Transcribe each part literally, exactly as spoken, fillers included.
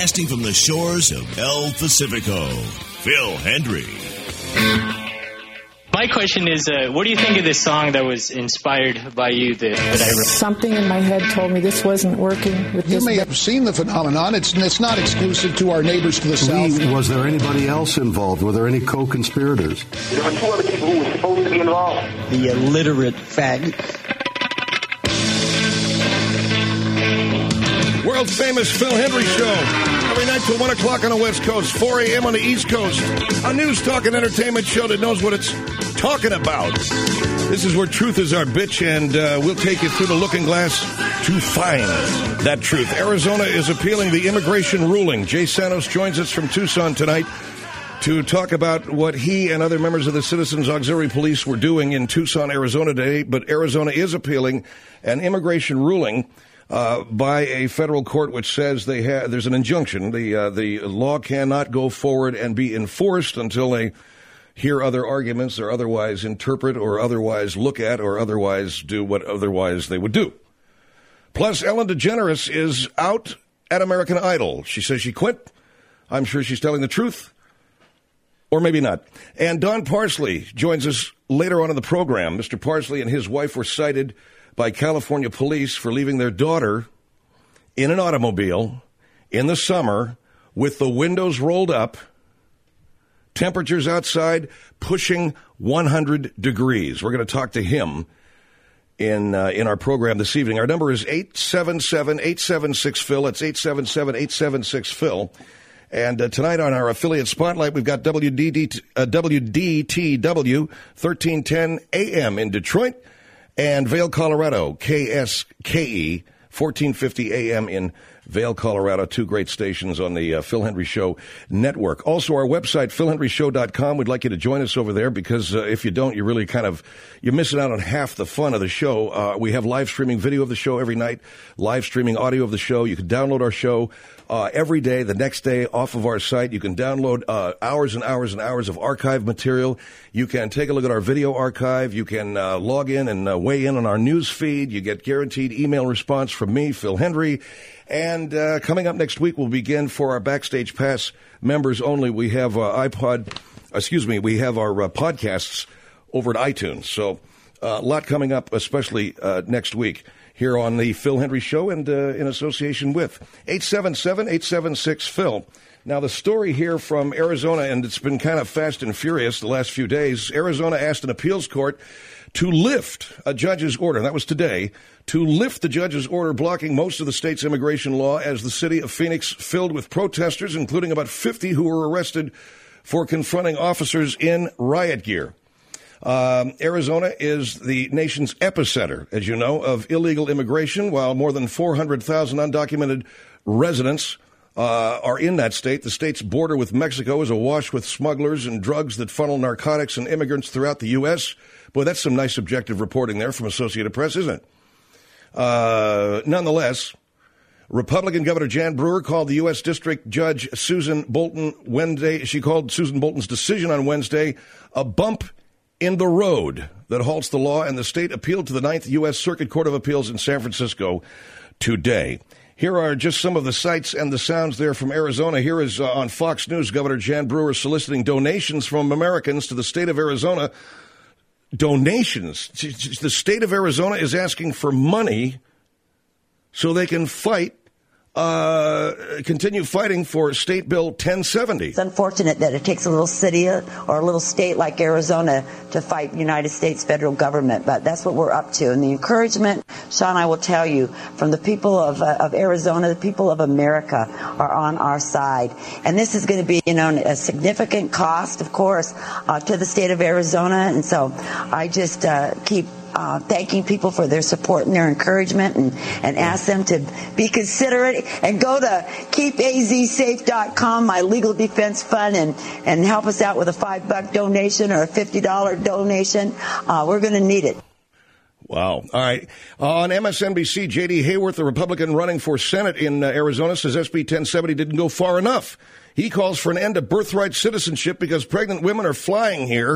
broadcasting from the shores of El Pacifico, Phil Hendry. My question is, uh, what do you think of this song that was inspired by you that, that I wrote? Something in my head told me this wasn't working. With you this may have seen the phenomenon. It's, it's not exclusive to our neighbors to the south. Lee, was there anybody else involved? Were there any co-conspirators? There were two other people who were supposed to be involved. The illiterate faggot. World-famous Phil Hendry Show. Every night till one o'clock on the West Coast, four a.m. on the East Coast. A news, talk, and entertainment show that knows what it's talking about. This is where truth is our bitch, and uh, we'll take you through the looking glass to find that truth. Arizona is appealing the immigration ruling. Jay Santos joins us from Tucson tonight to talk about what he and other members of the Citizens Auxiliary Police were doing in Tucson, Arizona today. But Arizona is appealing an immigration ruling Uh, by a federal court which says they ha- there's an injunction. The uh, the law cannot go forward and be enforced until they hear other arguments or otherwise interpret or otherwise look at or otherwise do what otherwise they would do. Plus, Ellen DeGeneres is out at American Idol. She says she quit. I'm sure she's telling the truth. Or maybe not. And Don Parsley joins us later on in the program. Mister Parsley and his wife were cited by California police for leaving their daughter in an automobile in the summer with the windows rolled up, temperatures outside pushing one hundred degrees. We're going to talk to him in uh, in our program this evening. Our number is eight seven seven, eight seven six, Phil. That's eight seven seven, eight seven six, Phil. And uh, tonight on our affiliate spotlight, we've got W D D, uh, W D T W thirteen ten A M in Detroit, and Vail, Colorado, K S K E, fourteen fifty A M in Vail, Colorado, two great stations on the uh, Phil Hendry Show network. Also, our website, phil hendry show dot com. We'd like you to join us over there because uh, if you don't, you're really kind of, you're missing out on half the fun of the show. Uh, we have live streaming video of the show every night, live streaming audio of the show. You can download our show uh, every day, the next day off of our site. You can download uh, hours and hours and hours of archive material. You can take a look at our video archive. You can uh, log in and uh, weigh in on our news feed. You get guaranteed email response from me, Phil Hendry. And uh, coming up next week, we'll begin for our Backstage Pass members only. We have uh, iPod, excuse me, we have our uh, podcasts over at iTunes. So uh, a lot coming up, especially uh, next week here on the Phil Hendry Show and uh, in association with eight seven seven, eight seven six, Phil. Now, the story here from Arizona, and it's been kind of fast and furious the last few days. Arizona asked an appeals court to lift a judge's order, and that was today, to lift the judge's order blocking most of the state's immigration law as the city of Phoenix filled with protesters, including about fifty who were arrested for confronting officers in riot gear. Um, Arizona is the nation's epicenter, as you know, of illegal immigration, while more than four hundred thousand undocumented residents uh, are in that state. The state's border with Mexico is awash with smugglers and drugs that funnel narcotics and immigrants throughout the U S Boy, that's some nice objective reporting there from Associated Press, isn't it? Uh, nonetheless, Republican Governor Jan Brewer called the U S District Judge Susan Bolton Wednesday. She called Susan Bolton's decision on Wednesday a bump in the road that halts the law, and the state appealed to the Ninth U S Circuit Court of Appeals in San Francisco today. Here are just some of the sights and the sounds there from Arizona. Here is uh, on Fox News, Governor Jan Brewer soliciting donations from Americans to the state of Arizona. Donations. The state of Arizona is asking for money so they can fight, uh, continue fighting for State Bill ten seventy. It's unfortunate that it takes a little city or a little state like Arizona to fight United States federal government, but that's what we're up to. And the encouragement, Sean, I will tell you, from the people of, uh, of Arizona, the people of America are on our side. And this is going to be, you know, a significant cost, of course, uh, to the state of Arizona. And so I just uh, keep Uh, thanking people for their support and their encouragement, and, and ask them to be considerate and go to keep a z safe dot com, my legal defense fund, and, and help us out with a five buck donation or a fifty dollar donation. Uh, we're going to need it. Wow. All right. Uh, on M S N B C, J D Hayworth, the Republican running for Senate in uh, Arizona, says S B ten seventy didn't go far enough. He calls for an end to birthright citizenship because pregnant women are flying here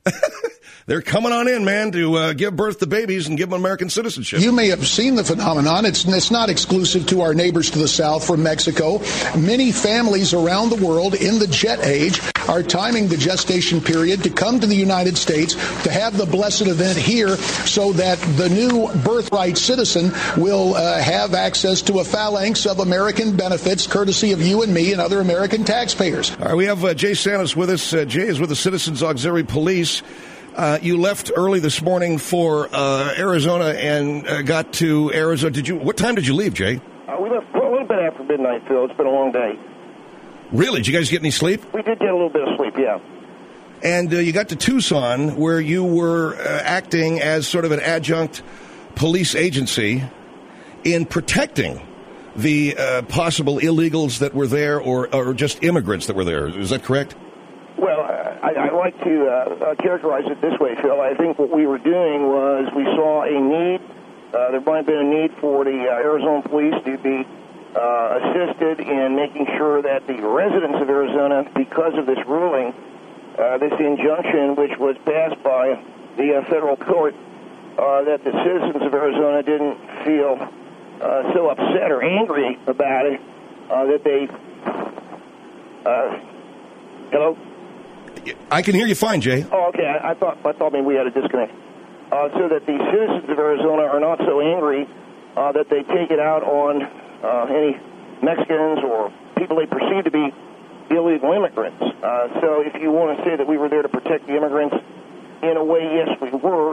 They're coming on in, man, to uh, give birth to babies and give them American citizenship. You may have seen the phenomenon. It's, it's not exclusive to our neighbors to the south from Mexico. Many families around the world in the jet age are timing the gestation period to come to the United States to have the blessed event here so that the new birthright citizen will uh, have access to a phalanx of American benefits courtesy of you and me and other American taxpayers. All right, we have uh, Jay Santos with us. Uh, Jay is with the Citizens Auxiliary Police. Uh, you left early this morning for uh, Arizona and uh, got to Arizona. Did you? What time did you leave, Jay? Uh, we left a little bit after midnight, Phil. It's been a long day. Really? Did you guys get any sleep? We did get a little bit of sleep, yeah. And uh, you got to Tucson, where you were uh, acting as sort of an adjunct police agency in protecting the uh, possible illegals that were there, or, or just immigrants that were there. Is that correct? Well, I, I like to uh, uh, characterize it this way, Phil. I think what we were doing was we saw a need. Uh, there might have been a need for the uh, Arizona police to be uh, assisted in making sure that the residents of Arizona, because of this ruling, uh, this injunction, which was passed by the uh, federal court, uh, that the citizens of Arizona didn't feel uh, so upset or angry about it, uh, that they... Uh, hello? I can hear you fine, Jay. Oh, okay. I, I thought I thought maybe we had a disconnect. Uh, so that the citizens of Arizona are not so angry uh, that they take it out on uh, any Mexicans or people they perceive to be illegal immigrants. Uh, so if you want to say that we were there to protect the immigrants, in a way, yes, we were.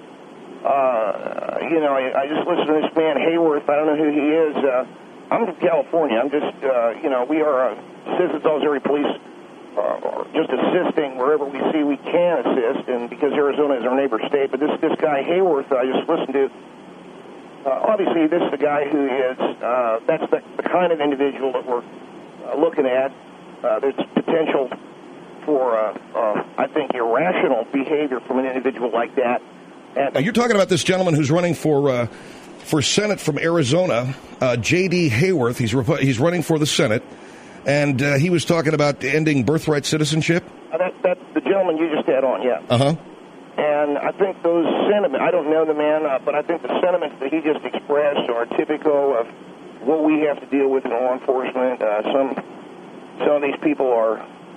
Uh, you know, I, I just listened to this man, Hayworth. I don't know who he is. Uh, I'm from California. I'm just, uh, you know, we are a Citizens Auxiliary Police. Uh, just assisting wherever we see we can assist, and because Arizona is our neighbor state. But this this guy Hayworth, I just listened to. Uh, obviously, this is the guy who is. Uh, that's the, the kind of individual that we're uh, looking at. Uh, there's potential for, uh, uh, I think, irrational behavior from an individual like that. And now, you're talking about this gentleman who's running for uh, for Senate from Arizona, uh, J D Hayworth. He's rep- he's running for the Senate. And uh, he was talking about ending birthright citizenship? Uh, that, that's the gentleman you just had on, yeah. Uh-huh. And I think those sentiments, I don't know the man, uh, but I think the sentiments that he just expressed are typical of what we have to deal with in law enforcement. Uh, some some of these people are,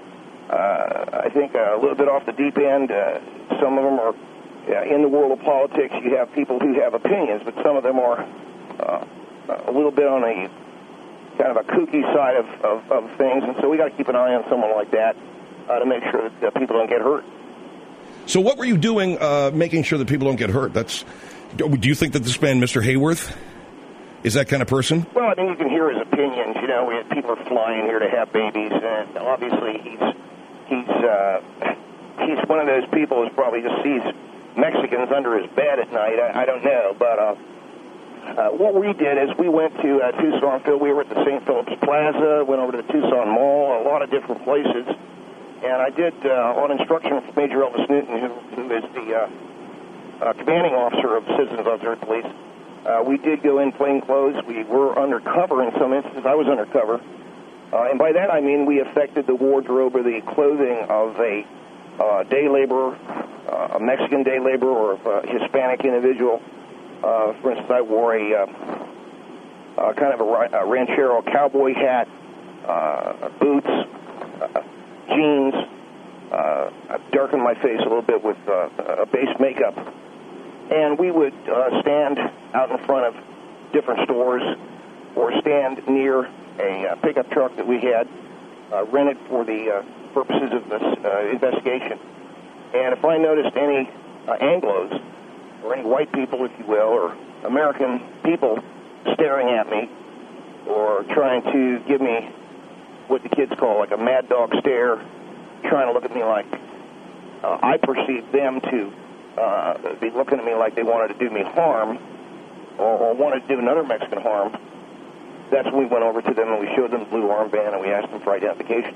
uh, I think, uh, a little bit off the deep end. Uh, some of them are, yeah, in the world of politics, you have people who have opinions, but some of them are uh, a little bit on a kind of a kooky side of, of, of things, and so we got to keep an eye on someone like that uh, to make sure that uh, people don't get hurt. So what were you doing uh, making sure that people don't get hurt? That's. Do you think that this man, Mister Hayworth, is that kind of person? Well, I mean, you can hear his opinions. You know, we had people are flying here to have babies, and obviously he's he's uh, he's one of those people who probably just sees Mexicans under his bed at night. I, I don't know, but... Uh, Uh, what we did is we went to uh, Tucson, Phil. We were at the Saint Philip's Plaza, went over to the Tucson Mall, a lot of different places. And I did, uh, on instruction from Major Elvis Newton, who, who is the uh, uh, commanding officer of Citizens Auxiliary Police, uh, we did go in plain clothes. We were undercover in some instances. I was undercover. Uh, and by that I mean we affected the wardrobe or the clothing of a uh, day laborer, uh, a Mexican day laborer, or a Hispanic individual. Uh, for instance, I wore a uh, uh, kind of a, a ranchero cowboy hat, uh, boots, uh, jeans. Uh, I darkened my face a little bit with uh, a base makeup. And we would uh, stand out in front of different stores or stand near a uh, pickup truck that we had uh, rented for the uh, purposes of this uh, investigation. And if I noticed any uh, Anglos, or any white people, if you will, or American people staring at me or trying to give me what the kids call like a mad dog stare, trying to look at me like uh, I perceived them to uh, be looking at me like they wanted to do me harm or, or wanted to do another Mexican harm, that's when we went over to them and we showed them the blue armband and we asked them for identification.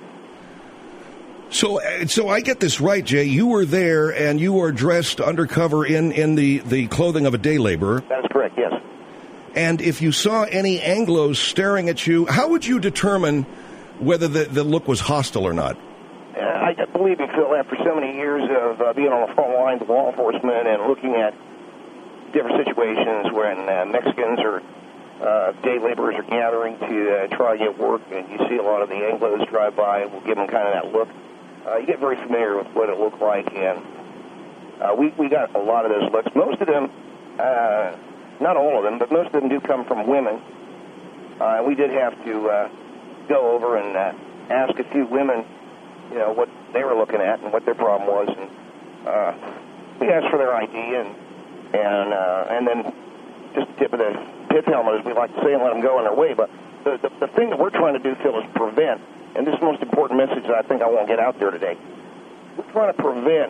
So, so I get this right, Jay. You were there, and you were dressed undercover in, in the, the clothing of a day laborer. That is correct, yes. And if you saw any Anglos staring at you, how would you determine whether the, the look was hostile or not? Uh, I, I believe me, Phil, after so many years of uh, being on the front lines of law enforcement and looking at different situations when uh, Mexicans or uh, day laborers are gathering to uh, try to get work, and you see a lot of the Anglos drive by, and we'll give them kind of that look. Uh, you get very familiar with what it looked like, and uh, we, we got a lot of those looks. Most of them, uh, not all of them, but most of them do come from women. Uh, we did have to uh, go over and uh, ask a few women, you know, what they were looking at and what their problem was, and uh, we asked for their I D, and and uh, and then just tip of the pith helmet, as we like to say, and let them go on their way. But the, the the thing that we're trying to do, Phil, is prevent, and this is the most important message that I think I won't get out there today. We're trying to prevent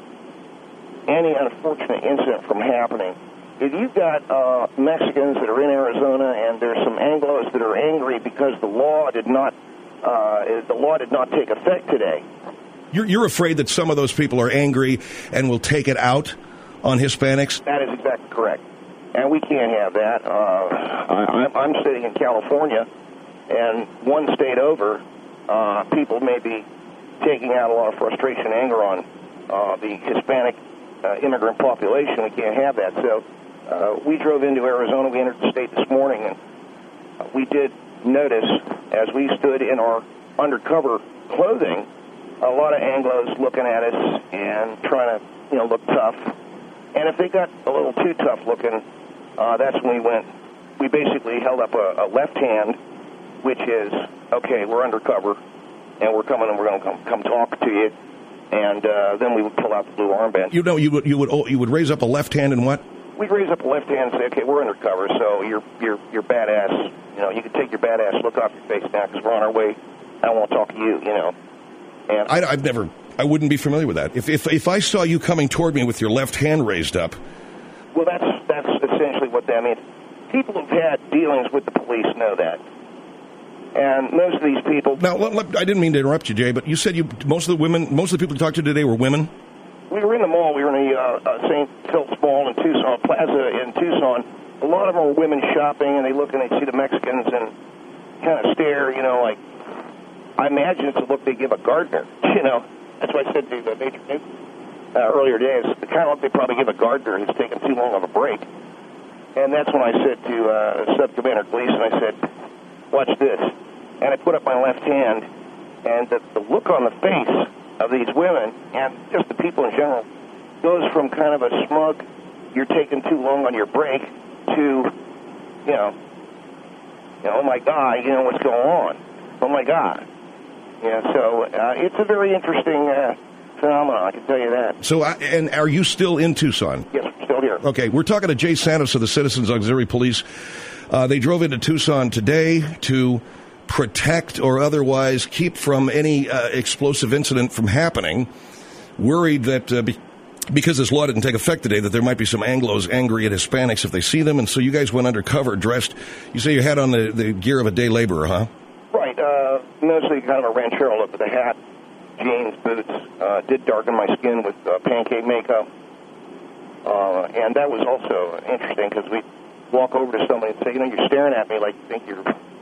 any unfortunate incident from happening. If you've got uh, Mexicans that are in Arizona and there's some Anglos that are angry because the law did not uh, the law did not take effect today. You're, you're afraid that some of those people are angry and will take it out on Hispanics? That is exactly correct. And we can't have that. Uh, I, I'm sitting in California, and one state over, uh, people may be taking out a lot of frustration and anger on uh, the Hispanic uh, immigrant population. We can't have that. So uh, we drove into Arizona. We entered the state this morning, and uh, we did notice, as we stood in our undercover clothing, a lot of Anglos looking at us and trying to, you know, look tough. And if they got a little too tough looking, uh, that's when we went, we basically held up a, a left hand, which is, okay, we're undercover, and we're coming and we're going to come, come talk to you. And uh, then we would pull out the blue armband. You know, you would you would oh, you would raise up a left hand and what? We'd raise up a left hand and say, okay, we're undercover, so you're you're you're badass. You know, you can take your badass look off your face now because we're on our way. I don't want to talk to you. You know. And I, I've never, I wouldn't be familiar with that. If, if if I saw you coming toward me with your left hand raised up. Well, that's that's essentially what that means. People who've had dealings with the police know that. And most of these people... Now, let, let, I didn't mean to interrupt you, Jay, but you said you most of the women, most of the people you talked to today were women? We were in the mall. We were in the uh, uh, Saint Philip's Mall in Tucson, Plaza in Tucson. A lot of them were women shopping, and they look and they see the Mexicans and kind of stare, you know, like... I imagine it's a look they give a gardener, you know. That's what I said to uh, Major Newton uh, earlier today. It's the kind of look they probably give a gardener who's taking too long of a break. And that's when I said to uh, Sub-Commander Gleason, I said, watch this. And I put up my left hand, and the, the look on the face of these women, and just the people in general, goes from kind of a smug, you're taking too long on your break, to, you know, you know, oh my God, you know what's going on. Oh my God. Yeah, so uh, it's a very interesting uh, phenomenon, I can tell you that. So, uh, and are you still in Tucson? Yes, I'm still here. Okay, we're talking to Jay Santos of the Citizens Auxiliary Police. Uh, they drove into Tucson today to protect or otherwise keep from any uh, explosive incident from happening, worried that uh, be- because this law didn't take effect today, that there might be some Anglos angry at Hispanics if they see them, and so you guys went undercover, dressed, you say you had on the, the gear of a day laborer, huh? Right, uh, mostly kind of a ranchero look with a hat, jeans, boots, uh, did darken my skin with uh, pancake makeup, uh, and that was also interesting because we walk over to somebody and say, you know, you're staring at me like you think you're,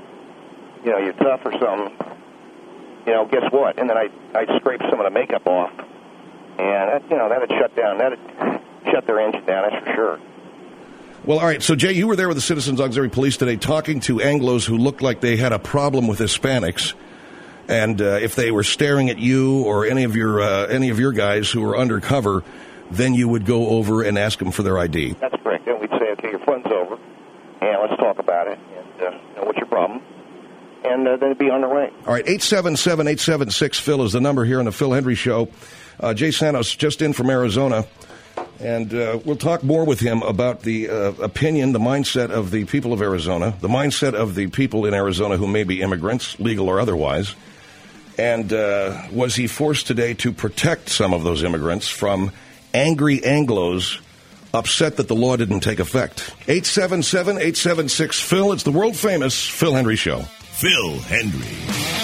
you know, you're tough or something. You know, guess what? And then I I scrape some of the makeup off, and that, you know, that'd shut down, that'd shut their engine down, that's for sure. Well, all right, so Jay, you were there with the Citizens Auxiliary Police today talking to Anglos who looked like they had a problem with Hispanics, and uh, if they were staring at you or any of your uh, any of your guys who were undercover, then you would go over and ask them for their I D. That's correct. Then we'd say, okay, your fun's over, and let's talk about it, and uh, you know, what's your problem? And uh, then it'd be on the way. All right, eight seven seven, eight seven six, Phil is the number here on the Phil Hendry Show. Uh, Jay Santos, just in from Arizona. And uh, we'll talk more with him about the uh, opinion, the mindset of the people of Arizona, the mindset of the people in Arizona who may be immigrants, legal or otherwise. And uh, was he forced today to protect some of those immigrants from angry Anglos upset that the law didn't take effect? eight seven seven, eight seven six, Phil. It's the world-famous Phil Hendry Show. Phil Hendry.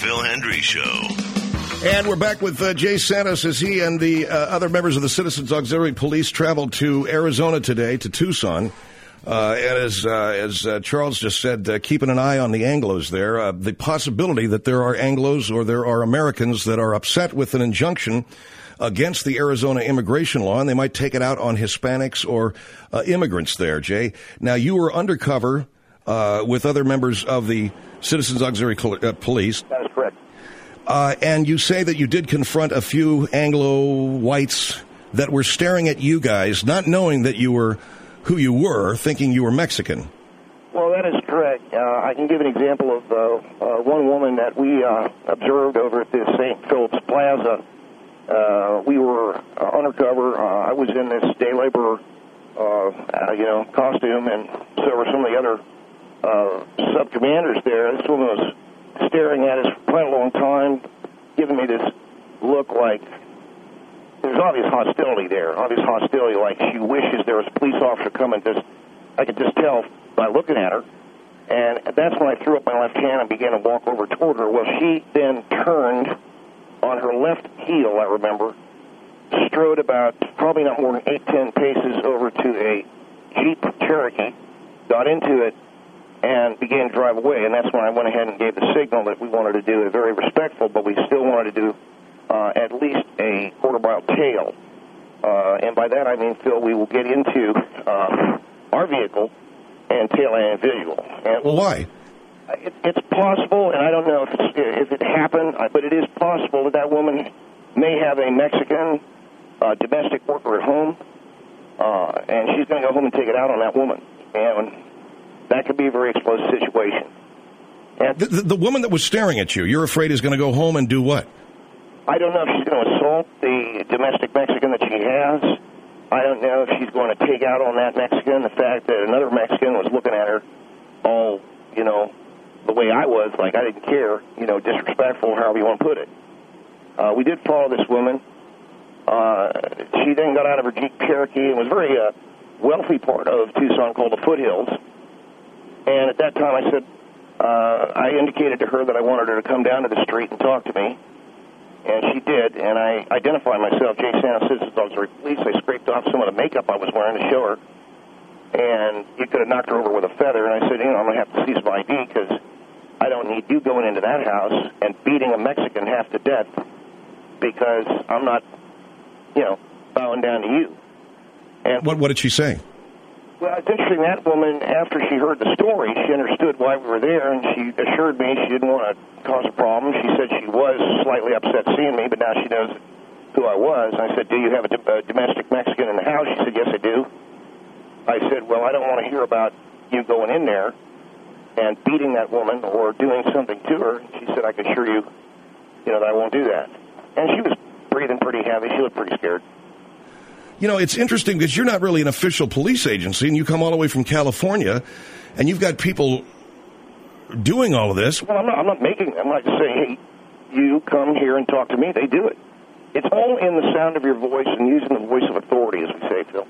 Phil Hendry Show. And we're back with uh, Jay Santos as he and the uh, other members of the Citizens Auxiliary Police traveled to Arizona today, to Tucson. Uh, and as, uh, as uh, Charles just said, uh, keeping an eye on the Anglos there, uh, the possibility that there are Anglos or there are Americans that are upset with an injunction against the Arizona immigration law, and they might take it out on Hispanics or uh, immigrants there, Jay. Now, you were undercover uh, with other members of the Citizens Auxiliary Col- uh, Police. That is correct. Uh, and you say that you did confront a few Anglo whites that were staring at you guys, not knowing that you were who you were, thinking you were Mexican. Well, that is correct. Uh, I can give an example of uh, uh, one woman that we uh, observed over at the Saint Philip's Plaza. Uh, we were uh, undercover. Uh, I was in this day laborer, uh, uh, you know, costume, and so were some of the other uh, sub-commanders there. This woman was staring at us for quite a long time, giving me this look like there's obvious hostility there, obvious hostility, like she wishes there was a police officer coming. Just, I could just tell by looking at her. And that's when I threw up my left hand and began to walk over toward her. Well, she then turned on her left heel, I remember, strode about probably not more than eight, ten paces over to a Jeep Cherokee, got into it, and began to drive away. And that's when I went ahead and gave the signal that we wanted to do it very respectful, but we still wanted to do uh, at least a quarter-mile tail. Uh, and by that I mean, Phil, we will get into uh, our vehicle and tail an individual. And well, why? It, it's possible, and I don't know if, it's, if it happened, but it is possible that that woman may have a Mexican uh, domestic worker at home, uh, and she's going to go home and take it out on that woman. And that could be a very explosive situation. And the, the, the woman that was staring at you, you're afraid is going to go home and do what? I don't know if she's going to assault the domestic Mexican that she has. I don't know if she's going to take out on that Mexican. The fact that another Mexican was looking at her all, you know, the way I was, like I didn't care, you know, disrespectful, however you want to put it. Uh, we did follow this woman. Uh, she then got out of her Jeep Cherokee and was a very uh, wealthy part of Tucson called the Foothills. And at that time I said, uh, I indicated to her that I wanted her to come down to the street and talk to me. And she did, and I identified myself, Jay Santos, Citizens Auxiliary Police. I scraped off some of the makeup I was wearing to show her, and you could have knocked her over with a feather. And I said, you know, I'm going to have to see some I D because I don't need you going into that house and beating a Mexican half to death because I'm not, you know, bowing down to you. And what, what did she say? Well, it's interesting. That woman, after she heard the story, she understood why we were there, and she assured me she didn't want to cause a problem. She said she was slightly upset seeing me, but now she knows who I was. I said, do you have a, a domestic Mexican in the house? She said, yes, I do. I said, well, I don't want to hear about you going in there and beating that woman or doing something to her. She said, I can assure you, you know, that I won't do that. And she was breathing pretty heavy. She looked pretty scared. You know, it's interesting because you're not really an official police agency, and you come all the way from California, and you've got people doing all of this. Well, I'm not, I'm not making them. I'm not just saying, hey, you come here and talk to me. They do it. It's all in the sound of your voice and using the voice of authority, as we say, Phil.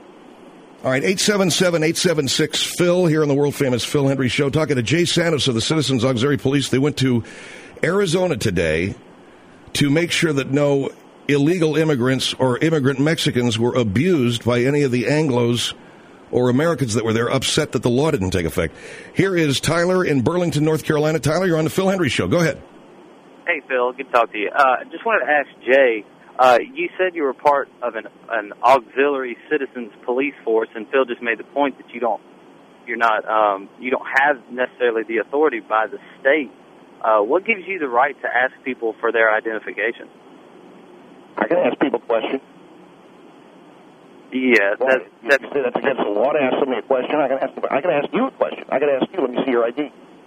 All right, eight seven seven, eight seven six, Phil, here on the world-famous Phil Hendry Show, talking to Jay Santos of the Citizens Auxiliary Police. They went to Arizona today to make sure that no illegal immigrants or immigrant Mexicans were abused by any of the Anglos or Americans that were there, upset that the law didn't take effect. Here is Tyler in Burlington, North Carolina. Tyler, you're on the Phil Hendry Show. Go ahead. Hey, Phil. Good to talk to you. Uh, just wanted to ask Jay, uh, you said you were part of an, an auxiliary citizens police force, and Phil just made the point that you don't, you're not, um, you don't have necessarily the authority by the state. Uh, what gives you the right to ask people for their identification? I can ask people a question. Yeah, well, that's, you that's, say that's against the law to ask somebody a question. I can ask. I can ask you a question. I can ask you. Let me see your I D.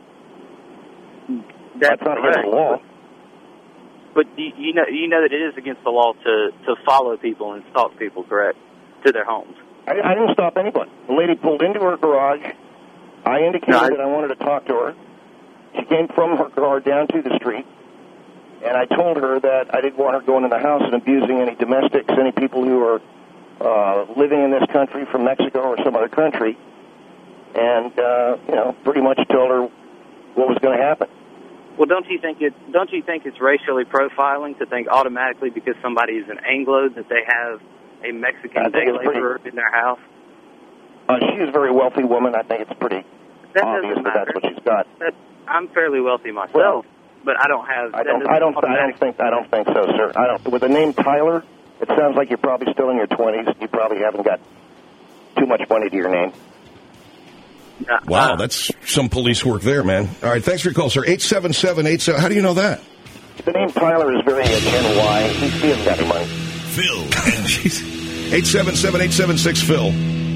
That's, that's not correct. against the law. But you, you know, you know that it is against the law to, to follow people and stalk people, correct, to their homes. I, I didn't stop anybody. The lady pulled into her garage. I indicated no, I, that I wanted to talk to her. She came from her car down to the street. And I told her that I didn't want her going in the house and abusing any domestics, any people who are uh, living in this country from Mexico or some other country. And, uh, you know, pretty much told her what was going to happen. Well, don't you think it? Don't you think it's racially profiling to think automatically because somebody is an Anglo that they have a Mexican day laborer in their house? Uh, she is a very wealthy woman. I think it's pretty that obvious that that's what she's got. That, I'm fairly wealthy myself, well, but I don't have. I don't. I don't. I don't think. I don't think so, sir. I don't. With the name Tyler, it sounds like you're probably still in your twenties. You probably haven't got too much money to your name. Uh, Wow, that's some police work there, man. All right, thanks for your call, sir. eight seven seven eight seven. How do you know that? The name Tyler is very uh, Gen Y. He he hasn't got any money. Phil. eight seven seven eight seven six Phil.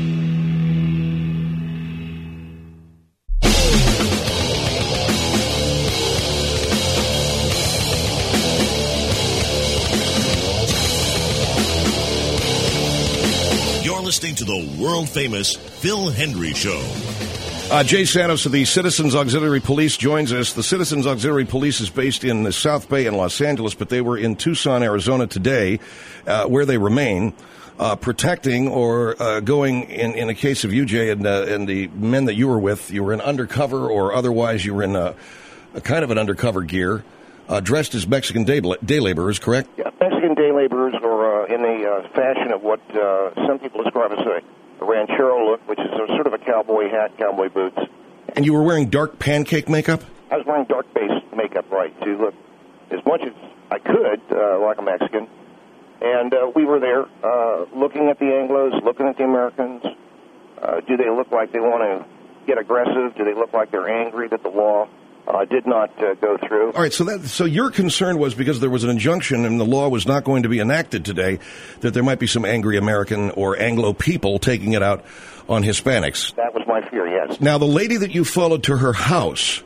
You're listening to the world-famous Phil Hendry Show. Uh, Jay Santos of the Citizens Auxiliary Police joins us. The Citizens Auxiliary Police is based in the South Bay in Los Angeles, but they were in Tucson, Arizona today, uh, where they remain, uh, protecting or uh, going, in, in the case of you, Jay, and, uh, and the men that you were with, you were in undercover or otherwise you were in a, a kind of an undercover gear, uh, dressed as Mexican day, day laborers, correct? Yeah, Mexican day laborers are uh, in the uh, fashion of what uh, some people describe as a a ranchero look, which is a, sort of a cowboy hat, cowboy boots. And you were wearing dark pancake makeup? I was wearing dark-based makeup, right, to look as much as I could uh, like a Mexican. And uh, we were there uh, looking at the Anglos, looking at the Americans. Uh, do they look like they want to get aggressive? Do they look like they're angry that the law uh, did not uh, go through? All right, so that so your concern was because there was an injunction and the law was not going to be enacted today, that there might be some angry American or Anglo people taking it out on Hispanics. That was my fear, yes. Now, the lady that you followed to her house,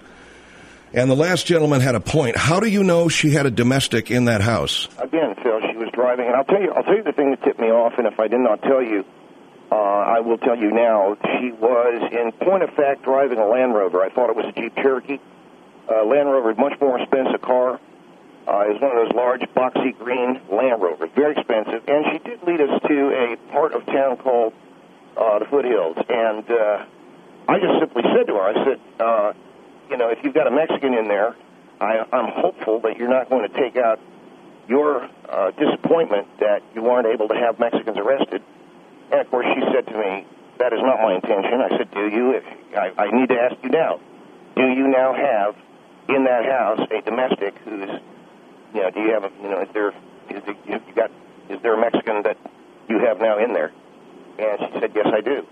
and the last gentleman had a point. How do you know she had a domestic in that house? Again, Phil, she was driving, and I'll tell you, I'll tell you the thing that tipped me off, and if I did not tell you, uh, I will tell you now. She was, in point of fact, driving a Land Rover. I thought it was a Jeep Cherokee. Uh, Land Rover is much more expensive car. Uh, it was one of those large, boxy green Land Rovers, very expensive. And she did lead us to a part of town called uh, the Foothills. And uh, I just simply said to her, I said, uh, you know, if you've got a Mexican in there, I, I'm hopeful that you're not going to take out your uh, disappointment that you weren't able to have Mexicans arrested. And, of course, she said to me, that is not my intention. I said, do you? If, I, I need to ask you now. Do you now have in that house a domestic who's, you know, do you have a, you know, is there, is there, you got, is there a Mexican that you have now in there? And she said, yes, I do.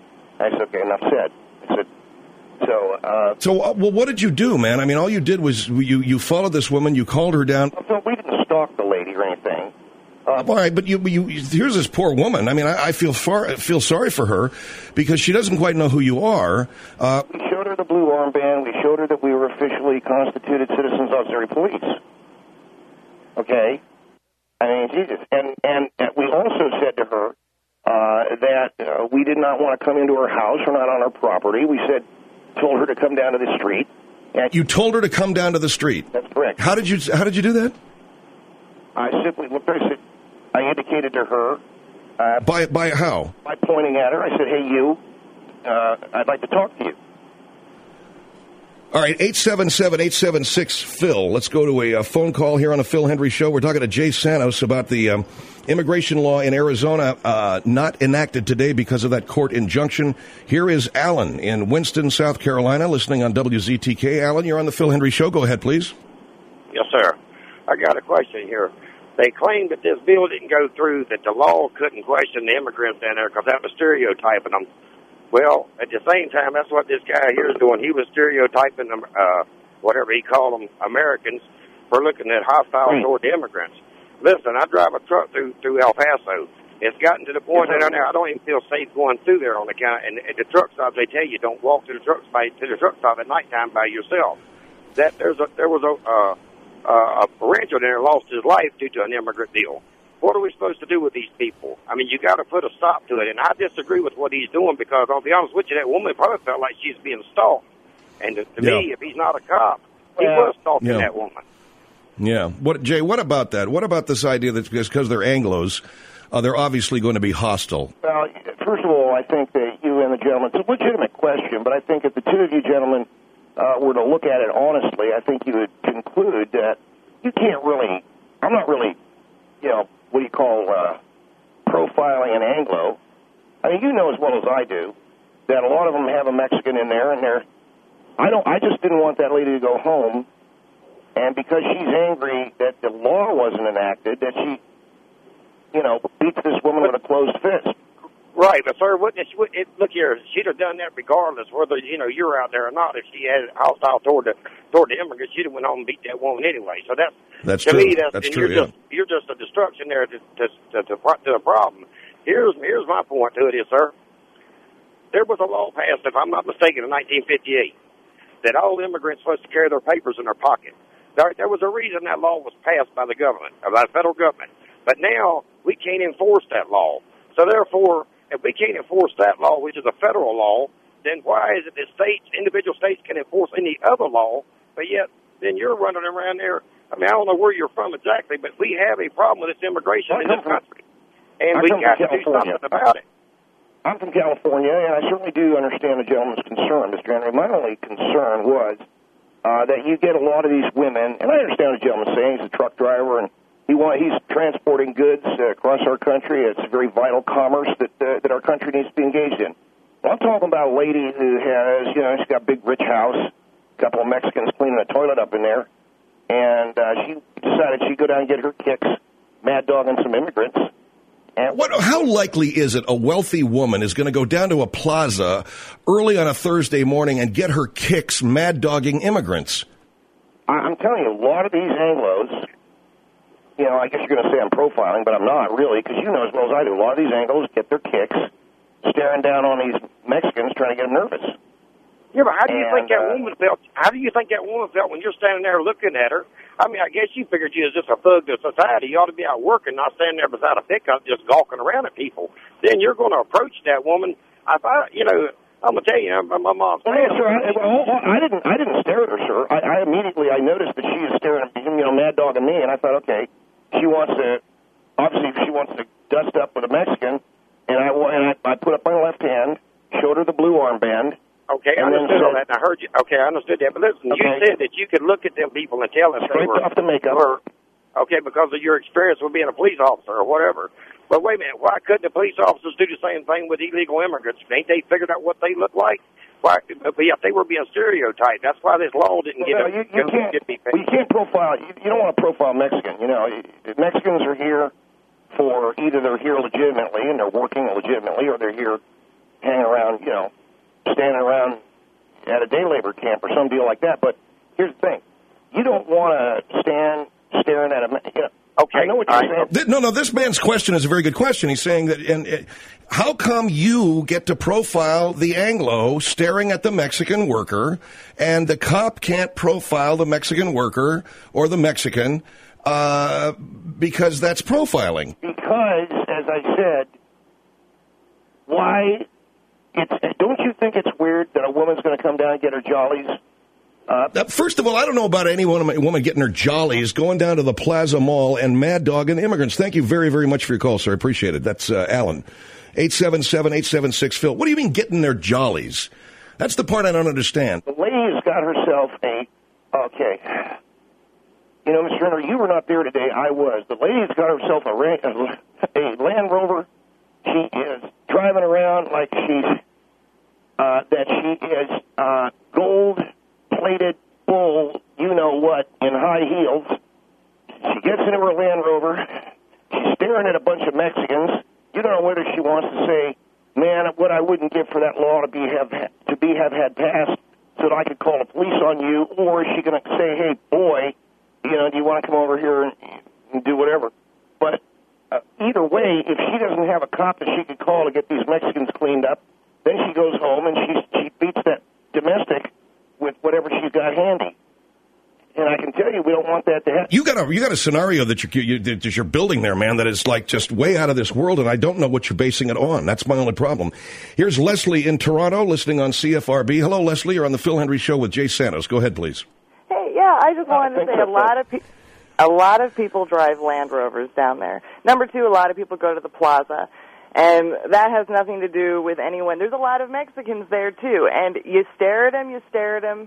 I said, okay, enough said. I said, so, uh... So, uh, well, what did you do, man? I mean, all you did was you, you followed this woman, you called her down. So we didn't stalk the lady or anything. Uh, all right, but you, you, here's this poor woman. I mean, I, I feel far, feel sorry for her because she doesn't quite know who you are. Uh, we showed her the blue armband. We showed her that we were officially constituted Citizens Auxiliary Police. Okay? I mean, Jesus. And, and, and we also said to her uh, that uh, we did not want to come into her house. We're not on her property. We said, told her to come down to the street. And you told her to come down to the street? That's correct. How did you, how did you do that? I simply looked, I said, I indicated to her. Uh, by by how? By pointing at her. I said, hey, you, uh, I'd like to talk to you. All right, eight seven seven eight seven six Phil. Let's go to a, a phone call here on the Phil Hendry Show. We're talking to Jay Santos about the um, immigration law in Arizona uh, not enacted today because of that court injunction. Here is Alan in Winston, South Carolina, listening on W Z T K. Alan, you're on the Phil Hendry Show. Go ahead, please. Yes, sir. I got a question here. They claim that this bill didn't go through, that the law couldn't question the immigrants down there because that was stereotyping them. Well, at the same time, that's what this guy here is doing. He was stereotyping them, uh, whatever he called them, Americans, for looking at hostile right. toward the immigrants. Listen, I drive a truck through through El Paso. It's gotten to the point that I don't even feel safe going through there on the count. And at the truck stops, they tell you don't walk to the truck stop to the truck stop at nighttime by yourself. That there's a there was a uh, uh, a rancher there lost his life due to an immigrant deal. What are we supposed to do with these people? I mean, you got to put a stop to it. And I disagree with what he's doing because I'll be honest with you, that woman probably felt like she's being stalked. And to, to yeah. me, if he's not a cop, he yeah. was stalking yeah. that woman. Yeah. What, Jay, what about that? What about this idea that because they're Anglos, uh, they're obviously going to be hostile? Well, first of all, I think that you and the gentleman, it's a legitimate question, but I think if the two of you gentlemen uh, were to look at it honestly, I think you would conclude that you can't really, I'm not really, you know, what do you call uh, profiling an Anglo. I mean, you know as well as I do that a lot of them have a Mexican in there, and they're, I don't, I just didn't want that lady to go home, and because she's angry that the law wasn't enacted, that she, you know, beats this woman with a closed fist. Right, but sir, wouldn't it, it, look here, she'd have done that regardless whether, you know, you're out there or not. If she had hostile toward the toward the immigrants, she'd have went home and beat that woman anyway. So that's, that's to true. me, that's, that's and true, you're yeah. just you're just a destruction there to to, to, to, to the problem. Here's here's my point to it is, sir. There was a law passed, if I'm not mistaken, in nineteen fifty-eight, that all immigrants were supposed to carry their papers in their pocket. There, there was a reason that law was passed by the government, by the federal government. But now we can't enforce that law. So therefore, if we can't enforce that law, which is a federal law, then why is it that states, individual states can enforce any other law, but yet then you're running around there? I mean, I don't know where you're from exactly, but we have a problem with this immigration in this country, and we got to do something about it. I'm from California, and I certainly do understand the gentleman's concern, Mister Henry. My only concern was uh, that you get a lot of these women, and I understand what the gentleman's saying. He's a truck driver, and he want, he's transporting goods uh, across our country. It's a very vital commerce that uh, that our country needs to be engaged in. Well, I'm talking about a lady who has, you know, she's got a big, rich house, a couple of Mexicans cleaning a toilet up in there, and uh, she decided she'd go down and get her kicks, mad dogging some immigrants. And what, how likely is it a wealthy woman is going to go down to a plaza early on a Thursday morning and get her kicks mad dogging immigrants? I'm telling you, a lot of these Anglos, you know, I guess you're going to say I'm profiling, but I'm not really, because you know as well as I do, a lot of these Anglos get their kicks staring down on these Mexicans trying to get them nervous. Yeah, but how do you and, think that uh, woman felt? How do you think that woman felt when you're standing there looking at her? I mean, I guess you figured you was just a thug to society. You ought to be out working, not standing there beside a pickup just gawking around at people. Then you're going to approach that woman. I thought, you know, I'm gonna tell you, my, my mom's. Well, no, sir, I, well, I didn't. I didn't stare at her, sir. I, I immediately I noticed that she was staring at me, you know, mad dogging me, and I thought, okay, she wants to. Obviously, she wants to dust up with a Mexican, and I and I, I put up my left hand, showed her the blue armband. Okay, I understood all that, and I heard you. Okay, I understood that. But listen, okay. You said that you could look at them people and tell if Straight they were off the makeup. Were, okay, because of your experience with being a police officer or whatever. But wait a minute, why couldn't the police officers do the same thing with illegal immigrants? Ain't they figured out what they look like? Why? But yeah, they were being stereotyped. That's why this law didn't well, get. No, you, you can't. Well, you can't profile. You, you don't want to profile Mexican. You know, Mexicans are here for either they're here legitimately and they're working legitimately, or they're here hanging around. You know, standing around at a day labor camp or some deal like that. But here's the thing: you don't want to stand staring at a. You know, okay, I know what you're saying. No, no. This man's question is a very good question. He's saying that, and uh, how come you get to profile the Anglo staring at the Mexican worker, and the cop can't profile the Mexican worker or the Mexican uh, because that's profiling? Because, as I said, why? It's, don't you think it's weird that a woman's going to come down and get her jollies? Uh, First of all, I don't know about any woman, woman getting her jollies, going down to the Plaza Mall and mad dogging immigrants. Thank you very, very much for your call, sir. I appreciate it. That's uh, Alan. eight seven seven, eight seven six, Phil. What do you mean getting their jollies? That's the part I don't understand. The lady has got herself a... Okay. You know, Mister Renner, you were not there today. I was. The lady's got herself a, a Land Rover. She is driving around like she's... Uh, that she is uh, gold-plated bull, you-know-what, in high heels. She gets into her Land Rover. She's staring at a bunch of Mexicans. You don't know whether she wants to say, man, what I wouldn't give for that law to be have to be have had passed so that I could call the police on you, or is she going to say, hey, boy, you know, do you want to come over here and, and do whatever? But uh, either way, if she doesn't have a cop that she could call to get these Mexicans cleaned up, then she goes home and she she beats that domestic with whatever she's got handy. And I can tell you, we don't want that to happen. You got a you got a scenario that you're, you, that you're building there, man, that is like just way out of this world, and I don't know what you're basing it on. That's my only problem. Here's Leslie in Toronto, listening on C F R B. Hello, Leslie. You're on the Phil Hendry Show with Jay Santos. Go ahead, please. Hey, yeah, I just wanted to say a lot of people. A lot of people drive Land Rovers down there. Number two, a lot of people go to the plaza. And that has nothing to do with anyone. There's a lot of Mexicans there, too. And you stare at them, you stare at them.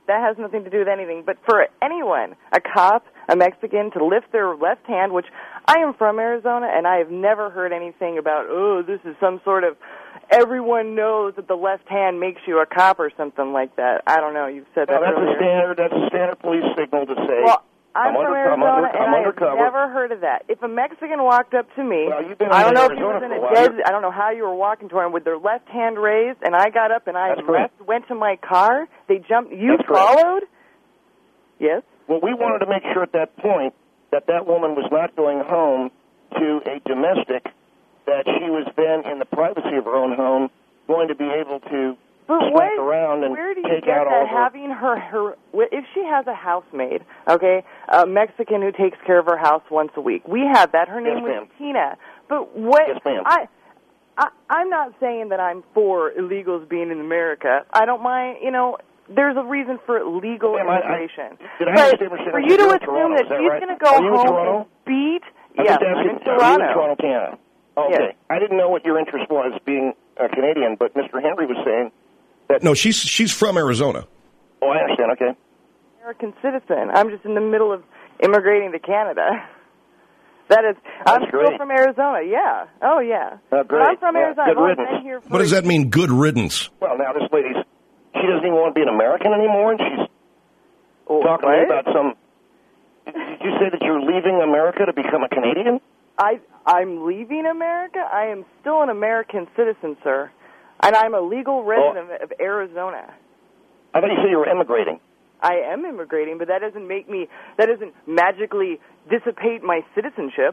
That has nothing to do with anything. But for anyone, a cop, a Mexican, to lift their left hand, which I am from Arizona, and I have never heard anything about, oh, this is some sort of, everyone knows that the left hand makes you a cop or something like that. I don't know. You've said that well, that's earlier. a standard. That's a standard police signal to say. Well, I'm, I'm from under, Arizona, I'm under, and I'm I have undercover. never heard of that. If a Mexican walked up to me, well, you've been I don't know if Arizona he was in for a a dead, while. I don't know how you were walking to him with their left hand raised, and I got up and I That's correct. left, went to my car. They jumped. You That's correct. followed? Yes. Well, we wanted to make sure at that point that that woman was not going home to a domestic, that she was then in the privacy of her own home going to be able to But smack what, around and where do you take get out that all her... having her, her, if she has a housemaid, okay, a Mexican who takes care of her house once a week. We have that. Her name Yes, was ma'am. Tina. But what, Yes, ma'am. I, I, I'm not saying that I'm for illegals being in America. I don't mind, you know, there's a reason for legal Ma'am, I- I- immigration. did I but understand what for you're you to saying? You're in assume Toronto, that is that she's right? going to go Are you in home Toronto? and beat, I'm yes, just I'm asking, in are you Toronto. in Toronto, Canada? Okay. Yes. I didn't know what your interest was being a Canadian, but Mister Henry was saying that... No, she's she's from Arizona. Oh, I understand, okay. American citizen. I'm just in the middle of immigrating to Canada. That is, I'm That's still great. from Arizona, yeah. Oh, yeah. Oh, But great. I'm from Yeah, Arizona. good I've only riddance. been here for What does that mean, good riddance? Well, now this lady's... She doesn't even want to be an American anymore, and she's Oh, talking to me what? about some... Did you say that you're leaving America to become a Canadian? I, I'm leaving America? I am still an American citizen, sir. And I'm a legal resident of Arizona. I thought you said you were immigrating. I am immigrating, but that doesn't make me, that doesn't magically dissipate my citizenship.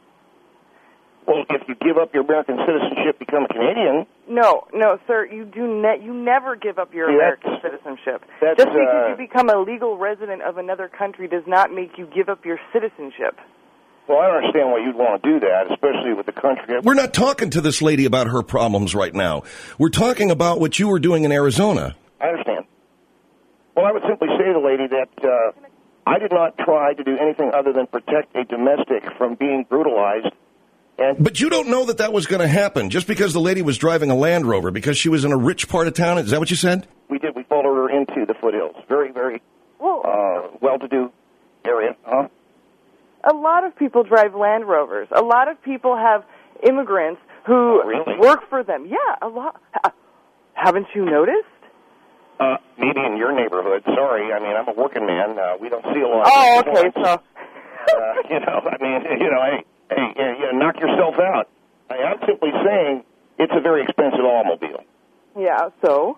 Well, if you give up your American citizenship, become a Canadian... No, no, sir. You do ne- You never give up your See, American that's- citizenship. that's, Just because uh, you become a legal resident of another country does not make you give up your citizenship. Well, I don't understand why you'd want to do that, especially with the country... We're not talking to this lady about her problems right now. We're talking about what you were doing in Arizona. I understand. Well, I would simply say to the lady that uh, I did not try to do anything other than protect a domestic from being brutalized. And But you don't know that that was going to happen just because the lady was driving a Land Rover, because she was in a rich part of town. Is that what you said? we did. We followed her into the foothills. Very, very Well, uh, well-to-do area. Huh? a lot of people drive Land Rovers. A lot of people have immigrants who Oh, really? work for them. Yeah, a lot. Ha- Haven't you noticed? Uh, maybe in your neighborhood. Sorry. I mean, I'm a working man. Uh, we don't see a lot. Oh, of okay, people. so... uh, you know, I mean, you know, hey, hey, you know, knock yourself out. I, I'm simply saying it's a very expensive automobile. Yeah, so?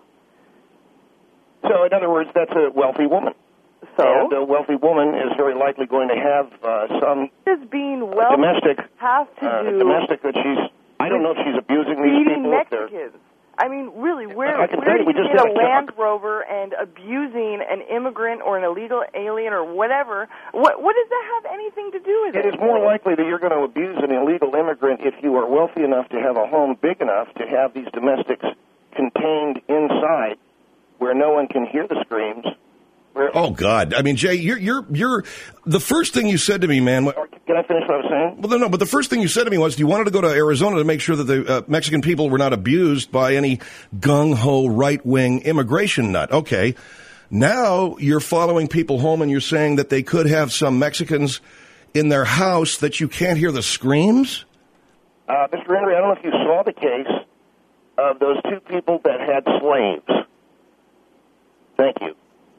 So, in other words, that's a wealthy woman. So? And a wealthy woman is very likely going to have uh, some Does being uh, wealthy domestic, have to uh, do domestic that she's, I don't know if she's abusing these beating people. If they're, Mexicans? I mean, really, where, I can where tell you, do we you just get a had a Land talk. Rover and abusing an immigrant or an illegal alien or whatever? What, what does that have anything to do with it? it is more likely that you're going to abuse an illegal immigrant if you are wealthy enough to have a home big enough to have these domestics contained inside where no one can hear the screams. Where, Oh God! I mean, Jay, you're you're you're the first thing you said to me, man. Can I finish what I was saying? Well, no, but the first thing you said to me was you wanted to go to Arizona to make sure that the uh, Mexican people were not abused by any gung-ho right-wing immigration nut. Okay. Now you're following people home and you're saying that they could have some Mexicans in their house that you can't hear the screams? Uh, Mister Henry, I don't know if you saw the case of those two people that had slaves. Thank you.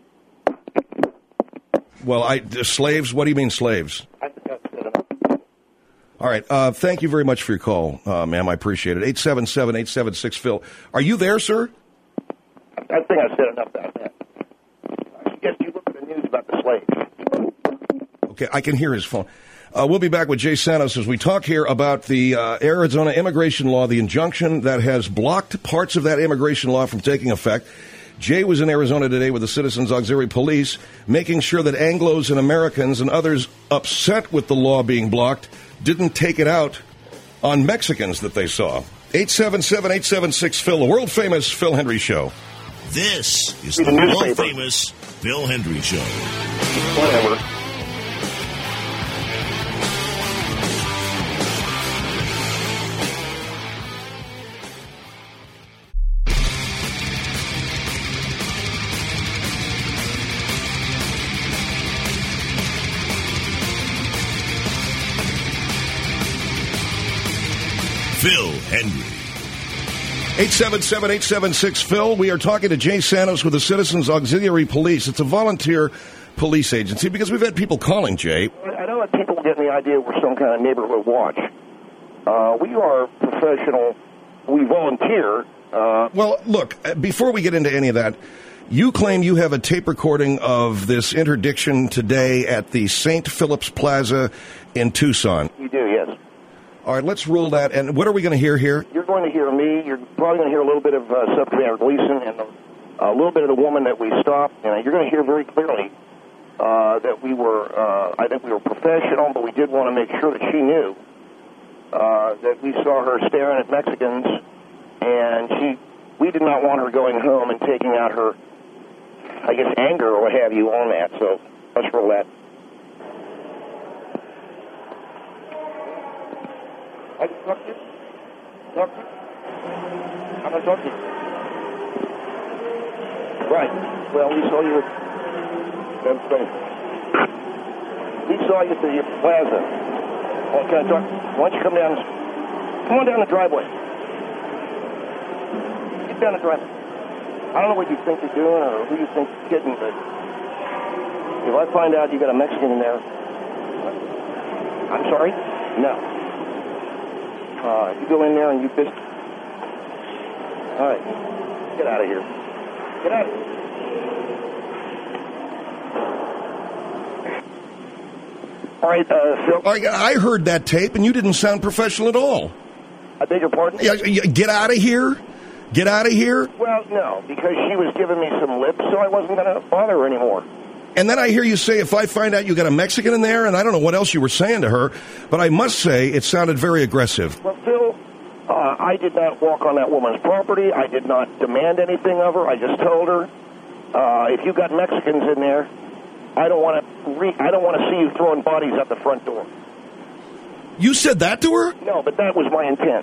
Well, I uh, slaves? What do you mean slaves? I think that's good enough. All right. Uh, thank you very much for your call, uh, ma'am. I appreciate it. eight seven seven, eight seven six, Phil. Are you there, sir? I think I said enough about that. I suggest you look at the news about the slaves. Okay, I can hear his phone. Uh, we'll be back with Jay Santos as we talk here about the uh, Arizona immigration law, the injunction that has blocked parts of that immigration law from taking effect. Jay was in Arizona today with the Citizens Auxiliary Police, making sure that Anglos and Americans and others upset with the law being blocked didn't take it out on Mexicans that they saw. eight seven seven, eight seven six, Phil, the world-famous Phil Hendry Show. This is The the newspaper. world-famous Phil Hendry Show. Whatever. Phil Hendrie. eight seven seven, eight seven six, Phil. We are talking to Jay Santos with the Citizens Auxiliary Police. It's a volunteer police agency because we've had people calling, Jay. I don't let people get the idea we're some kind of neighborhood watch. Uh, we are professional. We volunteer. Uh, well, look, before we get into any of that, you claim you have a tape recording of this interdiction today at the Saint Philip's Plaza in Tucson. We do, yes. All right, let's roll that. And what are we going to hear here? You're going to hear me. You're probably going to hear a little bit of uh, Subcommander Gleason and a, a little bit of the woman that we stopped. And you're going to hear very clearly uh, that we were, uh, I think we were professional, but we did want to make sure that she knew uh, that we saw her staring at Mexicans, and she, we did not want her going home and taking out her, I guess, anger or what have you on that. So let's roll that. I can talk to you? Talk to you? I'm going to talk to you. Right. Well, we saw you at... That's right. We saw you at the plaza. Oh, can I talk? Why don't you come down? Come on down the driveway. Get down the driveway. I don't know what you think you're doing or who you think you're kidding, but if I find out you got a Mexican in there... I'm sorry? No. Uh, you go in there and you just... All right. Get out of here. Get out of here. All right, uh, Phil. I, I heard that tape, and you didn't sound professional at all. I beg your pardon? Yeah, get out of here? Get out of here? Well, no, because she was giving me some lip, so I wasn't going to bother her anymore. And then I hear you say, if I find out you got a Mexican in there, and I don't know what else you were saying to her, but I must say it sounded very aggressive. Well, Phil, uh, I did not walk on that woman's property. I did not demand anything of her. I just told her, uh, if you got Mexicans in there, I don't want to re- I don't want to see you throwing bodies out the front door. You said that to her? No, but that was my intent.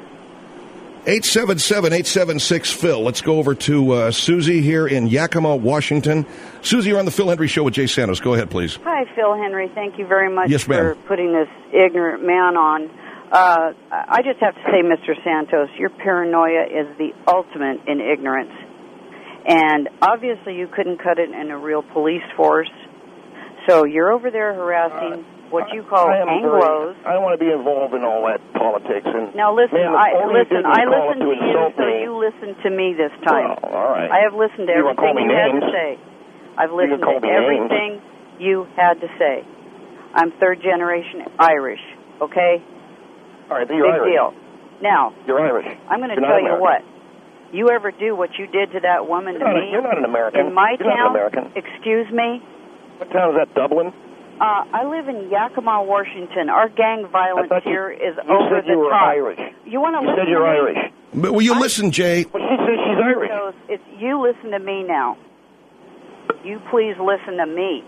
eight seven seven, eight seven six, Phil. Let's go over to uh, Susie here in Yakima, Washington. Susie, you're on the Phil Hendrie Show with Jay Santos. Go ahead, please. Hi, Phil Hendrie. Thank you very much yes, for putting this ignorant man on. Uh, I just have to say, Mister Santos, your paranoia is the ultimate in ignorance. And obviously you couldn't cut it in a real police force. So you're over there harassing uh, what you call I Anglos. Very, I don't want to be involved in all that politics. And now listen, man, I listen. I listen to, to you, so me. you listen to me this time. Well, all right. I have listened to you everything you names. had to say. I've listened to everything names. you had to say. I'm third generation Irish. Okay. All right, you're Big Irish. deal. Now you're Irish. I'm going to you're tell you what. You ever do what you did to that woman you're to not me? A, you're not an American. In my you're town? Not an American. Excuse me? What town is that, Dublin? Uh, I live in Yakima, Washington. Our gang violence you, here is you over said the you were top. Irish. You want to you listen said you're to Irish. me? But will you I, listen, Jay? Well, she says she's Irish. So it's, you listen to me now. You please listen to me.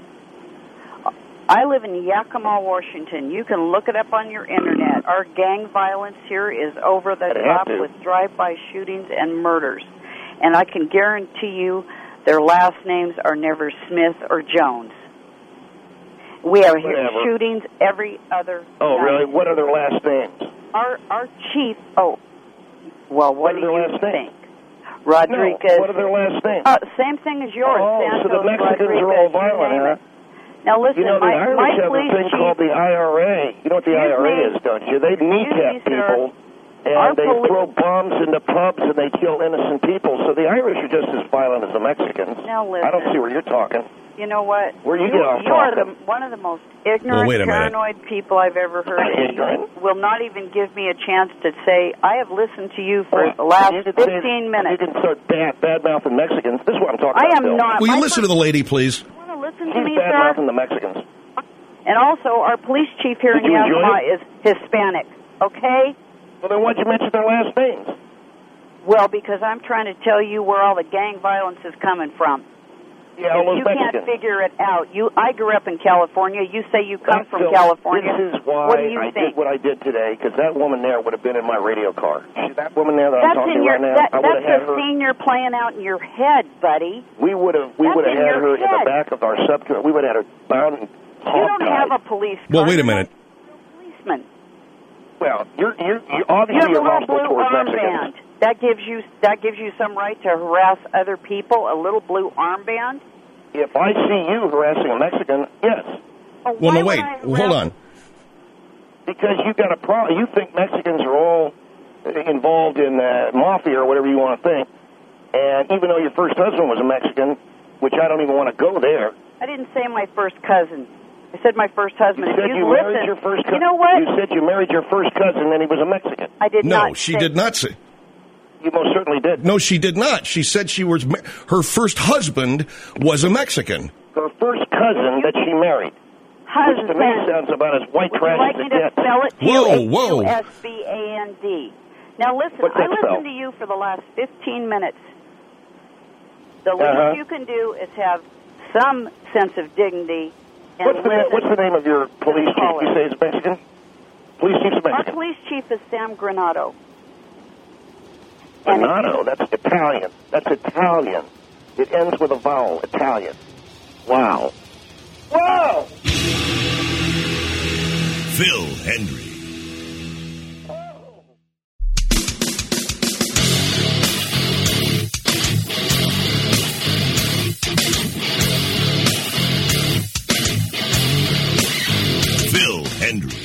I live in Yakima, Washington. You can look it up on your internet. Our gang violence here is over the top with drive-by shootings and murders. And I can guarantee you their last names are never Smith or Jones. We have here shootings every other Oh, night. really? What are their last names? Our our chief, oh, well, what, what do you last think? Names? Rodriguez. No, what are their last names? Uh, same thing as yours, oh, Santos, so the Mexicans Rodriguez, are all violent, huh? Now listen, you know, the my, Irish my have a police thing chief, called the I R A. You know what the I R A me, is, don't you? They kneecap people, and they police, throw bombs into pubs, and they kill innocent people. So the Irish are just as violent as the Mexicans. Now listen. I don't see where you're talking. You know what? Where you, you get off You are talking? the, one of the most ignorant, well, paranoid people I've ever heard. Ignorant? Will not even give me a chance to say, I have listened to you for well, the last fifteen say, minutes. You can start bad, bad-mouthing Mexicans. This is what I'm talking I about, am Bill. not. Will you My listen to the lady, please? You want to listen She's to me, bad-mouthing sir? the Mexicans. And also, our police chief here Did in Yakima is Hispanic, okay? Well, then why'd you mention their last names? Well, because I'm trying to tell you where all the gang violence is coming from. Yeah, all those you Mexicans. can't figure it out. You, I grew up in California. You say you come That's from so, California. This is why what do you I think? did what I did today, because that woman there would have been in my radio car. See that woman there that that's I'm talking in to your, right now? that, I would have that's had a her. scene you're playing out in your head, buddy. We would have. We That's would have in had your her in the head. back of our subcommittee. We would have had her bound and You don't have a police car. Well, wait a minute. Policeman. Well, you're, you're, you You obviously have a you're little hostile blue towards Mexicans. armband. That gives you that gives you some right to harass other people. A little blue armband. If I see you harassing a Mexican, yes. Oh, Well, why no, would wait. I Hold harass- on. Because you've got a problem. You think Mexicans are all involved in uh, mafia or whatever you want to think. And even though your first husband was a Mexican, which I don't even want to go there. I didn't say my first cousin. I said my first husband. You If said you you listen, married your first cousin. you know what? You said you married your first cousin and he was a Mexican. I did No, not. she say- did not say. You most certainly did. No, she did not. She said she was ma- her first husband was a Mexican. Her first cousin that she married. Husband. Which to me sounds about as white Would trash you like as me it to gets. spell it to Whoa, you? whoa. H U S B A N D. Now listen, What's I that listened spell? to you for the last fifteen minutes. The least Uh-huh. you can do is have some sense of dignity and What's the, na- listen. what's the name of your police chief? Call You it. say is Mexican? Police chief's Our Mexican. police chief is Sam Granado. And Granado, that's Italian. That's Italian. It ends with a vowel, Italian. Wow. Wow! Phil Hendry. Phil Hendry.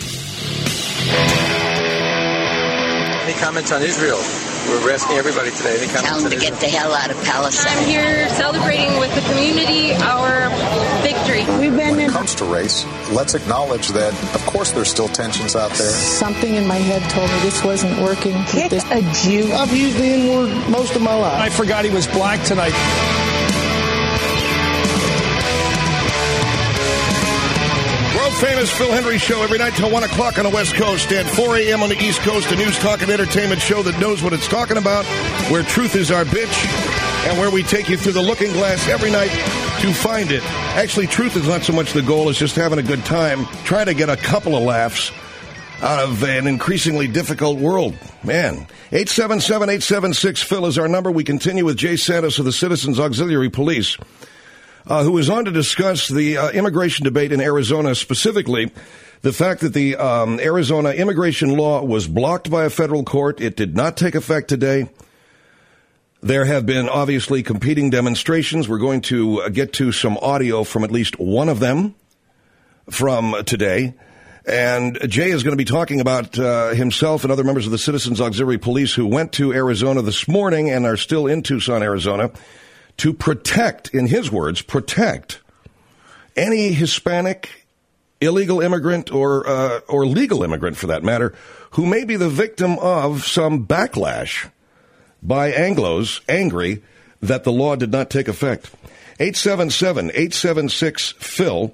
Any comments on Israel? We're arresting everybody today. Any comments Tell them on to Israel? get the hell out of Palestine. I'm here celebrating with the community our victory. We've been When in it comes to race, let's acknowledge that, of course, there's still tensions out there. Something in my head told me this wasn't working. Kick a Jew. I've used the N-word most of my life. I forgot he was black tonight. World-famous Phil Hendry Show every night till one o'clock on the West Coast and four a.m. on the East Coast, a news, talk, and entertainment show that knows what it's talking about, where truth is our bitch, and where we take you through the looking glass every night to find it. Actually, truth is not so much the goal, it's just having a good time, trying to get a couple of laughs out of an increasingly difficult world. Man, eight seven seven, eight seven six, Phil is our number. We continue with Jay Santos of the Citizens Auxiliary Police, Uh, who is on to discuss the uh, immigration debate in Arizona, specifically the fact that the um, Arizona immigration law was blocked by a federal court. It did not take effect today. There have been obviously competing demonstrations. We're going to uh, get to some audio from at least one of them from today. And Jay is going to be talking about uh, himself and other members of the Citizens Auxiliary Police who went to Arizona this morning and are still in Tucson, Arizona, to protect, in his words, protect any Hispanic, illegal immigrant, or uh, or legal immigrant, for that matter, who may be the victim of some backlash by Anglos, angry that the law did not take effect. eight seven seven, eight seven six, Phil.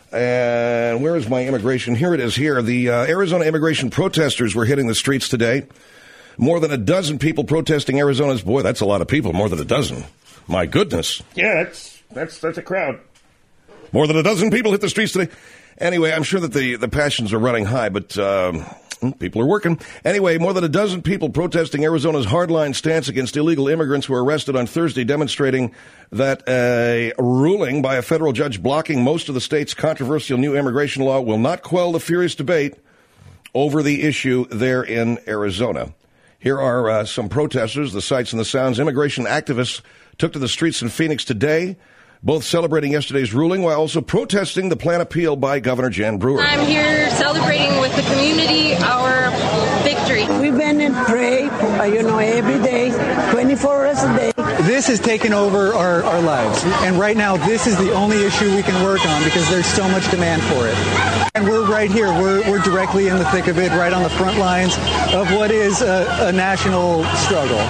And where is my immigration? Here it is here. The uh, Arizona immigration protesters were hitting the streets today. More than a dozen people protesting Arizona's. Boy, that's a lot of people. More than a dozen. My goodness. Yeah, that's that's that's a crowd. More than a dozen people hit the streets today. Anyway, I'm sure that the, the passions are running high, but um, people are working. Anyway, more than a dozen people protesting Arizona's hardline stance against illegal immigrants were arrested on Thursday, demonstrating that a ruling by a federal judge blocking most of the state's controversial new immigration law will not quell the furious debate over the issue there in Arizona. Here are uh, some protesters, the sights and the sounds. Immigration activists took to the streets in Phoenix today, both celebrating yesterday's ruling while also protesting the plan appeal by Governor Jan Brewer. I'm here celebrating with the community our victory. We bend and pray, uh, you know, every day, twenty-four hours a day. This has taken over our, our lives. And right now, this is the only issue we can work on because there's so much demand for it. And we're right here. We're, we're directly in the thick of it, right on the front lines of what is a, a national struggle.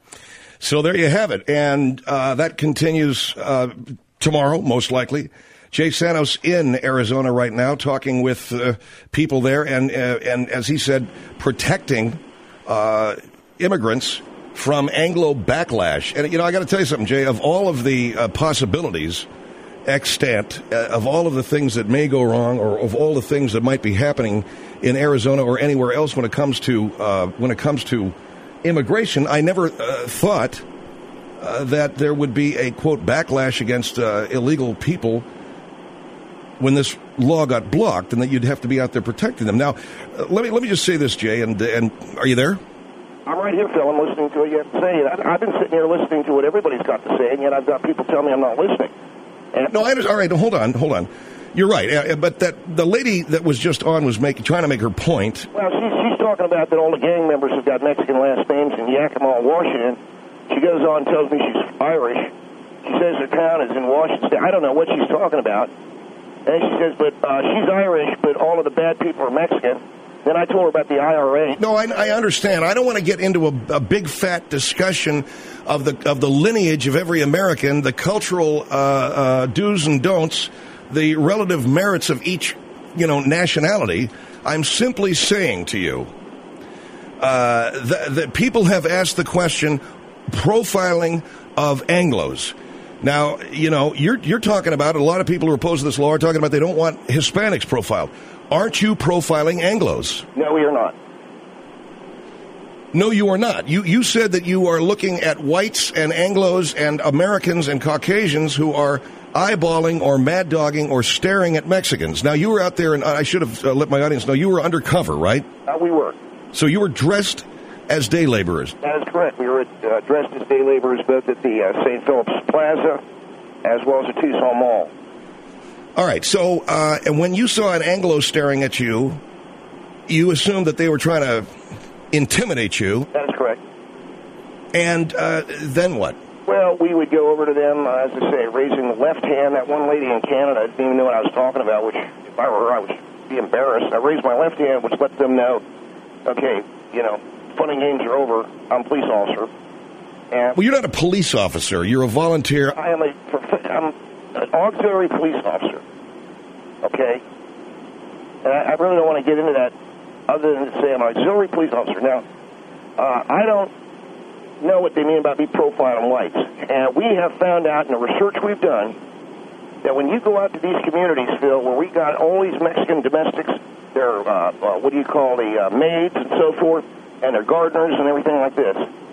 So there you have it. And uh, that continues uh, tomorrow, most likely. Jay Santos in Arizona right now, talking with uh, people there, and, uh, and as he said, protecting uh, immigrants from Anglo backlash. And, you know, I got to tell you something, Jay, of all of the uh, possibilities extant, uh, of all of the things that may go wrong, or of all the things that might be happening in Arizona or anywhere else when it comes to uh, when it comes to immigration, I never uh, thought uh, that there would be a, quote, backlash against uh, illegal people when this law got blocked and that you'd have to be out there protecting them. Now, uh, let me let me just say this, Jay, and and are you there? I'm right here, Phil. I'm listening to what you have to say. I, I've been sitting here listening to what everybody's got to say, and yet I've got people tell me I'm not listening. And no, I understand. All right, hold on, hold on. You're right, uh, but that the lady that was just on was making trying to make her point. Well, she's, she's talking about that all the gang members have got Mexican last names in Yakima, Washington. She goes on and tells me she's Irish. She says her town is in Washington. I don't know what she's talking about. And she says, but uh, she's Irish, but all of the bad people are Mexican. Then I told her about the I R A. No, I, I understand. I don't want to get into a, a big fat discussion of the of the lineage of every American, the cultural uh, uh, do's and don'ts, the relative merits of each, you know, nationality. I'm simply saying to you uh, that, that people have asked the question, profiling of Anglos. Now, you know, you're you're talking about, a lot of people who oppose this law are talking about they don't want Hispanics profiled. Aren't you profiling Anglos? No, we are not. No, you are not. You you said that you are looking at whites and Anglos and Americans and Caucasians who are eyeballing or mad dogging or staring at Mexicans. Now, you were out there, and I should have uh, let my audience know, you were undercover, right? Uh, we were. So you were dressed as day laborers? That is correct. We were uh, dressed as day laborers both at the uh, Saint Philip's Plaza as well as the Tucson Mall. All right, so uh, and when you saw an Anglo staring at you, you assumed that they were trying to intimidate you. That is correct. And uh, then what? Well, we would go over to them, uh, as I say, raising the left hand. That one lady in Canada didn't even know what I was talking about, which, if I were her, I would be embarrassed. I raised my left hand, which let them know, okay, you know, fun and games are over. I'm a police officer. And well, you're not a police officer. You're a volunteer. I am a, I'm an auxiliary police officer. Okay? And I, I really don't want to get into that other than to say I'm an auxiliary police officer. Now, uh, I don't know what they mean about me profiling whites. And we have found out in the research we've done that when you go out to these communities, Phil, where we got all these Mexican domestics, they're, uh, uh, what do you call the uh, maids and so forth, and they're gardeners and everything like this.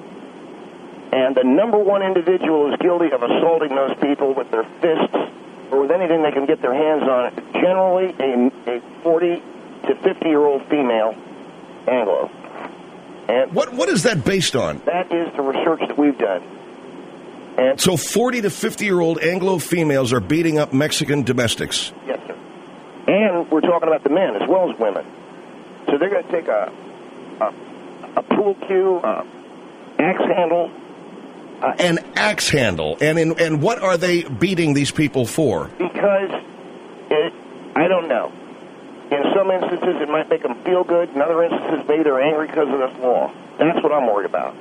And the number one individual who's guilty of assaulting those people with their fists or with anything they can get their hands on, generally a, a forty to fifty-year-old female Anglo. And what what is that based on? That is the research that we've done. And so forty to fifty-year-old Anglo females are beating up Mexican domestics? Yes, sir. And we're talking about the men as well as women. So they're going to take a, a, a pool cue, uh, axe handle, Uh, an axe handle. And in, and what are they beating these people for? Because, it, I don't know. In some instances, it might make them feel good. In other instances, maybe they're angry because of this law. That's what I'm worried about.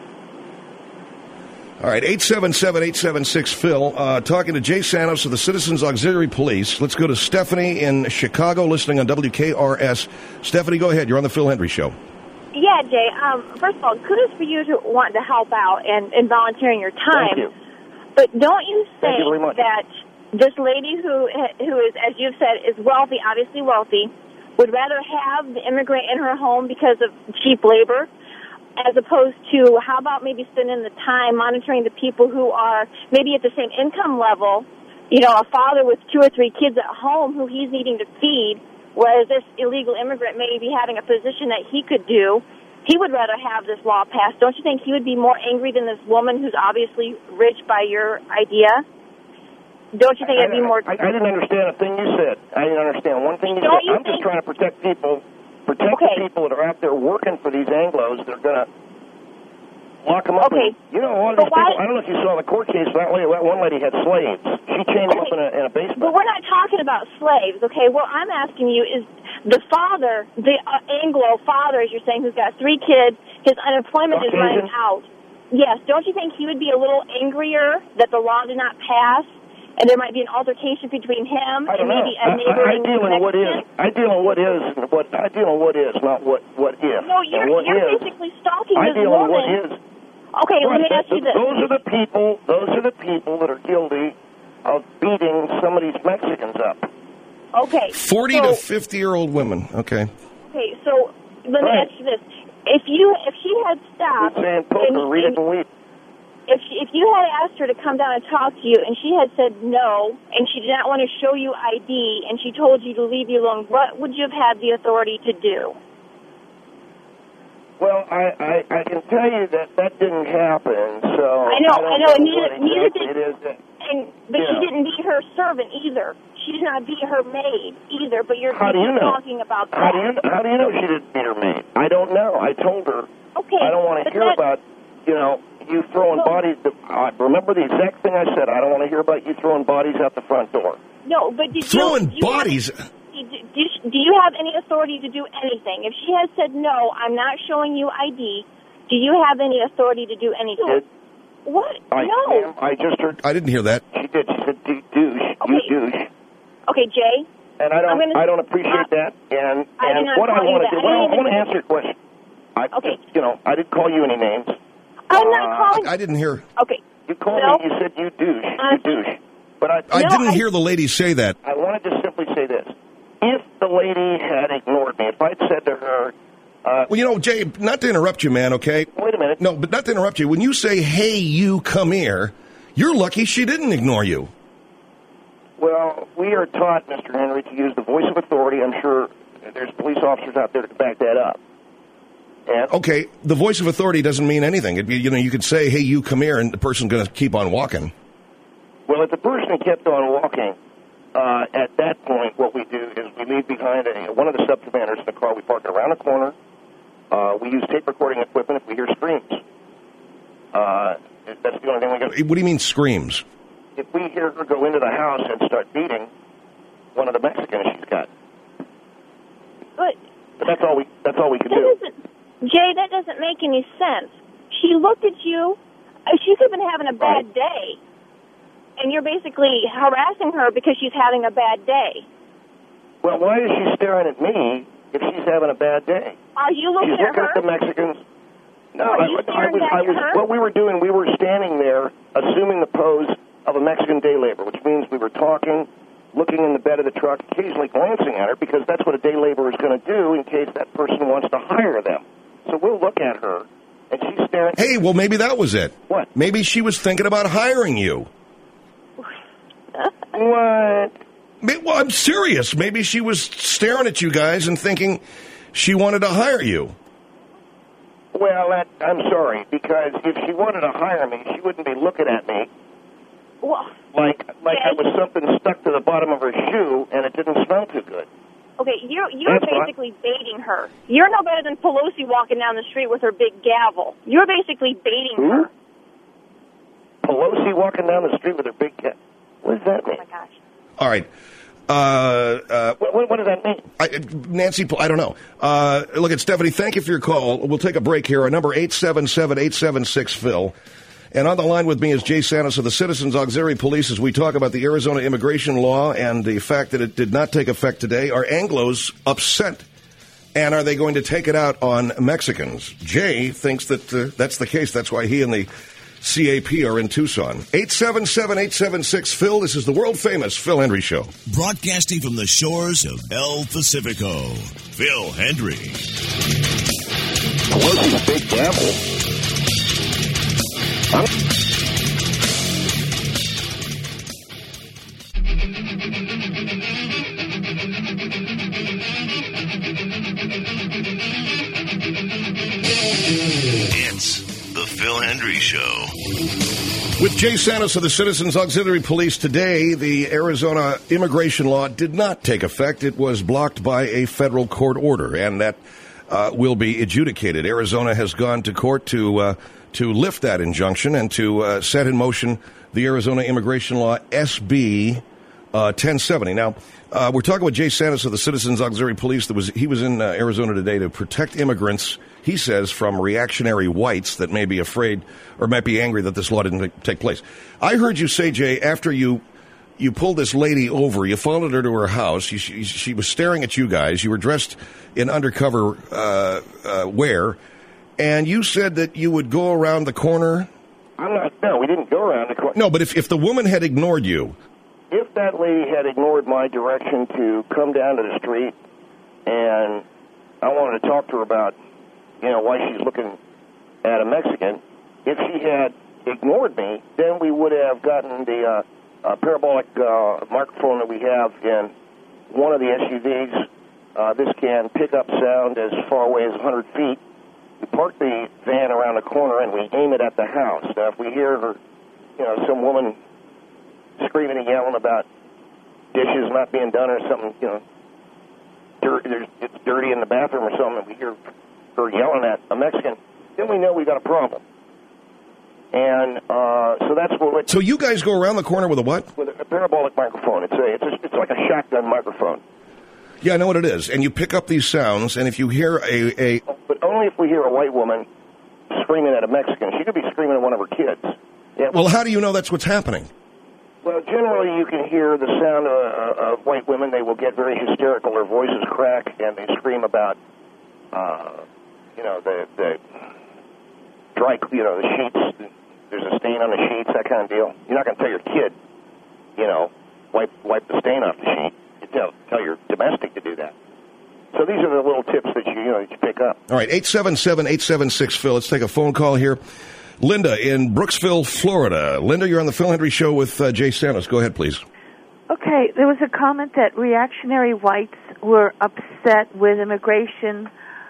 All right, eight seven seven, eight seven six, Phil. Uh, talking to Jay Santos of the Citizens Auxiliary Police. Let's go to Stephanie in Chicago, listening on W K R S. Stephanie, go ahead. You're on the Phil Hendry Show. Yeah, Jay. Um, first of all, kudos for you to want to help out and, and volunteering your time. Thank you. But don't you think you very much. that this lady who who is, as you've said, is wealthy, obviously wealthy, would rather have the immigrant in her home because of cheap labor, as opposed to how about maybe spending the time monitoring the people who are maybe at the same income level, you know, a father with two or three kids at home who he's needing to feed, whereas this illegal immigrant may be having a position that he could do. He would rather have this law passed. Don't you think he would be more angry than this woman who's obviously rich by your idea? Don't you think I, it'd be more... I, I didn't understand a thing you said. I didn't understand one thing you Don't said. you I'm think... just trying to protect people, protect okay. the people that are out there working for these Anglos that are going to lock them up. Okay. And, you know, a lot of these why... people, I don't know if you saw the court case, but that, lady, that one lady had slaves. She chained them up in a, in a basement. But we're not talking about slaves, okay? What I'm asking you is the father, the uh, Anglo father, as you're saying, who's got three kids, his unemployment Caucasian? is running out. Yes, don't you think he would be a little angrier that the law did not pass? And there might be an altercation between him I and don't maybe know. a neighboring I, I, I deal in what is. I deal in what is. And what I deal in what is, not what what if. No, you're, and what you're is, basically stalking I this deal woman. in what is. Okay, right, let me ask that, you this. Those are the people. Those are the people that are guilty of beating some of these Mexicans up. Okay. Forty so, to fifty-year-old women. Okay. Okay, so let me right. ask you this: if you if she had stopped, saying poker, and, read and, it and weep. if she, if you had asked her to come down and talk to you, and she had said no, and she did not want to show you I D, and she told you to leave you alone, what would you have had the authority to do? Well, I, I, I can tell you that that didn't happen, so... I know, I, I know, know neither, what neither exactly did... it is that, and, but you she know. didn't beat her servant either. She did not beat her maid either, but you're How do you know? talking about that. How do you, how do you know she didn't beat her maid? I don't know. I told her Okay, I don't want to but hear that- about, you know, you throwing Well- bodies... To, uh, remember the exact thing I said. I don't want to hear about you throwing bodies out the front door. No, but did Throwing you... do you bodies... Have, do, do, do you have any authority to do anything? If she has said, no, I'm not showing you I D, do you have any authority to do anything? Did, What? I, no. ma'am, I just heard... I didn't hear that. She did. She said, "Du- douche, you Okay. douche." Okay, Jay. And I don't, I'm gonna- I don't appreciate that. And I did and not what I call you want to that. do, I well, I didn't want to even- answer your question. I, Okay. You know, I didn't call you any names. I'm not Uh, calling... I didn't hear... Okay. You called No. me. You said you douche. Uh, you douche. But I, I No, didn't I- hear the lady say that. I want to just simply say this: if the lady had ignored me, if I'd said to her, uh, Well, you know, Jay, not to interrupt you, man, okay? "Wait a minute," No, but not to interrupt you. When you say, hey, you, come here, you're lucky she didn't ignore you. well, we are taught, Mister Henry, to use the voice of authority. I'm sure there's police officers out there to back that up. And Okay, the voice of authority doesn't mean anything. It'd be, you know, you could say, hey, you, come here, and the person's going to keep on walking. well, if the person kept on walking, uh, at that point, what we do is we leave behind a, one of the sub-commanders in the car. We park it around a corner. Uh, we use tape recording equipment if we hear screams. Uh, that's the only thing we got. What do you mean screams? If we hear her go into the house and start beating one of the Mexicans she's got, But but that's all we that's all we can that do. doesn't... Jay, that doesn't make any sense. She looked at you. uh, She could have been having a bad Right. day. And you're basically harassing her because she's having a bad day. Well, why is she staring at me if she's having a bad day? Are you looking She's at looking her? at the Mexicans. No, Are I, you I staring was. back I at was. her? What we were doing, we were standing there, assuming the pose of a Mexican day laborer, which means we were talking, looking in the bed of the truck, occasionally glancing at her, because that's what a day laborer is going to do in case that person wants to hire them. So we'll look at her, and she's staring. Hey, well, maybe that was it. What? Maybe she was thinking about hiring you. What? May- Well, I'm serious. Maybe she was staring at you guys and thinking she wanted to hire you. Well, that, I'm sorry, because if she wanted to hire me, she wouldn't be looking at me Well, like like I Jay? was something stuck to the bottom of her shoe and it didn't smell too good. okay, you're, you're That's right. basically baiting her. You're no better than Pelosi walking down the street with her big gavel. You're basically baiting Who? her. Pelosi walking down the street with her big cat. What does that mean? Oh, my gosh. All right. Uh, uh, What, what, what does that mean? I, Nancy, I don't know. Uh, look at Stephanie. Thank you for your call. We'll take a break here. Our number eight seven seven, eight seven six, Phil. And on the line with me is Jay Santos of the Citizens Auxiliary Police as we talk about the Arizona immigration law and the fact that it did not take effect today. Are Anglos upset? And are they going to take it out on Mexicans? Jay thinks that uh, that's the case. That's why he and the C A P are in Tucson. eight seven seven, eight seven six, Phil. This is the world-famous Phil Hendry Show. Broadcasting from the shores of El Pacifico, Phil Hendry. Pelosi's big gavel. It's the Phil Hendry Show. With Jay Santos of the Citizens Auxiliary Police today, the Arizona immigration law did not take effect. It was blocked by a federal court order, and that uh, will be adjudicated. Arizona has gone to court to uh, to lift that injunction and to uh, set in motion the Arizona immigration law S B uh, ten seventy. Now, uh, we're talking with Jay Santos of the Citizens Auxiliary Police. That was he was in uh, Arizona today to protect immigrants, he says, from reactionary whites that may be afraid or might be angry that this law didn't take place. I heard you say, Jay, after you you pulled this lady over, you followed her to her house. You, she, she was staring at you guys. You were dressed in undercover uh, uh, wear, and you said that you would go around the corner. I'm not. No, we didn't go around the corner. No, but if, if the woman had ignored you. If that lady had ignored my direction to come down to the street, and I wanted to talk to her about, you know, why she's looking at a Mexican, if she had ignored me, then we would have gotten the uh, uh, parabolic uh, microphone that we have in one of the S U Vs. Uh, this can pick up sound as far away as one hundred feet. We park the van around the corner and we aim it at the house. Now, if we hear her, you know, some woman screaming and yelling about dishes not being done or something, you know, dirt, there's, it's dirty in the bathroom or something, and we hear her yelling at a Mexican, then we know we got a problem. And uh, so that's what. It, so you guys go around the corner with a what? With a, a parabolic microphone. It's a, it's a, it's like a shotgun microphone. Yeah, I know what it is. And you pick up these sounds, and if you hear a, a... But only if we hear a white woman screaming at a Mexican. She could be screaming at one of her kids. Yeah. Well, how do you know that's what's happening? Well, generally you can hear the sound of, of white women. They will get very hysterical. Their voices crack, and they scream about, uh, you know, the, the dry, you know, the sheets. There's a stain on the sheets, that kind of deal. You're not going to tell your kid, you know, wipe wipe the stain off the sheet. You tell tell your domestic to do that. So these are the little tips that you you know that you pick up. All right, eight seven seven, eight seven six, Phil. Let's take a phone call here. Linda in Brooksville, Florida. Linda, you're on the Phil Hendry Show with uh, Jay Santos. Go ahead, please. Okay, there was a comment that reactionary whites were upset with immigration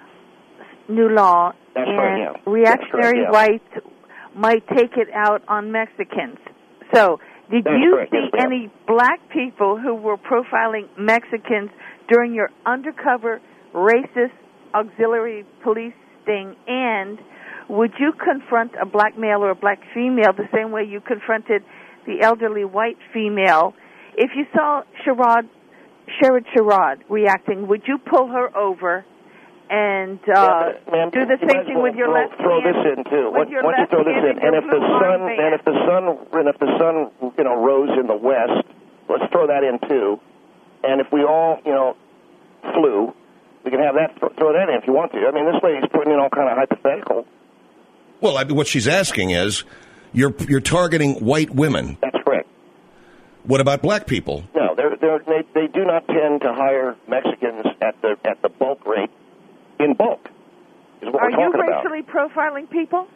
new law, That's and right, yeah. reactionary That's correct, yeah. whites might take it out on Mexicans. So, did That's you correct, see yes, ma'am. any black people who were profiling Mexicans during your undercover racist auxiliary police sting? And would you confront a black male or a black female the same way you confronted the elderly white female? If you saw Sherrod, Sherrod Sherrod reacting, would you pull her over and uh, yeah, do the same thing with your throw, left throw hand? this in too. With Once your once you left throw this hand in, and and your if the blue sun armband. and if the sun and if the sun you know rose in the west, let's throw that in too. And if we all you know flew, we can have that throw that in if you want to. I mean, this lady's putting in all kind of hypothetical. Well, I mean, what she's asking is, you're you're targeting white women. That's correct. What about black people? No, they're, they're, they they do not tend to hire Mexicans at the at the bulk rate in bulk. Is what Are we're you talking about. racially profiling people?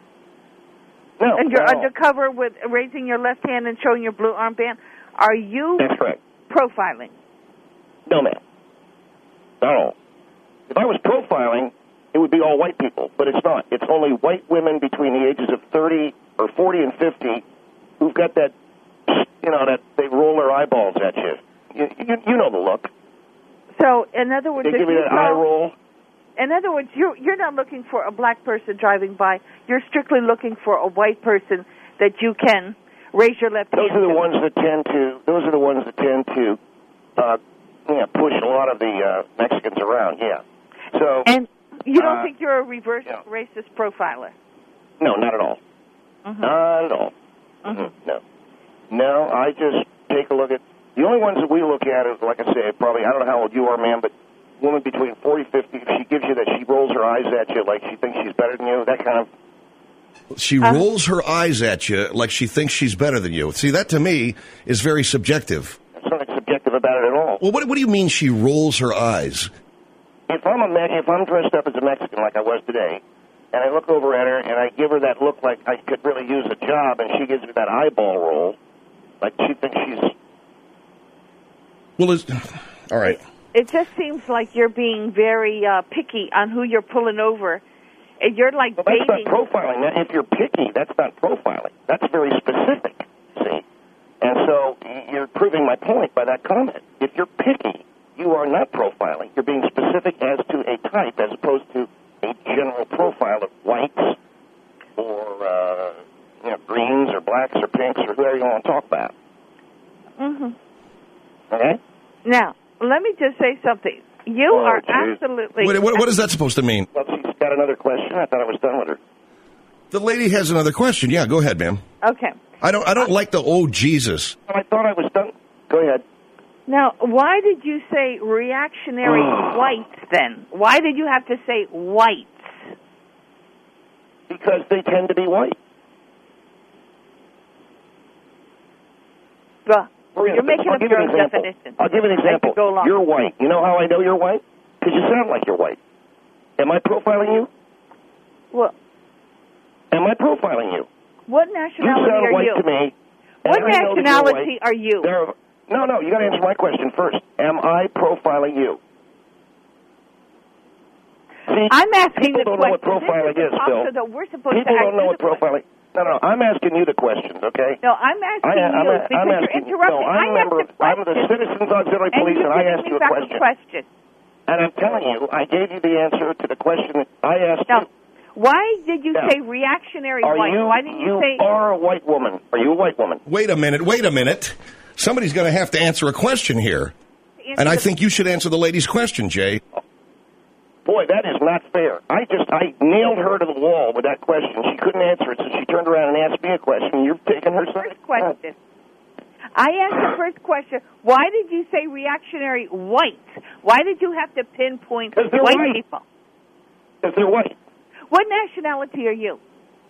No, And you're no. undercover with raising your left hand and showing your blue armband. Are you That's correct. profiling? No, ma'am. Not all. If I was profiling, it would be all white people, but it's not. It's only white women between the ages of thirty or forty and fifty who've got that, you know, that they roll their eyeballs at you. You, you, you know the look. So, in other words, They if give you you that eye saw- roll. In other words, you're you're not looking for a black person driving by. You're strictly looking for a white person that you can raise your left Those hand are the to. ones that tend to. Those are the ones that tend to, uh, yeah, push a lot of the uh, Mexicans around. Yeah. So. And you don't uh, think you're a reverse racist profiler? No, not at all. Mhm. Not at all. Mm-hmm. No. No, I just take a look at. The only ones that we look at is, like I say, probably, I don't know how old you are, man, but woman between forty and fifty, if she gives you that, she rolls her eyes at you like she thinks she's better than you, that kind of. She rolls her eyes at you like she thinks she's better than you. See, that to me is very subjective. There's nothing subjective about it at all. Well, what, what do you mean she rolls her eyes? If I'm a Me- if I'm dressed up as a Mexican like I was today, and I look over at her and I give her that look like I could really use a job, and she gives me that eyeball roll, like she thinks she's. Well, is all right. It just seems like you're being very uh, picky on who you're pulling over. And you're like Well, that's baiting. not profiling. Now, if you're picky, that's not profiling. That's very specific, see? And so you're proving my point by that comment. If you're picky, you are not profiling. You're being specific as to a type as opposed to a general profile of whites or uh, you know, greens or blacks or pinks or whoever you want to talk about. Mhm. Okay? Now, let me just say something. You Oh, are geez. absolutely. What, what, what is that supposed to mean? Well, she's got another question. I thought I was done with her. The lady has another question. Yeah, go ahead, ma'am. Okay. I don't. I don't like the oh Jesus. I thought I was done. Go ahead. Now, why did you say reactionary whites then? Why did you have to say whites? Because they tend to be white. Well, We're you're gonna- making I'll up give your you own an example. definition. I'll give you an example. Go along. You're white. You know how I know you're white? Because you sound like you're white. Am I profiling you? Well, Am I profiling you? What You nationality sound are white you? to me. and What I know that you're nationality white. are you? There are, no, no, you got to answer my question first. Am I profiling you? See, I'm asking people the don't know what question. profiling This is, is Phil. the that we're supposed People to ask don't know you what the question. profiling. No, no, I'm asking you the questions, okay? No, I'm asking I, I'm, you a, because I'm you're asking, interrupting. No, I'm I a member. asked a I'm the question, Citizens Auxiliary and Police, you're and I giving asked me you a back question. a question. And I'm telling you, I gave you the answer to the question that I asked Now, you. why did you Now, say reactionary Are white? you? Why didn't you, you say? are a white woman. Are you a white woman? Wait a minute, wait a minute. Somebody's going to have to answer a question here. And I think you should answer the lady's question, Jay. Boy, that is not fair. I just, I nailed her to the wall with that question. She couldn't answer it, so she turned around and asked me a question. You're taking her side. First question. I asked the first question. Why did you say reactionary white? Why did you have to pinpoint 'Cause they're white, white. people? Because they're white. What nationality are you?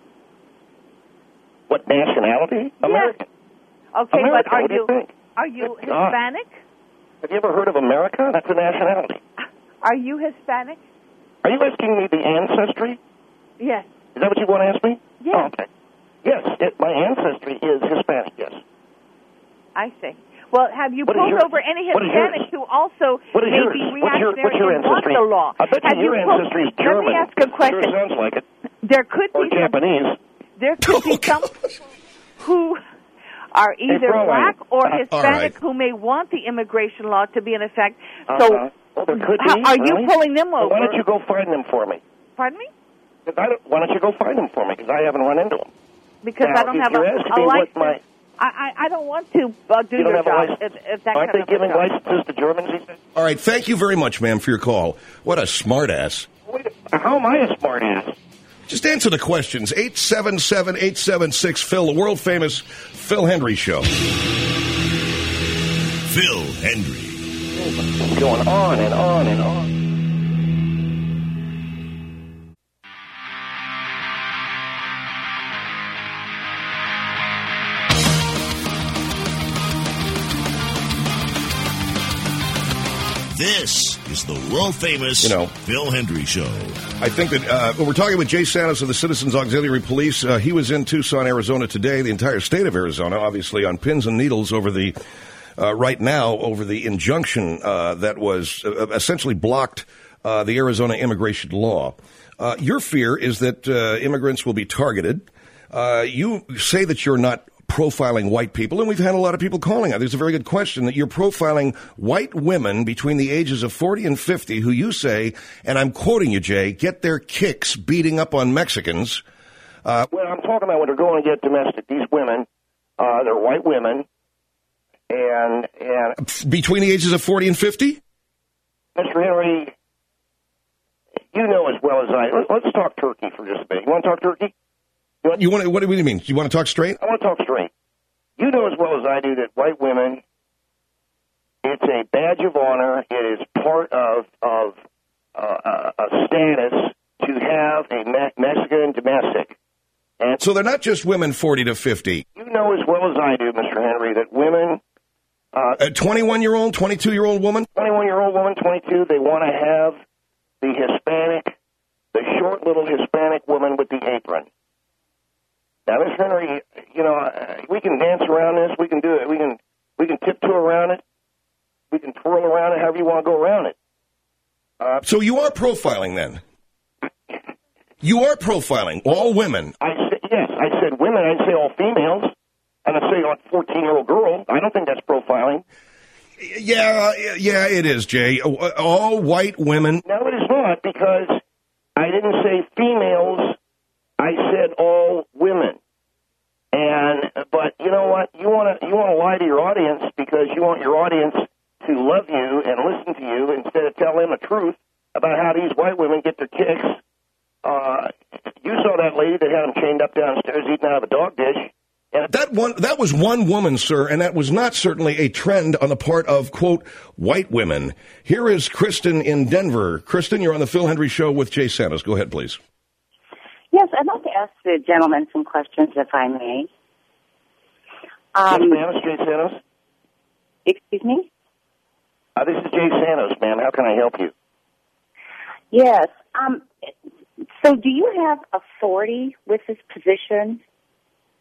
What nationality? American. Okay, America, but are what do you you think? are you Good God. Hispanic? Have you ever heard of America? That's a nationality. Are you Hispanic? Are you asking me the ancestry? Yes. Is that what you want to ask me? Yes. Oh, okay. Yes, it, my ancestry is Hispanic, yes. I see. Well, have you What is pulled yours? over any What is yours? Hispanics who also What is may yours? be What's your, reactionary what's your and want ancestry? the law? I bet Have you your you pulled- ancestry is Let German. me ask a question. Sure sounds like it. There could Or be some, Japanese. there could be some who are either Fraulein. black or Uh, Hispanic all right. who may want the immigration law to be in effect. So, Uh-huh. Well, there could how, be. are really? you pulling them Well, over? why don't you go find them for me? Pardon me? 'Cause I don't, why don't you go find them for me? Because I haven't run into them. Because Now, I don't if have you're a, asking a me what license. my- I, I, I don't want to uh, do You don't your have a job. license? If, if that Aren't kind they of a giving job. licenses to Germans, he said? All right, thank you very much, ma'am, for your call. What a smartass. Wait, how am I a smart ass? Just answer the questions. eight seven seven, eight seven six, Phil, the world-famous Phil Hendry Show. Phil Hendry. Going on and on and on. This is the world-famous You know, Phil Hendry Show. I think that uh, when we're talking with Jay Santos of the Citizens Auxiliary Police, uh, he was in Tucson, Arizona today, the entire state of Arizona, obviously on pins and needles over the, uh, right now, over the injunction uh, that was uh, essentially blocked uh, the Arizona immigration law. Uh, your fear is that uh, immigrants will be targeted. Uh, you say that you're not profiling white people, and we've had a lot of people calling out. There's a very good question that you're profiling white women between the ages of forty and fifty who you say, and I'm quoting you, Jay, get their kicks beating up on Mexicans. Uh, Well, I'm talking about when they're going to get domestic. These women, uh, they're white women, and and between the ages of forty and fifty? Mister Henry, you know as well as I. let- Let's talk turkey for just a minute. You want to talk turkey? You want, You want to, what do you mean? You want to talk straight? I want to talk straight. You know as well as I do that white women, it's a badge of honor. It is part of of uh, a status to have a Me- Mexican domestic. And So they're not just women forty to fifty. you know as well as I do, Mister Henry, that women, uh, A twenty-one-year-old, twenty-two-year-old woman? twenty-one-year-old woman, twenty-two, they want to have the Hispanic, the short little Hispanic woman with the apron. Now, Mister Henry, you know, uh, we can dance around this. We can do it. We can we can tiptoe around it. We can twirl around it, however you want to go around it. Uh, So you are profiling then? You are profiling all women. I said, yes, I said women. I didn't say all females. And I say a fourteen-year-old girl. I don't think that's profiling. Yeah, yeah, it is, Jay. All white women. No, it is not, because I didn't say females. I said all women. And but you know what? You want to you want to lie to your audience because you want your audience to love you and listen to you instead of tell them the truth about how these white women get their kicks. Uh, you saw that lady that had them chained up downstairs eating out of a dog dish. And That one, that was one woman, sir, and that was not certainly a trend on the part of, quote, white women. Here is Kristen in Denver. Kristen, you're on the Phil Hendry Show with Jay Santos. Go ahead, please. Yes, I'd like to ask the gentleman some questions, if I may. yes, Um, ma'am, it's Jay Santos. excuse me? Uh, this is Jay Santos, ma'am. How can I help you? Yes. Um, so do you have authority with this position?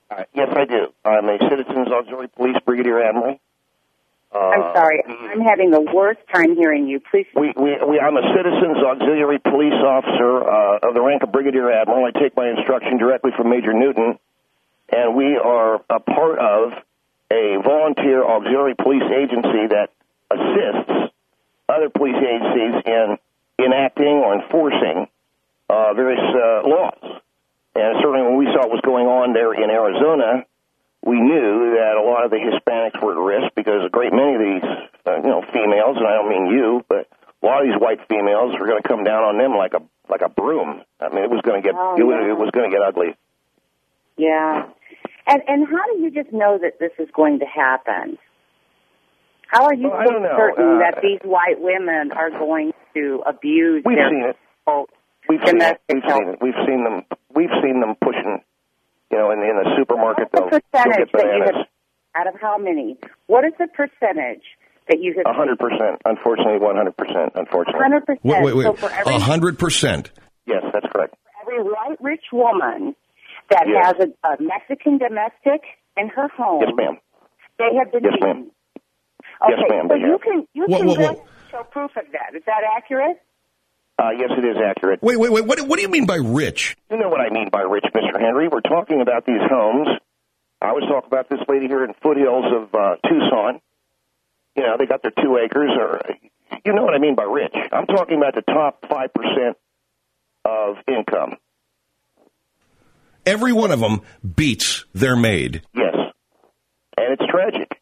Uh, yes, I do. I'm a Citizens Auxiliary Police Brigadier Admiral. Uh, I'm sorry. I'm having the worst time hearing you. Please. We, we, we, I'm a Citizens Auxiliary Police Officer uh, of the rank of Brigadier Admiral. I take my instruction directly from Major Newton, and we are a part of a volunteer auxiliary police agency that assists other police agencies in enacting or enforcing uh, various uh, laws. And certainly when we saw what was going on there in Arizona, we knew that a lot of the Hispanics were at risk because a great many of these, uh, you know, females, and I don't mean you, but a lot of these white females were going to come down on them like a like a broom. I mean, it was going to get Oh, it was, yeah. it was going to get ugly. Yeah. And and how do you just know that this is going to happen? How are you Well, I so don't know. certain Uh, that these white women are going to abuse We've their seen it. quote, We've seen it. domestic We've help? seen it. We've seen them. We've seen them pushing. You know, in, in the supermarket, they'll, What's the they'll percentage get that you bananas. have, out of how many? What is the percentage that you have A hundred percent. Unfortunately, one hundred percent. Unfortunately. one hundred percent. Wait, wait, wait. So for every, A hundred percent. Yes, that's correct. every white rich woman that Yes. has a, a Mexican domestic in her home, Yes, ma'am. they have been Yes, beaten. ma'am. Okay, Yes, ma'am, so they you have. can you Whoa, can whoa, whoa. best show proof of that. Is that accurate? Uh, yes, it is accurate. Wait, wait, wait. What, what do you mean by rich? You know what I mean by rich, Mister Henry. We're talking about these homes. I was talking about this lady here in foothills of uh, Tucson. You know, they got their two acres. Or you know what I mean by rich. I'm talking about the top five percent of income. Every one of them beats their maid. Yes. And it's tragic.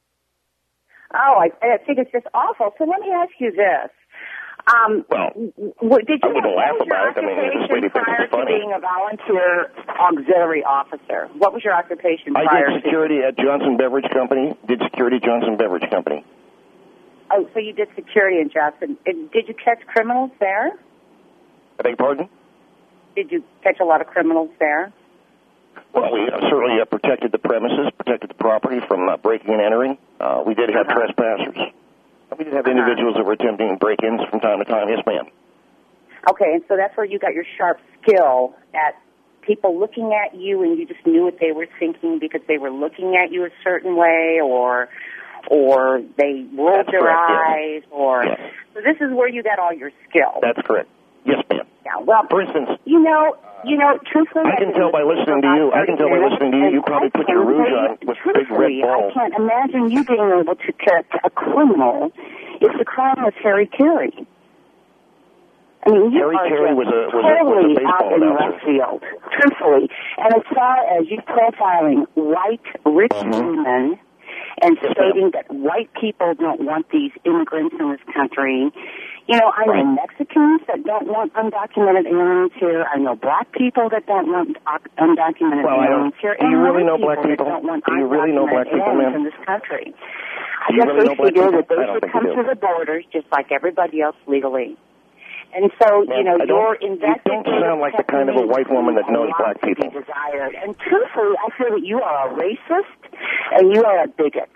Oh, I, I think it's just awful. So let me ask you this. Um, well, w- did you I wouldn't laugh what was your about it. I mean, this lady thinks prior it's funny. to being a volunteer auxiliary officer? What was your occupation I prior did security at Johnson Beverage Company. Did security at Johnson Beverage Company. to... Oh, so you did security in Johnson. And did you catch criminals there? I beg your pardon? Did you catch a lot of criminals there? Well, we uh, certainly uh, protected the premises, protected the property from uh, breaking and entering. Uh, we did have Uh-huh. trespassers. We did have individuals that were attempting break-ins from time to time. Yes, ma'am. Okay, and so that's where you got your sharp skill at people looking at you and you just knew what they were thinking because they were looking at you a certain way or or they rolled That's their correct, yes. eyes or... Yes. So this is where you got all your skill. That's correct. Yes, ma'am. Yeah, well, For instance, you know, you know, truthfully... I can tell by listening to you. I can tell by listening to you. You probably put your rouge on with big red balls. I can't imagine you being able to catch a criminal if the crime was Harry Carey. I mean, you Harry are Carey just was a- was a- was a totally baseball out in announcer. left field, truthfully. And as far as you profiling white, rich women and stating that white people don't want these immigrants in this country, you know, I know Mexicans that don't want undocumented aliens here. I know black people that don't want doc- undocumented Well, I aliens don't- here. do you and really white know black that people? don't want Do you really know black undocumented people, aliens ma'am? in this country. I Do you guess really they know black figure people? that they I don't should think come you do. to the borders just like everybody else legally. And so, you Ma'am, know, I don't- your you investigative don't sound like the kind of a white woman that knows techniques black are people. to be desired. And truthfully, I feel that you are a racist and you are a bigot.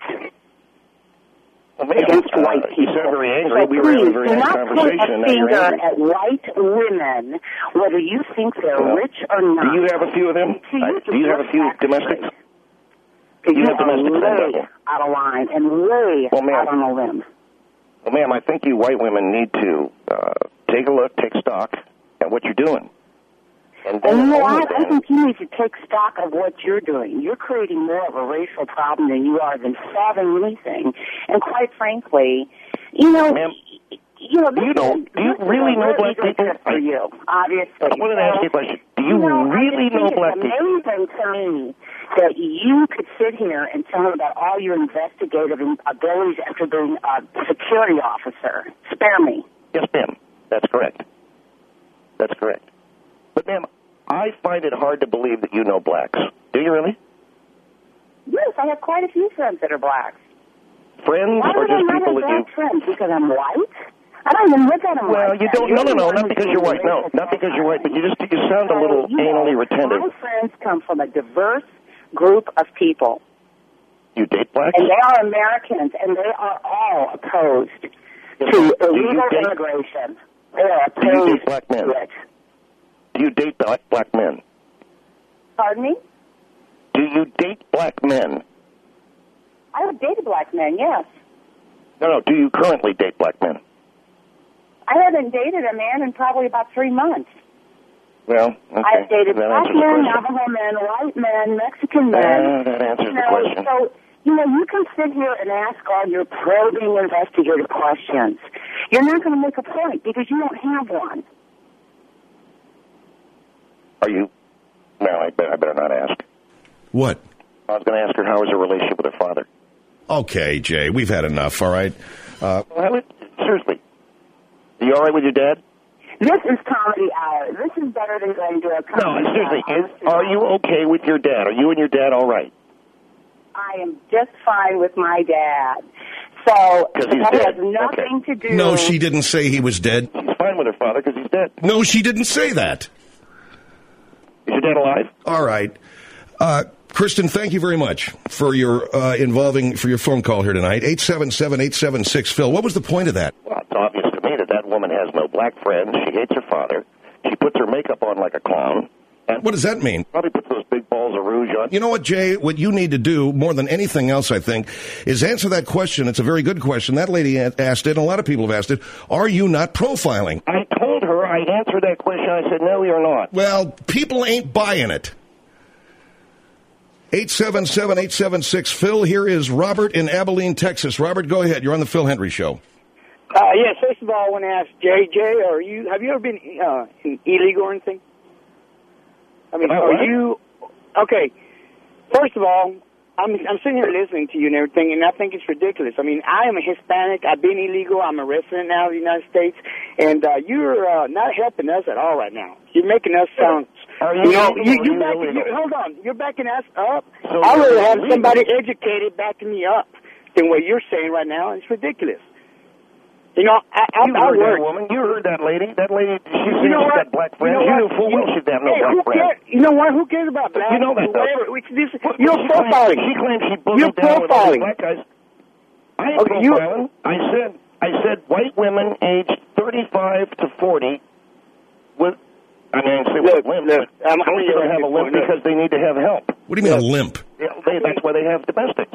Well, ma'am, Against uh, white you people. sound very angry. So We were having a please, very do nice not point conversation, a and now you're finger angry. at white women, whether you think they're Well, rich or not. Do you have a few of them? See, you Uh, can do you have a look few back domestics? Because You you have are domestics then, don't way you? out of line and way Well, ma'am. out on a limb. Well, ma'am, I think you white women need to uh, take a look, take stock at what you're doing. And then, And you know only what? I then- think you need to take stock of what you're doing. You're creating more of a racial problem than you are than solving anything. And quite frankly, you know, Ma'am, you know, do you know? Do you this is really a know really black good people? trip for you, obviously. I wanted to ask you a question. Do you know, really I just know think black it's people? amazing to me that you could sit here and tell me about all your investigative abilities after being a security officer. Spare me. Yes, ma'am. That's correct. That's correct. But, ma'am, I find it hard to believe that you know blacks. Do you really? Yes, I have quite a few friends that are blacks. Friends Why or would I just not people have that you... black friends? Because I'm white? I don't even look at them Well, like you that. don't... No, no, You're no, the not one because who's you're white. No, racist. not because you're white, but you just you sound a little You know, anally retentive. My friends come from a diverse group of people. You date blacks? And they are Americans, and they are all opposed to Do you illegal date- immigration. They are Do you opposed date black men? to it. Do you date black, black men? Pardon me? Do do you date black men? I have dated black men, yes. No, no, do you currently date black men? I haven't dated a man in probably about three months. Well, okay. I've dated that black answers the men, question. Navajo men, white men, Mexican men. Uh, that answers you the know, question. So, you know, you can sit here and ask all your probing, investigative questions. You're not going to make a point because you don't have one. Are you? No, I better, I better not ask. What? I was going to ask her how was her relationship with her father. Okay, Jay, we've had enough, all right? Uh, well, seriously. Are you all right with your dad? This is comedy hour. This is better than going to a comedy No, seriously. hour. Is, are you okay with your dad? Are you and your dad all right? I am just fine with my dad. So that has nothing okay. to do... No, she didn't say he was dead. She's fine with her father because he's dead. No, she didn't say that. Is your dad alive? All right. Uh, Kristen, thank you very much for your uh, involving, for your phone call here tonight. eight seven seven, eight seven six, Phil. What was the point of that? Well, it's obvious to me that that woman has no black friends. She hates her father. She puts her makeup on like a clown. And what does that mean? Probably puts those big balls of rouge on. You know what, Jay? What you need to do, more than anything else, I think, is answer that question. It's a very good question. That lady asked it, and a lot of people have asked it. Are you not profiling? I told her I'd answer that question. I said, no, you're not. Well, people ain't buying it. eight seven seven, eight seven six, Phil. Here is Robert in Abilene, Texas. Robert, go ahead. You're on the Phil Hendry Show. Uh, yeah, first of all, I want to ask Jay, Jay, are you, have you ever been uh, illegal or anything? I mean, About are what? you, okay, first of all, I'm, I'm sitting here listening to you and everything, and I think it's ridiculous. I mean, I am a Hispanic. I've been illegal. I'm a resident now of the United States, and uh, you're uh, not helping us at all right now. You're making us sound... Are You you know, illegal you, or you are back, you illegal? you, hold on. You're backing us up. So I'd rather you're have illegal. somebody educated backing me up than what you're saying right now. It's ridiculous. You know, I, I, You I heard work. that woman. You heard that lady. That lady, she You said know she's what? got black friends. You know You, what? knew full well she'd have no Hey, black who friends. cares? You know what? Who cares about black? You know that, though. Whatever. It's this, What- you're she profiling. Claims, she claims she You're booted down with all profiling. these black guys. I ain't Okay, you- profiling. I said, I said white women aged thirty-five to forty with, I mean, I say Look, with limp, look, but I'm- most I'm of them gonna have a get limp one. Look. because they need to have help. What do you mean a limp? Yeah, they, that's why they have domestics.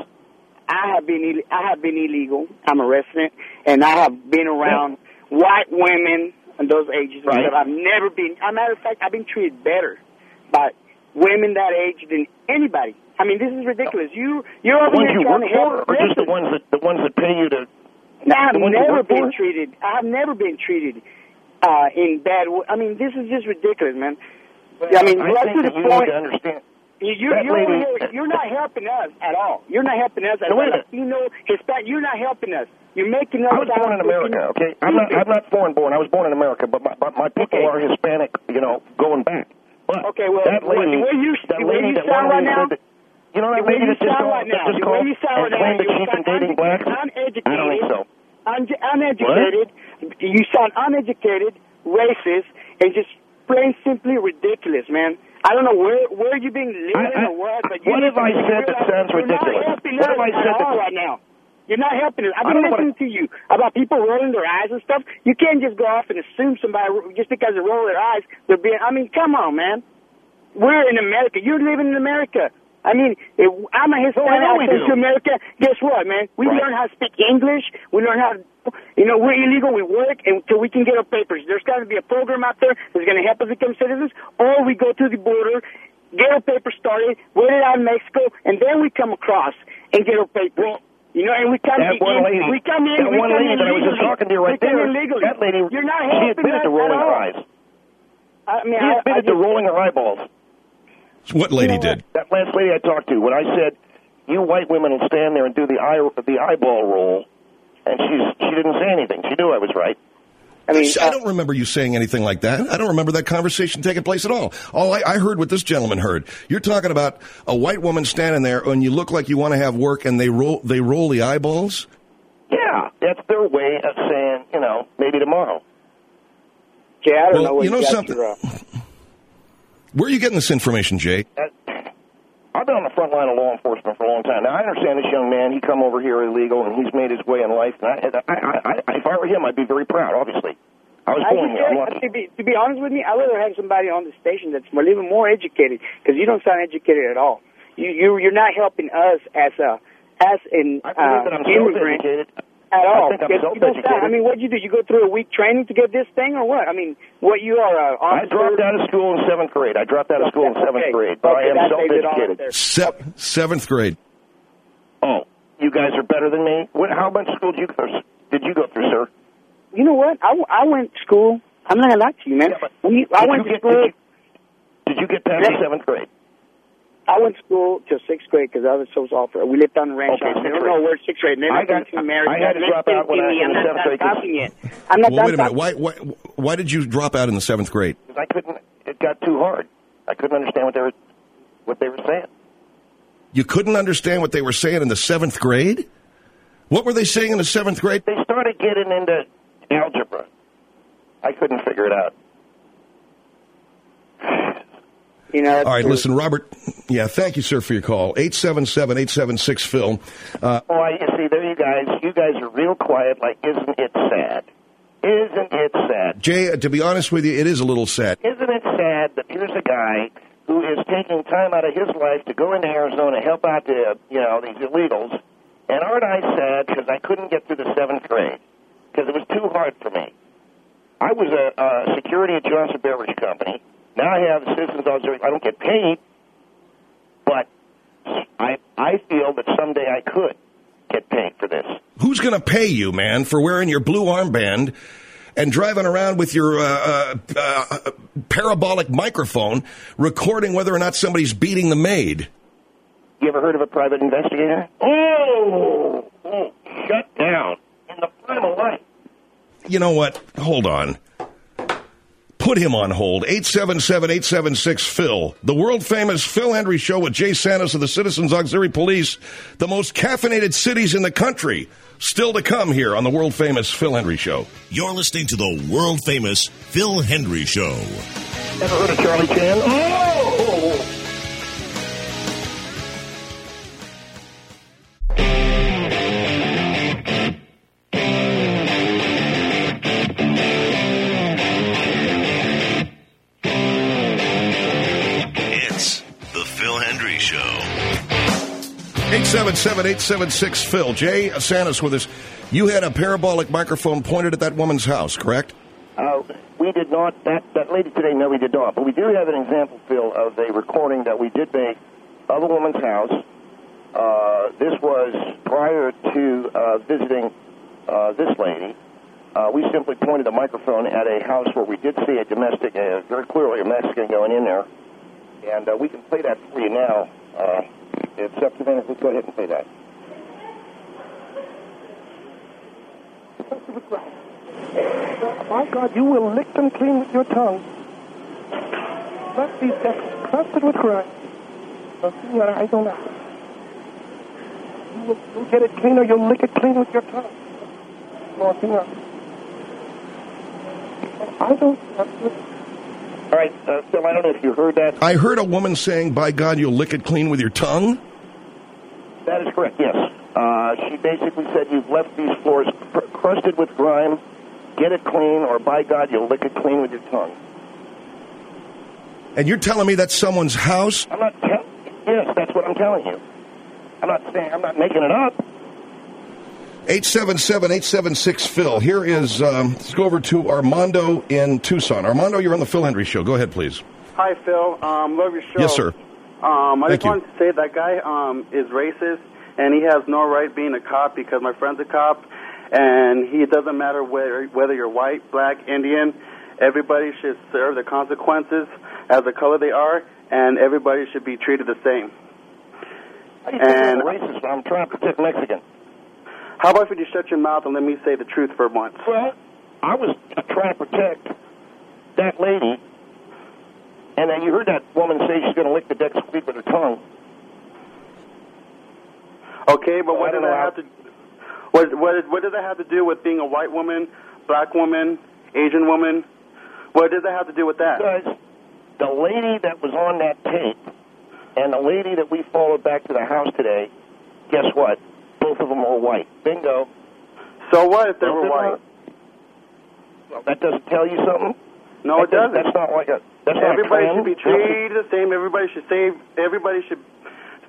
I have been Ill- I have been illegal. I'm a resident, and I have been around white women and those ages. and Right. stuff. I've never been. As a matter of fact, I've been treated better by women that age than anybody. I mean, this is ridiculous. You you're The over ones here you trying work to help. for, or just the Listen. ones that the ones that pay you to? No, I've the ones you never work been for? treated. I have never been treated uh, in bad. w- I mean, this is just ridiculous, man. I mean, I right think to the that you point. need to understand. You, you're, That you're, lady- over here, you're not helping us at all. You're not helping us as No, wait a a minute. Latino, Hispanic. You're not helping us. You're making us I was born in sound America, okay? I'm not, I'm not foreign born. I was born in America, but my, but my people Okay. are Hispanic, you know, going back. But Okay, well, that lady, the way you, that the way lady you that sound one right lady now, said that, you know that the way lady you that just sound called, right that now, just the way called you sound and right now, claimed that you she's been sound dating blacks? uneducated. I don't think so. Un- uneducated. You sound uneducated, racist, and just plain simply ridiculous, man. I don't know where where you being living I- I- or what, but you what have I you said that realize sounds you're ridiculous? Not helping What us have I at said all that- right now. You're not helping us. I've I been don't know what listening to you about people rolling their eyes and stuff. You can't just go off and assume somebody just because they roll their eyes. They're being. I mean, come on, man. We're in America. You're living in America. I mean, if I'm a Hispanic. I know I we came do. to America. Guess what, man? We Right. learn how to speak English. We learn how to, you know, we're illegal. We work until we can get our papers. There's got to be a program out there that's going to help us become citizens, or we go to the border, get our papers started, wait it out in Mexico, and then we come across and get our papers. Well, you know, and we come that in, one lady, we come in, that we one come lady in that I was just legally. talking to you right we come there, in legally. that lady, You're not she helping admitted us to rolling at her all. eyes. I mean, She I, I admitted just, to rolling her eyeballs. What lady did? That last lady I talked to, when I said, you white women will stand there and do the eye, the eyeball roll, and she's, she didn't say anything. She knew I was right. I mean, I don't remember you saying anything like that. I don't remember that conversation taking place at all. All I, I heard what this gentleman heard. You're talking about a white woman standing there and you look like you want to have work and they roll they roll the eyeballs? Yeah, that's their way of saying, you know, maybe tomorrow. Yeah, I don't Well, know what you know got something? your, uh, Where are you getting this information, Jay? That, I've been on the front line of law enforcement for a long time. Now, I understand this young man. He come over here illegal, and he's made his way in life. And I, I, I, I, if I were him, I'd be very proud, obviously. I was I born just, here. I'm uh, lucky. to, be, to be honest with me, I'd rather have somebody on the station that's more, even more educated, because you don't sound educated at all. you, you you're not helping us as a as an I uh, believe that I'm immigrant self-educated. at all. I think I'm Because you don't self-educated. sound- I mean, what you do? You go through a week training to get this thing, or what? I mean, what you are? Uh, I dropped out of school in seventh grade. I dropped out of school in seventh Okay. grade, but Okay, I am that saves it all self-educated. there. Se- seventh grade. Oh, you guys are better than me. What? How much school did you go? Did you go through, sir? You know what? I, I went to school. I'm not gonna lie to you, man. we, I Did went you to get- school. Did you, did you get past the seventh grade? I went to school till sixth grade because I was so soft. We lived on the ranch. Okay, I sixth don't grade. know where sixth grade. Then I I got- got married. I had to drop out when I was in I'm the not seventh done grade 'cause- talking yet. I'm not Well, done wait a minute. talking. Why, why, why did you drop out in the seventh grade? Because I couldn't. It got too hard. I couldn't understand what they were what they were saying. You couldn't understand what they were saying in the seventh grade? What were they saying in the seventh grade? They started getting into algebra. I couldn't figure it out. You know. All right, listen, Robert. Yeah, thank you, sir, for your call. eight seven seven, eight seven six, Phil. Uh, Oh, I, you see, there you guys. You guys are real quiet. Like, isn't it sad? Isn't it sad? Jay, uh, to be honest with you, it is a little sad. Isn't it sad that here's a guy who is taking time out of his life to go into Arizona, help out the, you know, these illegals, and aren't I sad because I couldn't get through the seventh grade because it was too hard for me. I was a uh, security at Johnson Beverage Company. Now I have Citizens Auxiliary. I don't get paid, but I I feel that someday I could get paid for this. Who's going to pay you, man, for wearing your blue armband and driving around with your uh, uh, uh, parabolic microphone recording whether or not somebody's beating the maid? You ever heard of a private investigator? Oh, oh shut down in the prime of life. You know what? Hold on. Put him on hold. eight seven seven, eight seven six, Phil. The world-famous Phil Hendry Show with Jay Santos of the Citizens Auxiliary Police. The most caffeinated cities in the country. Still to come here on the world-famous Phil Hendry Show. You're listening to the world-famous Phil Hendry Show. Ever heard of Charlie Chan? Oh! It's the Phil Hendry Show. eight seven seven, eight seven six, Phil. Jay Santos with us. You had a parabolic microphone pointed at that woman's house, correct? Uh, we did not, that, that lady today, no, we did not. But we do have an example, Phil, of a recording that we did make of a woman's house. Uh, this was prior to uh, visiting uh, this lady. Uh, we simply pointed the microphone at a house where we did see a domestic, uh, very clearly a Mexican going in there. And uh, we can play that for you now. Uh, it's up to them. Let's go ahead and play that. My God, you will lick them clean with your tongue. Let these guys crusted with crime. I don't know. You will you'll get it clean or you'll lick it clean with your tongue. Lord, you know. I don't All right, uh, Phil, I don't know if you heard that. I heard a woman saying, by God, you'll lick it clean with your tongue? That is correct, yes. Uh, she basically said, you've left these floors cr- crusted with grime. Get it clean, or by God, you'll lick it clean with your tongue. And you're telling me that's someone's house? I'm not telling Yes, that's what I'm telling you. I'm not saying, I'm not making it up. eight seven seven, eight seven six, Phil. Here is, um, let's go over to Armando in Tucson. Armando, you're on the Phil Hendry Show. Go ahead, please. Hi, Phil. Um, love your show. Yes, sir. Um, I Thank just you. wanted to say that guy um, is racist, and he has no right being a cop because my friend's a cop, and he it doesn't matter whether whether you're white, black, Indian. Everybody should serve the consequences as the color they are, and everybody should be treated the same. I think I'm racist, but I'm trying to protect Mexican. How about if you just shut your mouth and let me say the truth for once? Well, I was trying to protect that lady, and then you heard that woman say she's going to lick the deck squeak with her tongue. Okay, but Well, what I does don't that know have to what, what what does that have to do with being a white woman, black woman, Asian woman? What does that have to do with that? Because the lady that was on that tape and the lady that we followed back to the house today, guess what? Both of them were white. Bingo. So what if they Both were of them white? are- Well, that doesn't tell you something? No, it That doesn't. That's not like a... That's not a Everybody trend. should be treated the same. Everybody should save. Everybody should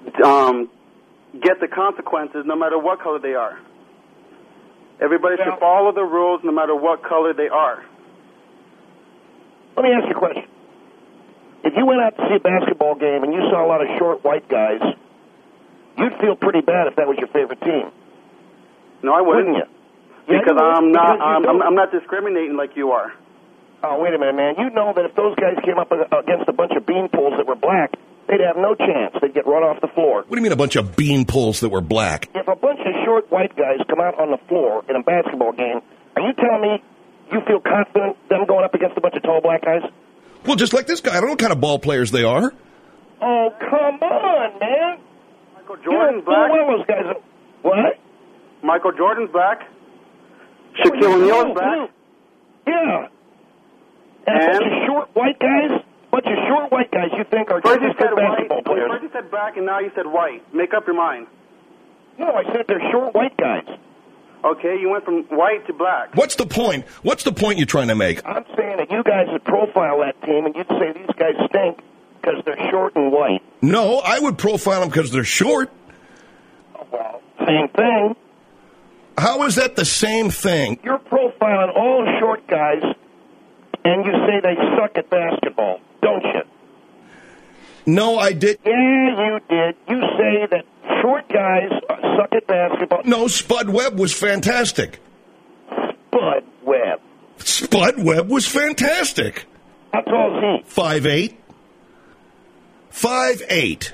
um, get the consequences no matter what color they are. Everybody should follow the rules no matter what color they are. Let me ask you a question. If you went out to see a basketball game and you saw a lot of short white guys, you'd feel pretty bad if that was your favorite team. No, I wouldn't. Wouldn't you? Because yeah, I'm not because I'm, I'm, I'm not discriminating like you are. Oh, wait a minute, man. You know that if those guys came up against a bunch of beanpoles that were black, they'd have no chance. They'd get run off the floor. What do you mean a bunch of beanpoles that were black? If a bunch of short white guys come out on the floor in a basketball game, are you telling me you feel confident them going up against a bunch of tall black guys? Well, just like this guy. I don't know what kind of ball players they are. Oh, come on, man. Michael Jordan's you know, black. One of those guys. Are, what? Michael Jordan's black. Shaquille O'Neal is black. Yeah. And, and a bunch of short white guys, bunch of short white guys you think are first just you said good basketball white, players. First you said black, and now you said white. Make up your mind. No, I said they're short white guys. Okay, you went from white to black. What's the point? What's the point you're trying to make? I'm saying that you guys would profile that team, and you'd say these guys stink because they're short and white. No, I would profile them because they're short. Oh, well, same thing. How is that the same thing? You're profiling all short guys, and you say they suck at basketball, don't you? No, I did. Yeah, you did. You say that short guys suck at basketball. No, Spud Webb was fantastic. Spud Webb. Spud Webb was fantastic. How tall is he? Five eight. Five eight.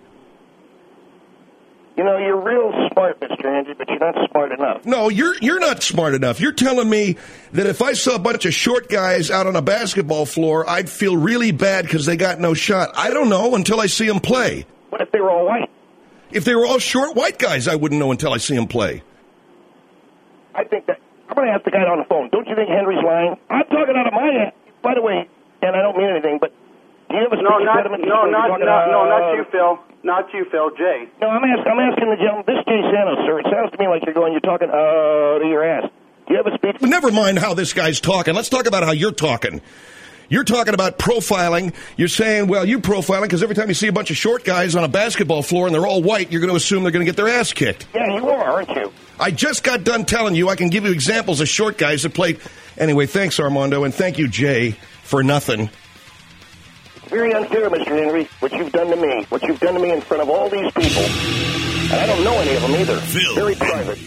You know, you're real smart, Mister Andy, but you're not smart enough. No, you're you're not smart enough. You're telling me that if I saw a bunch of short guys out on a basketball floor, I'd feel really bad because they got no shot. I don't know until I see them play. What if they were all white? If they were all short white guys, I wouldn't know until I see them play. I think that... I'm going to ask the guy on the phone. Don't you think Henry's lying? I'm talking out of my head. By the way, and I don't mean anything, but do you have a no, speech not, impediment? no, not, talking, not, uh, no, not you, Phil. Not you, Phil. Jay. No, I'm asking, I'm asking the gentleman. This Jay Santos, sir. It sounds to me like you're going, you're talking uh, to your ass. Do you have a speech? Well, never mind how this guy's talking. Let's talk about how you're talking. You're talking about profiling. You're saying, well, you profiling because every time you see a bunch of short guys on a basketball floor and they're all white, you're going to assume they're going to get their ass kicked. Yeah, you are, aren't you? I just got done telling you I can give you examples of short guys that played. Anyway, thanks, Armando, and thank you, Jay, for nothing. It's very unfair, Mister Henry, what you've done to me. What you've done to me in front of all these people. And I don't know any of them either. Phil. Very private.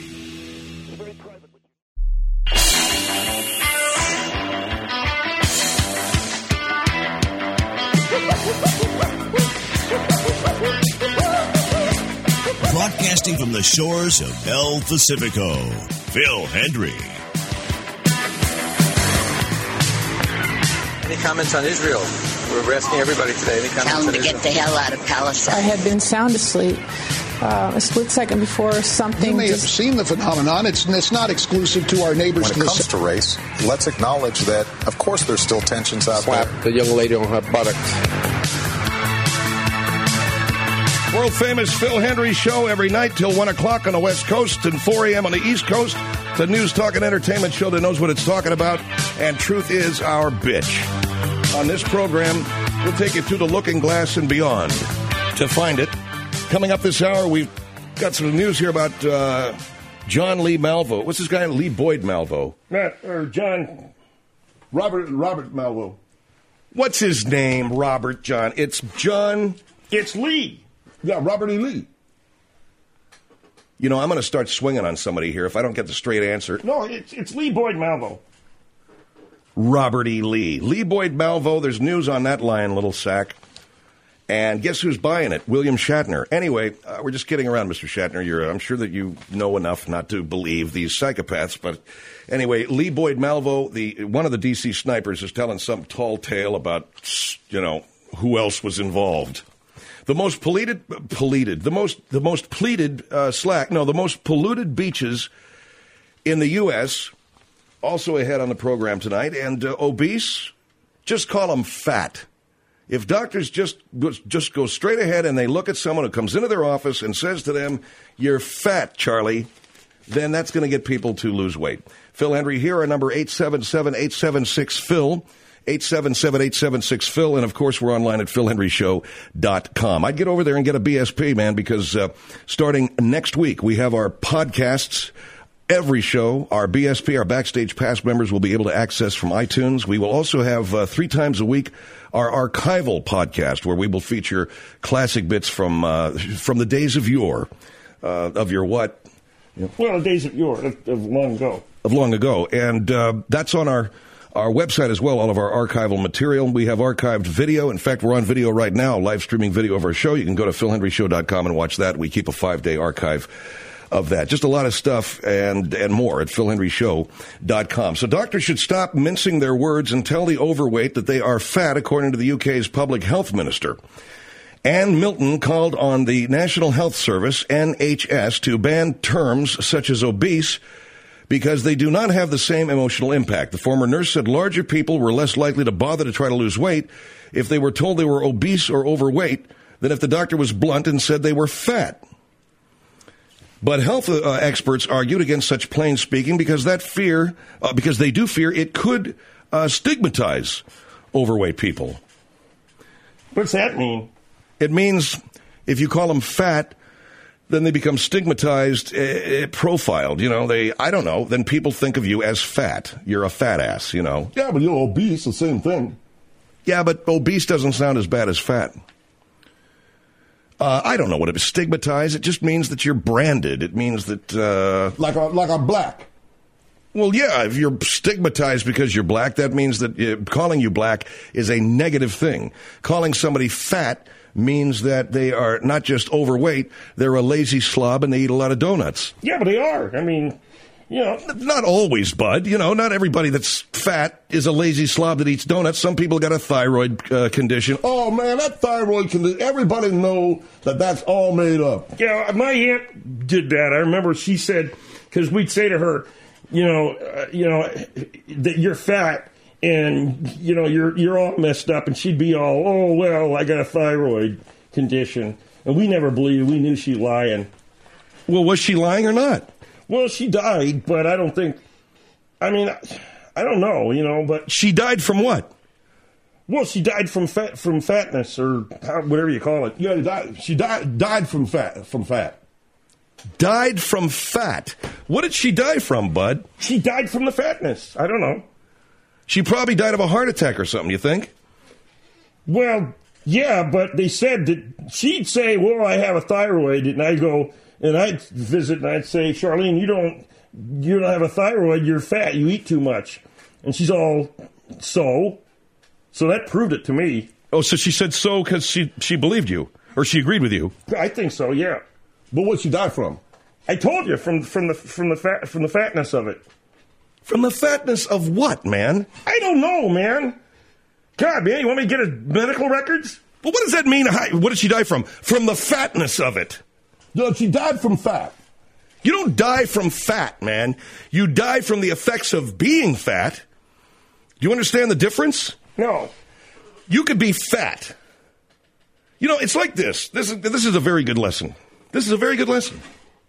Broadcasting from the shores of El Pacifico, Phil Hendry. Any comments on Israel? We're asking everybody today. Any comments Tell them on to Israel? get the hell out of Palestine. I had been sound asleep uh, a split second before something. You may have just- seen the phenomenon. It's, it's not exclusive to our neighbors. When to it the comes to race, let's acknowledge that, of course, there's still tensions out Slap there. the young lady on her buttocks. World famous Phil Hendry show every night till one o'clock on the West Coast and four a.m. on the East Coast. The news, talk, and entertainment show that knows what it's talking about. And truth is our bitch. On this program, we'll take you to the looking glass and beyond to find it. Coming up this hour, we've got some news here about uh, John Lee Malvo. What's this guy? Lee Boyd Malvo. Not, or John... Robert, Robert Malvo. What's his name, Robert John? It's John... It's Lee. Yeah, Robert E. Lee. You know, I'm going to start swinging on somebody here if I don't get the straight answer. No, it's, it's Lee Boyd Malvo. Robert E. Lee. Lee Boyd Malvo, there's news on that lion little sack. And guess who's buying it? William Shatner. Anyway, uh, we're just kidding around, Mister Shatner. You're, I'm sure that you know enough not to believe these psychopaths. But anyway, Lee Boyd Malvo, the one of the D C snipers, is telling some tall tale about, you know, who else was involved. The most polluted, polluted, the most, the most pleated uh, slack, no, the most polluted beaches in the U S, also ahead on the program tonight, and uh, obese, just call them fat. If doctors just, just go straight ahead and they look at someone who comes into their office and says to them, you're fat, Charlie, then that's going to get people to lose weight. Phil Hendry here, our number eight seven seven, eight seven six, Phil. eight seven seven, eight seven six, P H I L. And, of course, we're online at phil henry show dot com. I'd get over there and get a B S P, man, because uh, starting next week, we have our podcasts. Every show, our B S P, our Backstage Pass members will be able to access from iTunes. We will also have uh, three times a week our archival podcast, where we will feature classic bits from uh, from the days of yore, uh, of your what? Well, the days of yore, of, of long ago. Of long ago. And uh, that's on our, our website as well, all of our archival material. We have archived video. In fact, we're on video right now, live streaming video of our show. You can go to phil henry show dot com and watch that. We keep a five-day archive of that. Just a lot of stuff and and more at phil henry show dot com. So doctors should stop mincing their words and tell the overweight that they are fat, according to the U K's public health minister. Anne Milton called on the National Health Service, N H S, to ban terms such as obese because they do not have the same emotional impact. The former nurse said larger people were less likely to bother to try to lose weight if they were told they were obese or overweight than if the doctor was blunt and said they were fat. But health uh, experts argued against such plain speaking because that fear, uh, because they do fear it could uh, stigmatize overweight people. What's that mean? It means if you call them fat, then they become stigmatized, uh, profiled. You know, they, I don't know, then people think of you as fat. You're a fat ass, you know. Yeah, but you're obese, the same thing. Yeah, but obese doesn't sound as bad as fat. Uh, I don't know what it is. Stigmatized, it just means that you're branded. It means that... Uh, like a like a black. Well, yeah, if you're stigmatized because you're black, that means that uh, calling you black is a negative thing. Calling somebody fat means that they are not just overweight, they're a lazy slob and they eat a lot of donuts. Yeah, but they are. I mean... You know, not always, bud. You know, not everybody that's fat is a lazy slob that eats donuts. Some people got a thyroid uh, condition. Oh, man, that thyroid condition, everybody know that that's all made up. Yeah, my aunt did that. I remember she said, because we'd say to her, you know, uh, you know, that you're fat and, you know, you're you're all messed up. And she'd be all, oh, well, I got a thyroid condition. And we never believed. We knew she lying. Well, was she lying or not? Well, she died, but I don't think, I mean, I don't know, you know, but... She died from what? Well, she died from fat, from fatness, or how, whatever you call it. Yeah, died, she died died from fat. From fat. Died from fat? What did she die from, bud? She died from the fatness. I don't know. She probably died of a heart attack or something, you think? Well, yeah, but they said that she'd say, well, I have a thyroid, and I go... And I'd visit and I'd say, Charlene, you don't, you don't have a thyroid. You're fat. You eat too much. And she's all, so? So that proved it to me. Oh, so she said so because she, she believed you, or she agreed with you? I think so, yeah. But what'd she die from? I told you, from from the from the fat from the fatness of it. From the fatness of what, man? I don't know, man. God, man, you want me to get her medical records? Well, what does that mean? What did she die from? From the fatness of it. No, she died from fat. You don't die from fat, man. You die from the effects of being fat. Do you understand the difference? No. You could be fat. You know, it's like this. This is, this is a very good lesson. This is a very good lesson.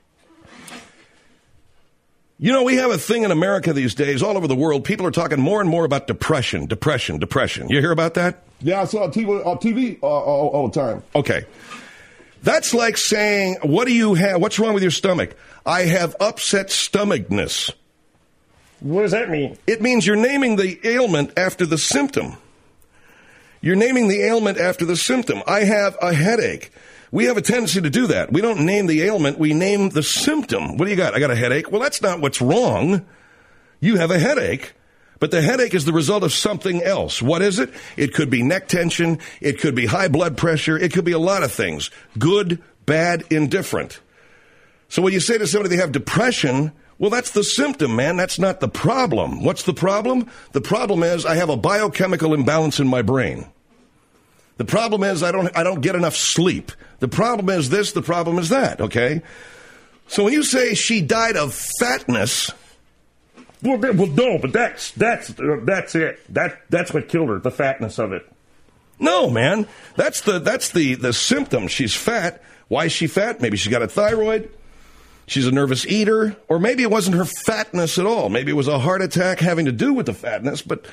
You know, we have a thing in America these days, all over the world. People are talking more and more about depression, depression, depression. You hear about that? Yeah, I saw on T V, on T V uh, all, all the time. Okay. That's like saying, what do you have? What's wrong with your stomach? I have upset stomachness. What does that mean? It means you're naming the ailment after the symptom. You're naming the ailment after the symptom. I have a headache. We have a tendency to do that. We don't name the ailment. We name the symptom. What do you got? I got a headache. Well, that's not what's wrong. You have a headache. But the headache is the result of something else. What is it? It could be neck tension. It could be high blood pressure. It could be a lot of things. Good, bad, indifferent. So when you say to somebody they have depression, well, that's the symptom, man. That's not the problem. What's the problem? The problem is I have a biochemical imbalance in my brain. The problem is I don't I don't get enough sleep. The problem is this. The problem is that, okay? So when you say she died of fatness... Well, well, no, but that's that's uh, that's it. That that's what killed her, the fatness of it. No, man, that's the that's the the symptom. She's fat. Why is she fat? Maybe she's got a thyroid. She's a nervous eater, or maybe it wasn't her fatness at all. Maybe it was a heart attack having to do with the fatness. But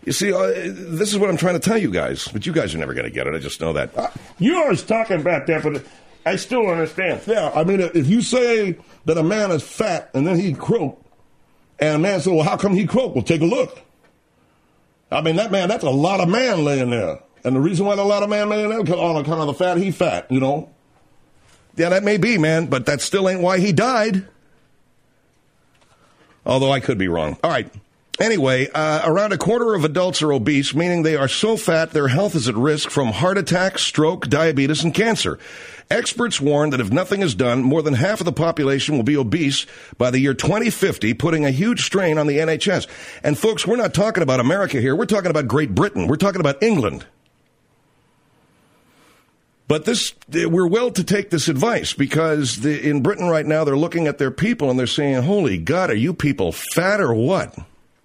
You see, uh, this is what I'm trying to tell you guys, but you guys are never going to get it. I just know that. Uh, you're always talking about that, but I still don't understand. Yeah, I mean, if you say that a man is fat and then he croak, and a man says, well, how come he croak? Well, take a look. I mean, that man, that's a lot of man laying there. And the reason why there's a lot of man laying there, because on account of the fat, he fat, you know? Yeah, that may be, man, but that still ain't why he died. Although I could be wrong. All right. Anyway, uh, around a quarter of adults are obese, meaning they are so fat their health is at risk from heart attack, stroke, diabetes, and cancer. Experts warn that if nothing is done, more than half of the population will be obese by the year twenty fifty, putting a huge strain on the N H S. And folks, we're not talking about America here. We're talking about Great Britain. We're talking about England. But this, we're well to take this advice because the, in Britain right now, they're looking at their people and they're saying, holy God, are you people fat or what?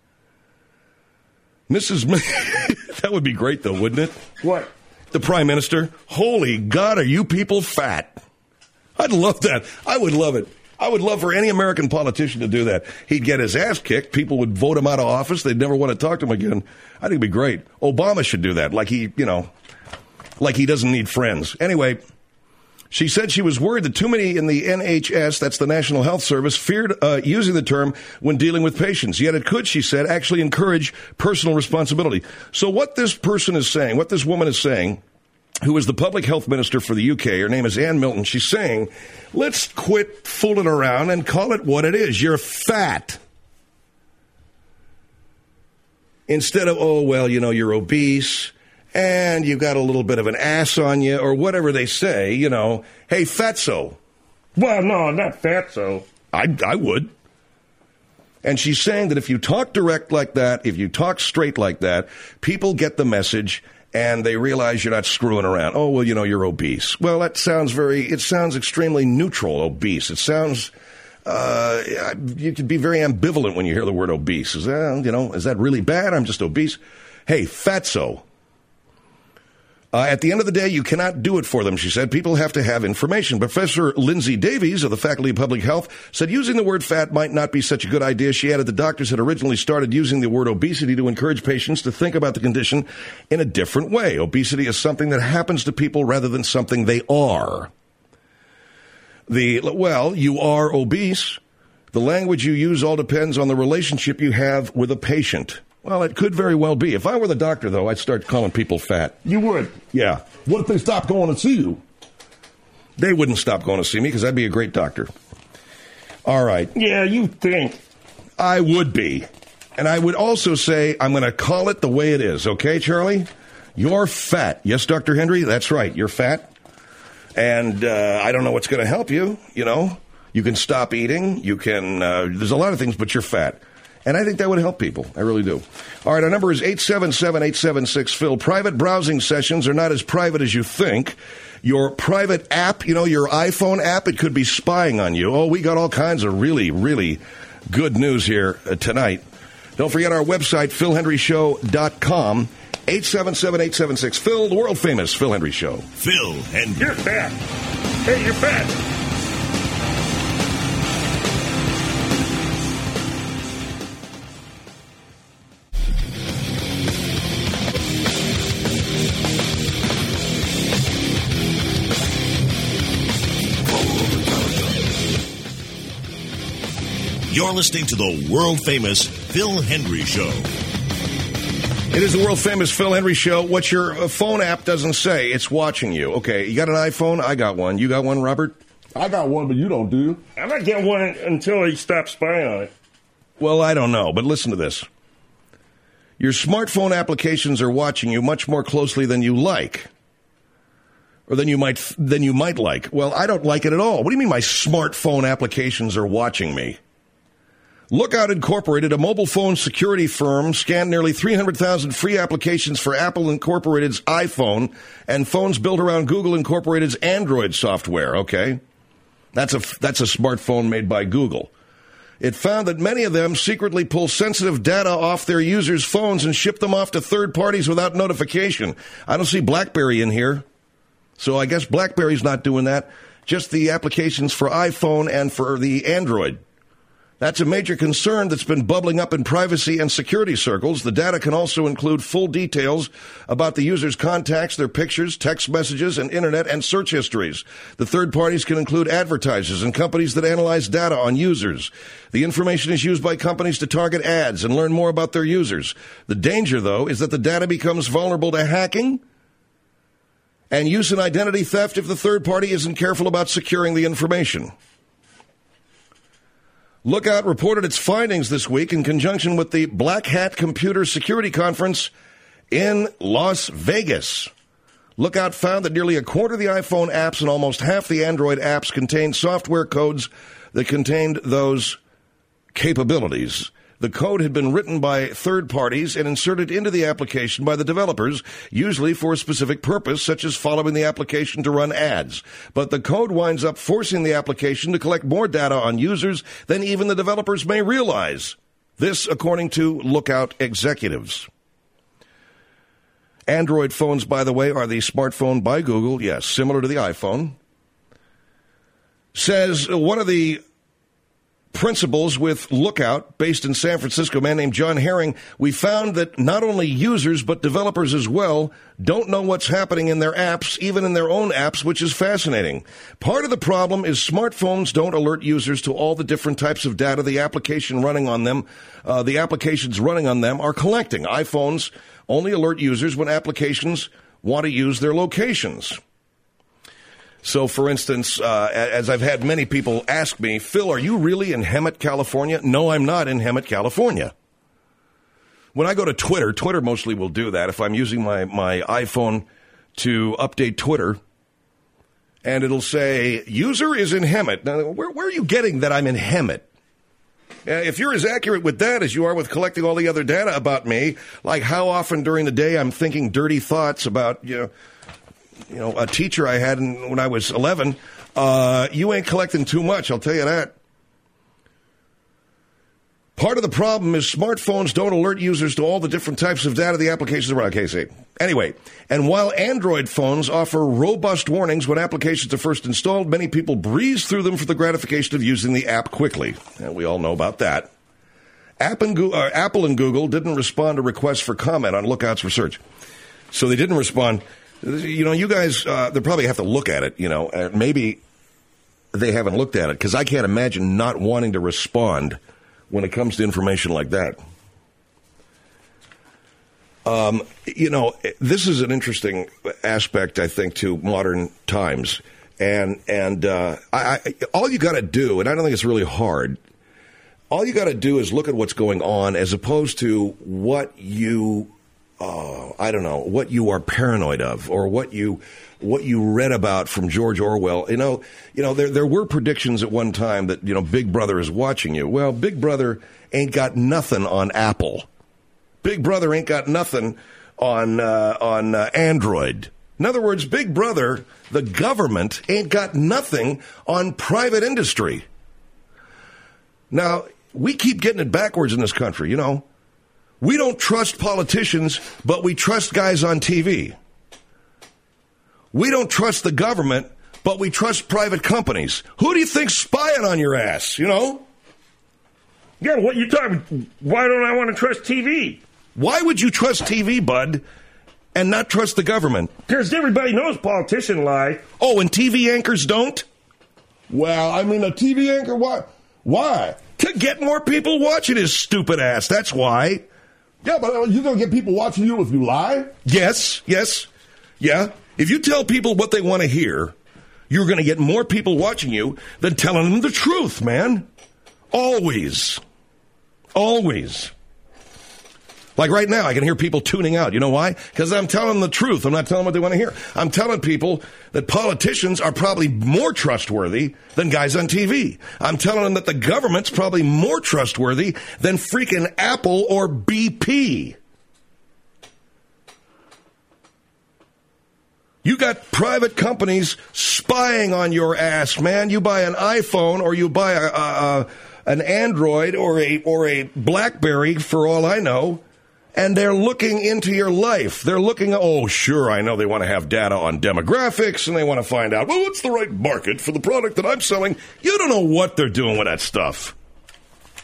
Missus M- that would be great, though, wouldn't it? What? The Prime Minister. Holy God, are you people fat? I'd love that. I would love it. I would love for any American politician to do that. He'd get his ass kicked. People would vote him out of office. They'd never want to talk to him again. I think it'd be great. Obama should do that, like he, you know, like he doesn't need friends. Anyway, she said she was worried that too many in the N H S, that's the National Health Service, feared uh, using the term when dealing with patients. Yet it could, she said, actually encourage personal responsibility. So what this person is saying, what this woman is saying, who is the public health minister for the U K, her name is Anne Milton, she's saying, let's quit fooling around and call it what it is. You're fat. Instead of, oh, well, you know, you're obese. And you've got a little bit of an ass on you, or whatever they say, you know, hey, fatso. Well, no, not fatso. I, I would. And she's saying that if you talk direct like that, if you talk straight like that, people get the message and they realize you're not screwing around. Oh, well, you know, you're obese. Well, that sounds very, it sounds extremely neutral, obese. It sounds, uh, you could be very ambivalent when you hear the word obese. Is that, you know, is that really bad? I'm just obese. Hey, fatso. Uh, at the end of the day, you cannot do it for them, she said. People have to have information. Professor Lindsay Davies of the Faculty of Public Health said using the word fat might not be such a good idea. She added the doctors had originally started using the word obesity to encourage patients to think about the condition in a different way. Obesity is something that happens to people rather than something they are. The, well, you are obese. The language you use all depends on the relationship you have with a patient. Well, it could very well be. If I were the doctor, though, I'd start calling people fat. You would? Yeah. What if they stopped going to see you? They wouldn't stop going to see me because I'd be a great doctor. All right. Yeah, you think. I would be. And I would also say I'm going to call it the way it is. Okay, Charlie? You're fat. Yes, Doctor Henry? That's right. You're fat. And uh, I don't know what's going to help you, you know. You can stop eating. You can, uh, there's a lot of things, but you're fat. And I think that would help people. I really do. All right, our number is eight seven seven, eight seven six, Phil. Private browsing sessions are not as private as you think. Your private app, you know, your iPhone app, it could be spying on you. Oh, we got all kinds of really, really good news here uh, tonight. Don't forget our website, phil hendry show dot com. eight seven seven, eight seven six, Phil, the world-famous Phil Hendry Show. Phil Hendry. You're fat. Hey, you're fat. You're listening to the world-famous Phil Hendry Show. It is the world-famous Phil Hendry Show. What your phone app doesn't say, it's watching you. Okay, you got an iPhone? I got one. You got one, Robert? I got one, but you don't, do you? I'm not getting one until he stops spying on it. Well, I don't know, but listen to this. Your smartphone applications are watching you much more closely than you like. Or than you might than you might like. Well, I don't like it at all. What do you mean my smartphone applications are watching me? Lookout Incorporated, a mobile phone security firm, scanned nearly three hundred thousand free applications for Apple Incorporated's iPhone and phones built around Google Incorporated's Android software. Okay, that's a, that's a smartphone made by Google. It found that many of them secretly pull sensitive data off their users' phones and ship them off to third parties without notification. I don't see BlackBerry in here, so I guess BlackBerry's not doing that. Just the applications for iPhone and for the Android. That's a major concern that's been bubbling up in privacy and security circles. The data can also include full details about the user's contacts, their pictures, text messages, and internet and search histories. The third parties can include advertisers and companies that analyze data on users. The information is used by companies to target ads and learn more about their users. The danger, though, is that the data becomes vulnerable to hacking and use and identity theft if the third party isn't careful about securing the information. Lookout reported its findings this week in conjunction with the Black Hat Computer Security Conference in Las Vegas. Lookout found that nearly a quarter of the iPhone apps and almost half the Android apps contained software codes that contained those capabilities. The code had been written by third parties and inserted into the application by the developers, usually for a specific purpose, such as following the application to run ads. But the code winds up forcing the application to collect more data on users than even the developers may realize. This, according to Lookout executives. Android phones, by the way, are the smartphone by Google. Yes, similar to the iPhone. Says one of the principals with Lookout, based in San Francisco, a man named John Herring, we found that not only users but developers as well don't know what's happening in their apps, even in their own apps, which is fascinating. Part of the problem is smartphones don't alert users to all the different types of data the application running on them, uh, the applications running on them are collecting. iPhones only alert users when applications want to use their locations. So, for instance, uh, as I've had many people ask me, Phil, are you really in Hemet, California? No, I'm not in Hemet, California. When I go to Twitter, Twitter mostly will do that. If I'm using my, my iPhone to update Twitter, and it'll say, user is in Hemet. Now, where, where are you getting that I'm in Hemet? Uh, if you're as accurate with that as you are with collecting all the other data about me, like how often during the day I'm thinking dirty thoughts about, you know, you know, a teacher I had in, when I was eleven, uh, you ain't collecting too much, I'll tell you that. Part of the problem is smartphones don't alert users to all the different types of data the applications run. Okay, see. Anyway, and while Android phones offer robust warnings when applications are first installed, many people breeze through them for the gratification of using the app quickly. And we all know about that. App and Go- uh, Apple and Google didn't respond to requests for comment on Lookout's research. So they didn't respond. You know, you guys, uh, they probably have to look at it, you know. Uh, maybe they haven't looked at it, because I can't imagine not wanting to respond when it comes to information like that. Um, you know, this is an interesting aspect, I think, to modern times. And and uh, I, I, all you got to do, and I don't think it's really hard, all you got to do is look at what's going on as opposed to what you... Uh, I don't know, what you are paranoid of, or what you what you read about from George Orwell. You know, you know, there there were predictions at one time that, you know, Big Brother is watching you. Well, Big Brother ain't got nothing on Apple. Big Brother ain't got nothing on uh, on uh, Android. In other words, Big Brother, the government, ain't got nothing on private industry. Now, we keep getting it backwards in this country, you know. We don't trust politicians, but we trust guys on T V. We don't trust the government, but we trust private companies. Who do you think's spying on your ass, you know? Yeah, what you talking? Why don't I want to trust T V? Why would you trust T V, bud, and not trust the government? Because everybody knows politicians lie. Oh, and T V anchors don't? Well, I mean, a T V anchor, why? Why? To get more people watching his stupid ass, that's why. Yeah, but you're going to get people watching you if you lie? Yes, yes, yeah. If you tell people what they want to hear, you're going to get more people watching you than telling them the truth, man. Always. Always. Like right now, I can hear people tuning out. You know why? Because I'm telling them the truth. I'm not telling them what they want to hear. I'm telling people that politicians are probably more trustworthy than guys on T V. I'm telling them that the government's probably more trustworthy than freaking Apple or B P. You got private companies spying on your ass, man. You buy an iPhone or you buy a, a, a, an Android or a or a BlackBerry, for all I know. And they're looking into your life. They're looking, oh, sure, I know they want to have data on demographics, and they want to find out, well, what's the right market for the product that I'm selling? You don't know what they're doing with that stuff.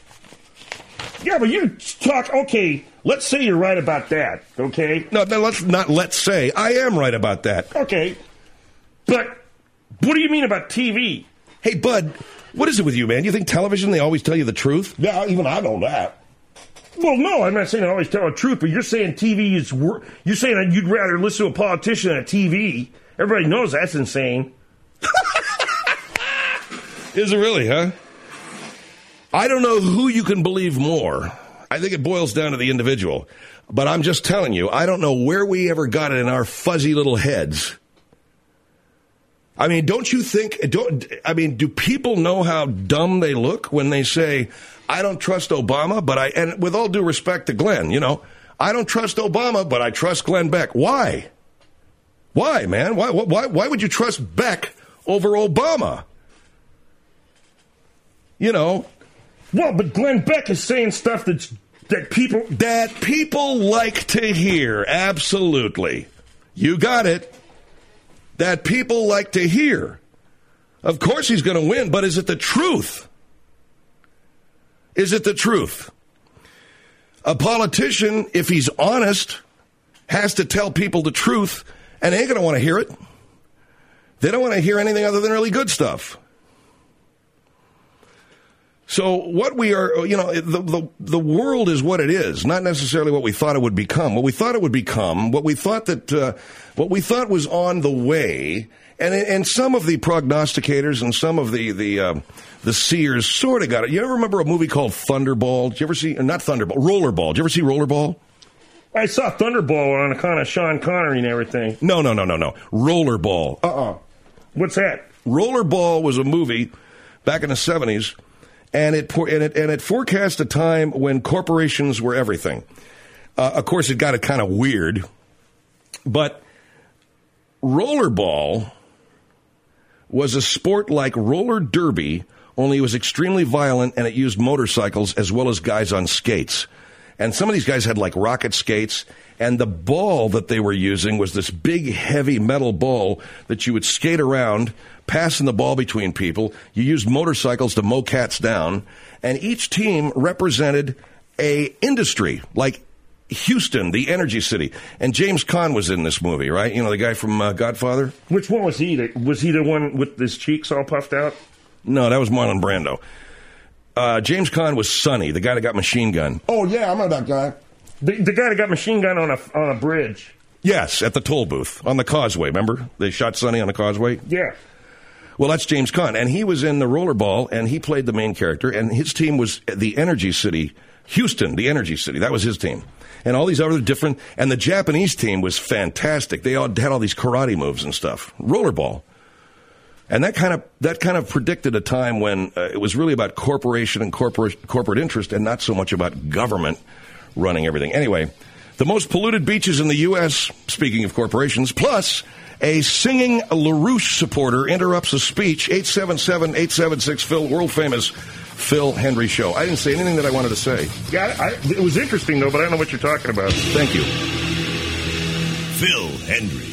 Yeah, but you talk, okay, let's say you're right about that, okay? No, no, let's not let's say. I am right about that. Okay. But what do you mean about T V? Hey, Bud, what is it with you, man? You think television, they always tell you the truth? Yeah, even I know that. Well, no, I'm not saying I always tell the truth, but you're saying T V is... Wor- you're saying that you'd rather listen to a politician than a T V. Everybody knows that's insane. Is it really, huh? I don't know who you can believe more. I think it boils down to the individual. But I'm just telling you, I don't know where we ever got it in our fuzzy little heads. I mean, don't you think, don't, I mean, do people know how dumb they look when they say, I don't trust Obama, but I, and with all due respect to Glenn, you know, I don't trust Obama, but I trust Glenn Beck. Why? Why, man? Why, why, why would you trust Beck over Obama? You know, well, but Glenn Beck is saying stuff that's, that people... That people like to hear, absolutely. You got it. That people like to hear. Of course he's going to win, but is it the truth? Is it the truth? A politician, if he's honest, has to tell people the truth, and they ain't going to want to hear it. They don't want to hear anything other than really good stuff. So what we are, you know, the, the the world is what it is, not necessarily what we thought it would become. What we thought it would become, what we thought that, uh, what we thought was on the way, and and some of the prognosticators and some of the the uh, the seers sort of got it. You ever remember a movie called Thunderball? Did you ever see? Not Thunderball, Rollerball. Did you ever see Rollerball? I saw Thunderball on account of Sean Connery and everything. No, no, no, no, no. Rollerball. Uh-uh. What's that? Rollerball was a movie back in the seventies. And it, and it and it forecast a time when corporations were everything. Uh, of course, it got it kind of weird. But rollerball was a sport like roller derby, only it was extremely violent, and it used motorcycles as well as guys on skates. And some of these guys had like rocket skates, and the ball that they were using was this big, heavy metal ball that you would skate around, passing the ball between people. You used motorcycles to mow cats down, and each team represented a industry, like Houston, the energy city. And James Caan was in this movie, right? You know, the guy from uh, Godfather? Which one was he? Was he the one with his cheeks all puffed out? No, that was Marlon Brando. Uh, James Caan was Sonny, the guy that got Machine Gun. Oh, yeah, I remember that guy. The, the guy that got Machine Gun on a on a bridge. Yes, at the toll booth, on the causeway, remember? They shot Sonny on the causeway? Yeah. Well, that's James Caan, and he was in the Rollerball, and he played the main character, and his team was the Energy City, Houston, the Energy City. That was his team. And all these other different, and the Japanese team was fantastic. They all had all these karate moves and stuff. Rollerball. And that kind of that kind of predicted a time when uh, it was really about corporation and corporate corporate interest, and not so much about government running everything. Anyway, the most polluted beaches in the U S, speaking of corporations, plus a singing LaRouche supporter interrupts a speech. eight seven seven, eight seven six, Phil, world famous Phil Hendrie Show. I didn't say anything that I wanted to say. Yeah, I, it was interesting, though, but I don't know what you're talking about. Thank you. Phil Hendrie.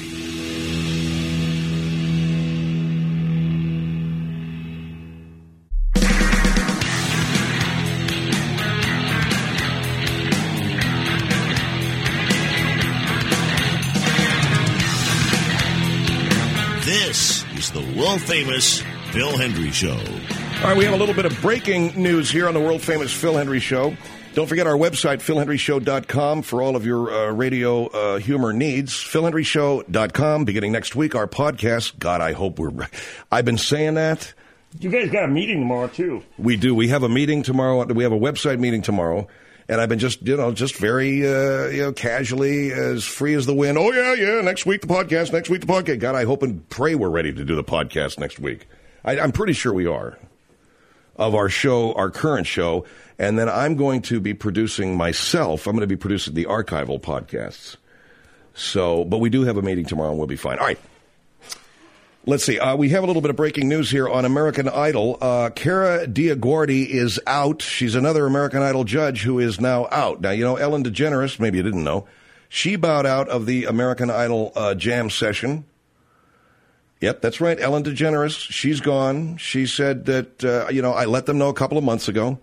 This is the world-famous Phil Hendrie Show. All right, we have a little bit of breaking news here on the world-famous Phil Hendrie Show. Don't forget our website, phil hendrie show dot com, for all of your uh, radio uh, humor needs. phil hendrie show dot com. Beginning next week, our podcast. God, I hope we're... I've been saying that. You guys got a meeting tomorrow, too. We do. We have a meeting tomorrow. We have a website meeting tomorrow. And I've been just, you know, just very, uh, you know, casually, as free as the wind. Oh, yeah, yeah, next week the podcast, next week the podcast. God, I hope and pray we're ready to do the podcast next week. I, I'm pretty sure we are, of our show, our current show. And then I'm going to be producing myself. I'm going to be producing the archival podcasts. So, but we do have a meeting tomorrow and we'll be fine. All right. Let's see. Uh, we have a little bit of breaking news here on American Idol. Uh, Cara DioGuardi is out. She's another American Idol judge who is now out. Now, you know, Ellen DeGeneres, maybe you didn't know, she bowed out of the American Idol uh, jam session. Yep, that's right. Ellen DeGeneres, she's gone. She said that, uh, you know, I let them know a couple of months ago.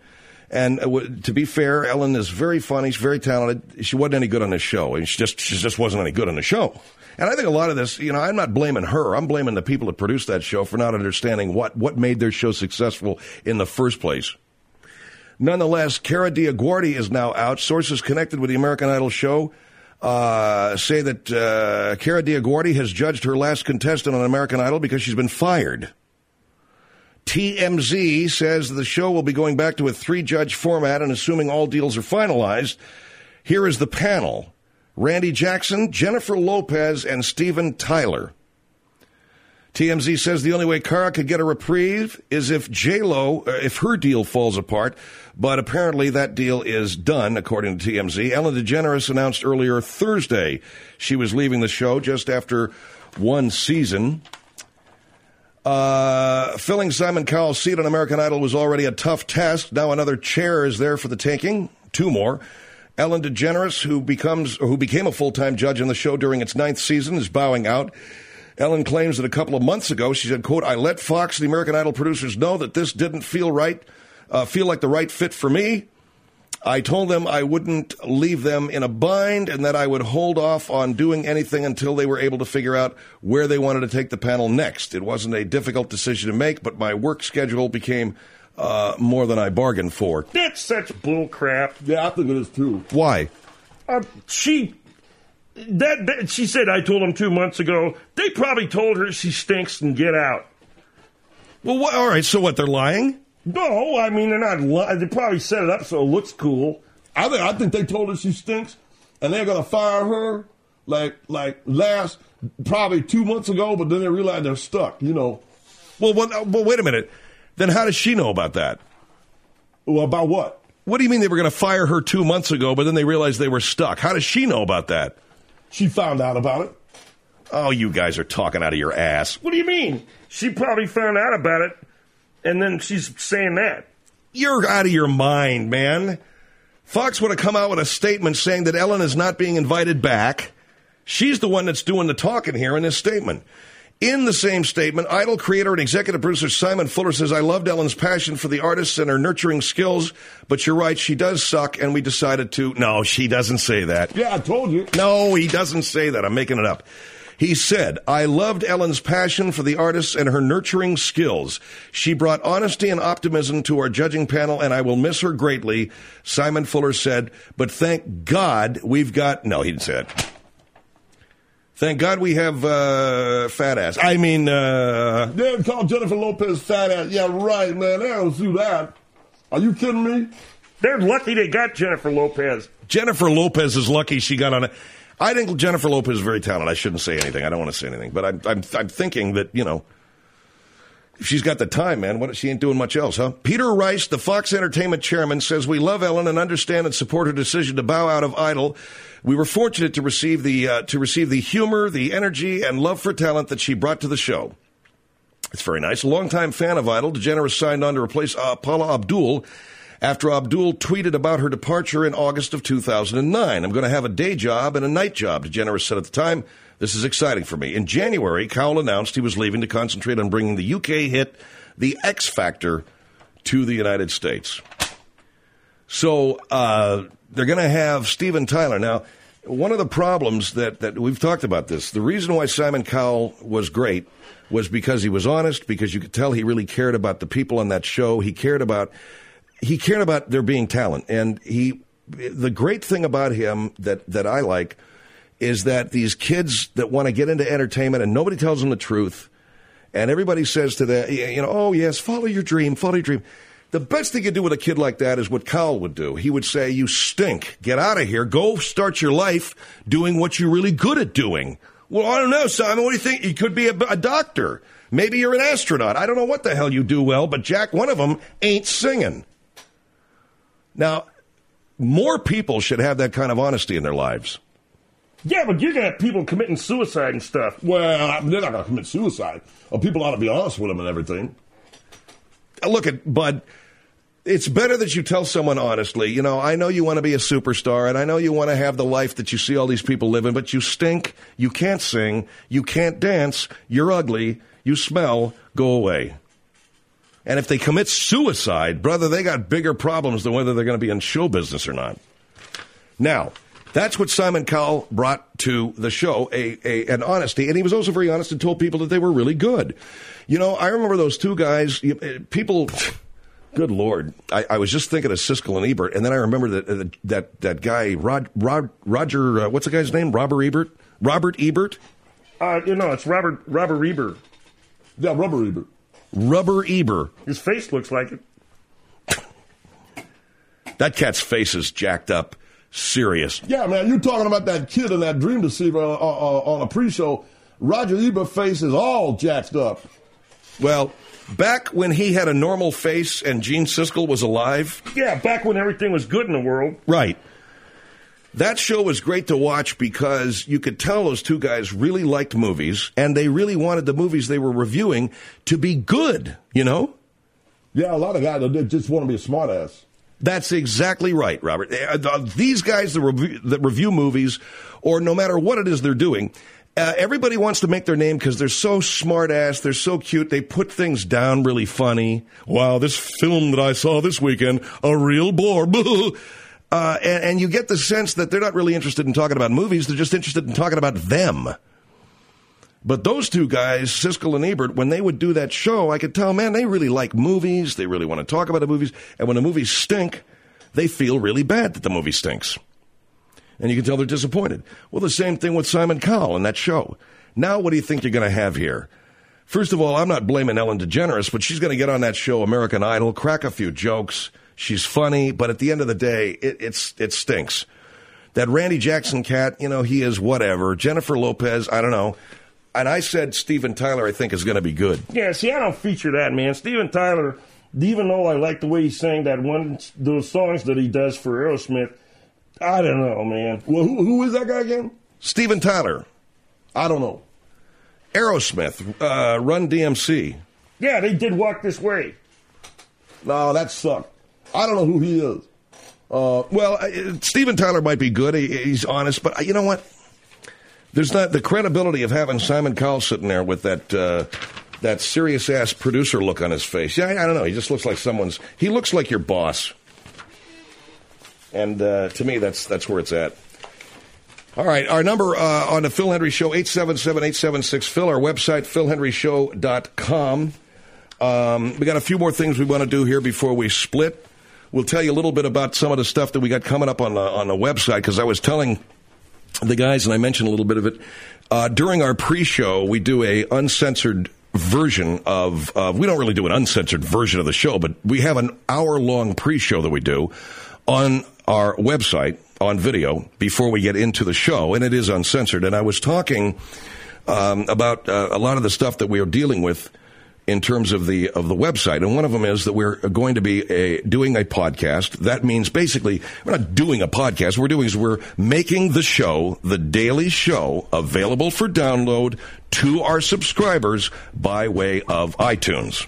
And uh, w- to be fair, Ellen is very funny. She's very talented. She wasn't any good on this show. And she just, she just wasn't any good on the show. And I think a lot of this, you know, I'm not blaming her. I'm blaming the people that produced that show for not understanding what, what made their show successful in the first place. Nonetheless, Cara DioGuardi is now out. Sources connected with the American Idol show uh, say that uh, Cara DioGuardi has judged her last contestant on American Idol because she's been fired. T M Z says the show will be going back to a three-judge format, and assuming all deals are finalized, here is the panel. Randy Jackson, Jennifer Lopez, and Steven Tyler. T M Z says the only way Cara could get a reprieve is if J-Lo, uh, if her deal falls apart, but apparently that deal is done, according to T M Z. Ellen DeGeneres announced earlier Thursday she was leaving the show just after one season. Uh, filling Simon Cowell's seat on American Idol was already a tough task. Now another chair is there for the taking. Two more. Ellen DeGeneres, who becomes or who became a full-time judge on the show during its ninth season, is bowing out. Ellen claims that a couple of months ago, she said, quote, I let Fox, the American Idol producers, know that this didn't feel right, uh, feel like the right fit for me. I told them I wouldn't leave them in a bind and that I would hold off on doing anything until they were able to figure out where they wanted to take the panel next. It wasn't a difficult decision to make, but my work schedule became uh, more than I bargained for. That's such bull crap. Yeah, I think it is too. Why? Uh, she... That, that she said, I told them two months ago. They probably told her she stinks and get out. Well, what, all right, so what, they're lying? No, I mean, they're not lying. They probably set it up so it looks cool. I think, I think they told her she stinks, and they're going to fire her like like last, probably two months ago, but then they realized they're stuck, you know. Well, well, well wait a minute. Then how does she know about that? Well, about what? What do you mean they were going to fire her two months ago, but then they realized they were stuck? How does she know about that? She found out about it. Oh, you guys are talking out of your ass. What do you mean? She probably found out about it, and then she's saying that. You're out of your mind, man. Fox would have come out with a statement saying that Ellen is not being invited back. She's the one that's doing the talking here in this statement. In the same statement, Idol creator and executive producer Simon Fuller says, I loved Ellen's passion for the artists and her nurturing skills, but you're right, she does suck, and we decided to... No, she doesn't say that. Yeah, I told you. No, he doesn't say that. I'm making it up. He said, I loved Ellen's passion for the artists and her nurturing skills. She brought honesty and optimism to our judging panel, and I will miss her greatly, Simon Fuller said, but thank God we've got... No, he didn't say that. Thank God we have uh, fat ass. I mean, uh... They call Jennifer Lopez fat ass. Yeah, right, man. They don't do that. Are you kidding me? They're lucky they got Jennifer Lopez. Jennifer Lopez is lucky she got on it. I think Jennifer Lopez is very talented. I shouldn't say anything. I don't want to say anything. But I'm, I'm, I'm thinking that, you know, if she's got the time, man, what, she ain't doing much else, huh? Peter Rice, the Fox Entertainment chairman, says, we love Ellen and understand and support her decision to bow out of Idol. We were fortunate to receive the uh, to receive the humor, the energy, and love for talent that she brought to the show. It's very nice. A longtime fan of Idol, DeGeneres signed on to replace uh, Paula Abdul after Abdul tweeted about her departure in August of two thousand nine. I'm going to have a day job and a night job, DeGeneres said at the time. This is exciting for me. In January, Cowell announced he was leaving to concentrate on bringing the U K hit The X Factor to the United States. So uh, they're going to have Steven Tyler. Now, one of the problems that, that we've talked about this, the reason why Simon Cowell was great was because he was honest, because you could tell he really cared about the people on that show. He cared about he cared about there being talent. And he the great thing about him that, that I like is that these kids that want to get into entertainment and nobody tells them the truth, and everybody says to them, you know, oh, yes, follow your dream, follow your dream. The best thing you do with a kid like that is what Cowell would do. He would say, you stink. Get out of here. Go start your life doing what you're really good at doing. Well, I don't know, Simon. What do you think? You could be a, a doctor. Maybe you're an astronaut. I don't know what the hell you do well, but Jack, one of them ain't singing. Now, more people should have that kind of honesty in their lives. Yeah, but you're going to have people committing suicide and stuff. Well, they're not going to commit suicide. Well, people ought to be honest with them and everything. Look at Bud. It's better that you tell someone honestly, you know, I know you want to be a superstar, and I know you want to have the life that you see all these people living, but you stink, you can't sing, you can't dance, you're ugly, you smell, go away. And if they commit suicide, brother, they got bigger problems than whether they're going to be in show business or not. Now, that's what Simon Cowell brought to the show, a, a an honesty. And he was also very honest and told people that they were really good. You know, I remember those two guys, people, good Lord. I, I was just thinking of Siskel and Ebert, and then I remember that uh, that, that guy, Rod, Rod, Roger, uh, what's the guy's name? Robert Ebert? Robert Ebert? Uh, you know, it's Robert, Robert Ebert. Yeah, Rubber Ebert. Rubber Ebert. His face looks like it. That cat's face is jacked up. Serious. Yeah, man, you're talking about that kid in that Dream Deceiver uh, uh, on a pre-show. Roger Ebert's face is all jacked up. Well, back when he had a normal face and Gene Siskel was alive. Yeah, back when everything was good in the world. Right. That show was great to watch because you could tell those two guys really liked movies, and they really wanted the movies they were reviewing to be good, you know? Yeah, a lot of guys that just want to be a smartass. That's exactly right, Robert. These guys that review, that review movies, or no matter what it is they're doing, uh, everybody wants to make their name because they're so smart-ass, they're so cute, they put things down really funny. Wow, this film that I saw this weekend, a real bore. uh, and, and you get the sense that they're not really interested in talking about movies, they're just interested in talking about them. But those two guys, Siskel and Ebert, when they would do that show, I could tell, man, they really like movies. They really want to talk about the movies. And when the movies stink, they feel really bad that the movie stinks. And you can tell they're disappointed. Well, the same thing with Simon Cowell in that show. Now, what do you think you're going to have here? First of all, I'm not blaming Ellen DeGeneres, but she's going to get on that show, American Idol, crack a few jokes. She's funny, but at the end of the day, it, it's it stinks. That Randy Jackson cat, you know, he is whatever. Jennifer Lopez, I don't know. And I said Steven Tyler, I think, is going to be good. Yeah, see, I don't feature that, man. Steven Tyler, even though I like the way he sang that one, those songs that he does for Aerosmith, I don't know, man. Well, who, who is that guy again? Steven Tyler. I don't know. Aerosmith, uh, Run D M C. Yeah, they did Walk This Way. No, that sucked. I don't know who he is. Uh, well, uh, Steven Tyler might be good. He, he's honest, but uh, you know what? There's not the credibility of having Simon Cowell sitting there with that uh, that serious-ass producer look on his face. Yeah, I, I don't know. He just looks like someone's... He looks like your boss. And uh, to me, that's that's where it's at. All right, our number uh, on the Phil Hendrie Show, eight seven seven, eight seven six, Phil. Our website, phil hendrie show dot com. Um, we got a few more things we want to do here before we split. We'll tell you a little bit about some of the stuff that we got coming up on the, on the website, because I was telling... the guys, and I mentioned a little bit of it, uh, during our pre-show, we do a uncensored version of, uh, we don't really do an uncensored version of the show, but we have an hour-long pre-show that we do on our website, on video, before we get into the show, and it is uncensored. And I was talking um, about uh, a lot of the stuff that we are dealing with in terms of the of the website, and one of them is that we're going to be a, doing a podcast. That means basically we're not doing a podcast. What we're doing is we're making the show, the daily show, available for download to our subscribers by way of iTunes.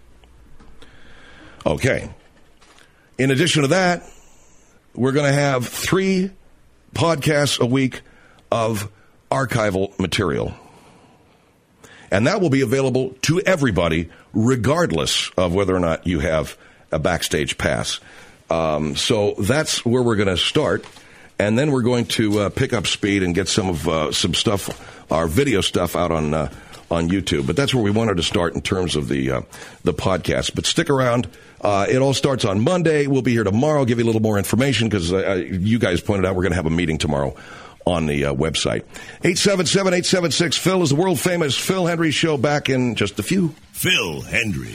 Okay. In addition to that, we're going to have three podcasts a week of archival material. And that will be available to everybody, regardless of whether or not you have a backstage pass. Um, so that's where we're going to start. And then we're going to uh, pick up speed and get some of uh, some stuff, our video stuff, out on uh, on YouTube. But that's where we wanted to start in terms of the uh, the podcast. But stick around. Uh, it all starts on Monday. We'll be here tomorrow, give you a little more information, because uh, you guys pointed out we're going to have a meeting tomorrow on the uh, website. eight seven seven, eight seven six, Phil is the world-famous Phil Hendrie Show, back in just a few. Phil Hendrie.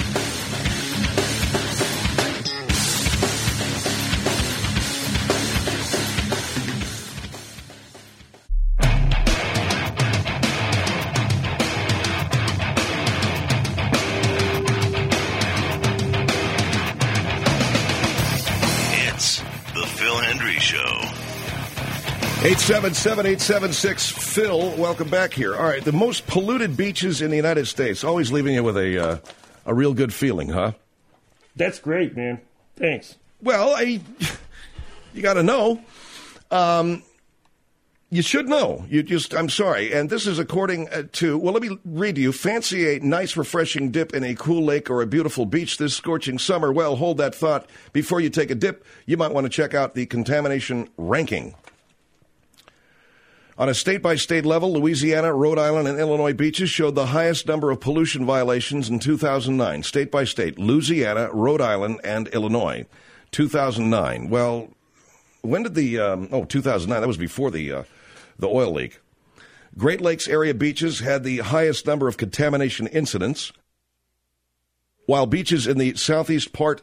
It's the Phil Hendrie Show. eight seven seven, eight seven six, Phil. Welcome back here. All right, the most polluted beaches in the United States, always leaving you with a uh, a real good feeling, huh? That's great, man. Thanks. Well, I, you got to know. Um, You should know. You just, I'm sorry. And this is according to, well, let me read to you. Fancy a nice, refreshing dip in a cool lake or a beautiful beach this scorching summer? Well, hold that thought. Before you take a dip, you might want to check out the contamination ranking. On a state-by-state level, Louisiana, Rhode Island, and Illinois beaches showed the highest number of pollution violations in two thousand nine. State-by-state, Louisiana, Rhode Island, and Illinois. two thousand nine. Well, when did the, um, oh, two thousand nine, that was before the, uh, the oil leak. Great Lakes area beaches had the highest number of contamination incidents, while beaches in the southeast part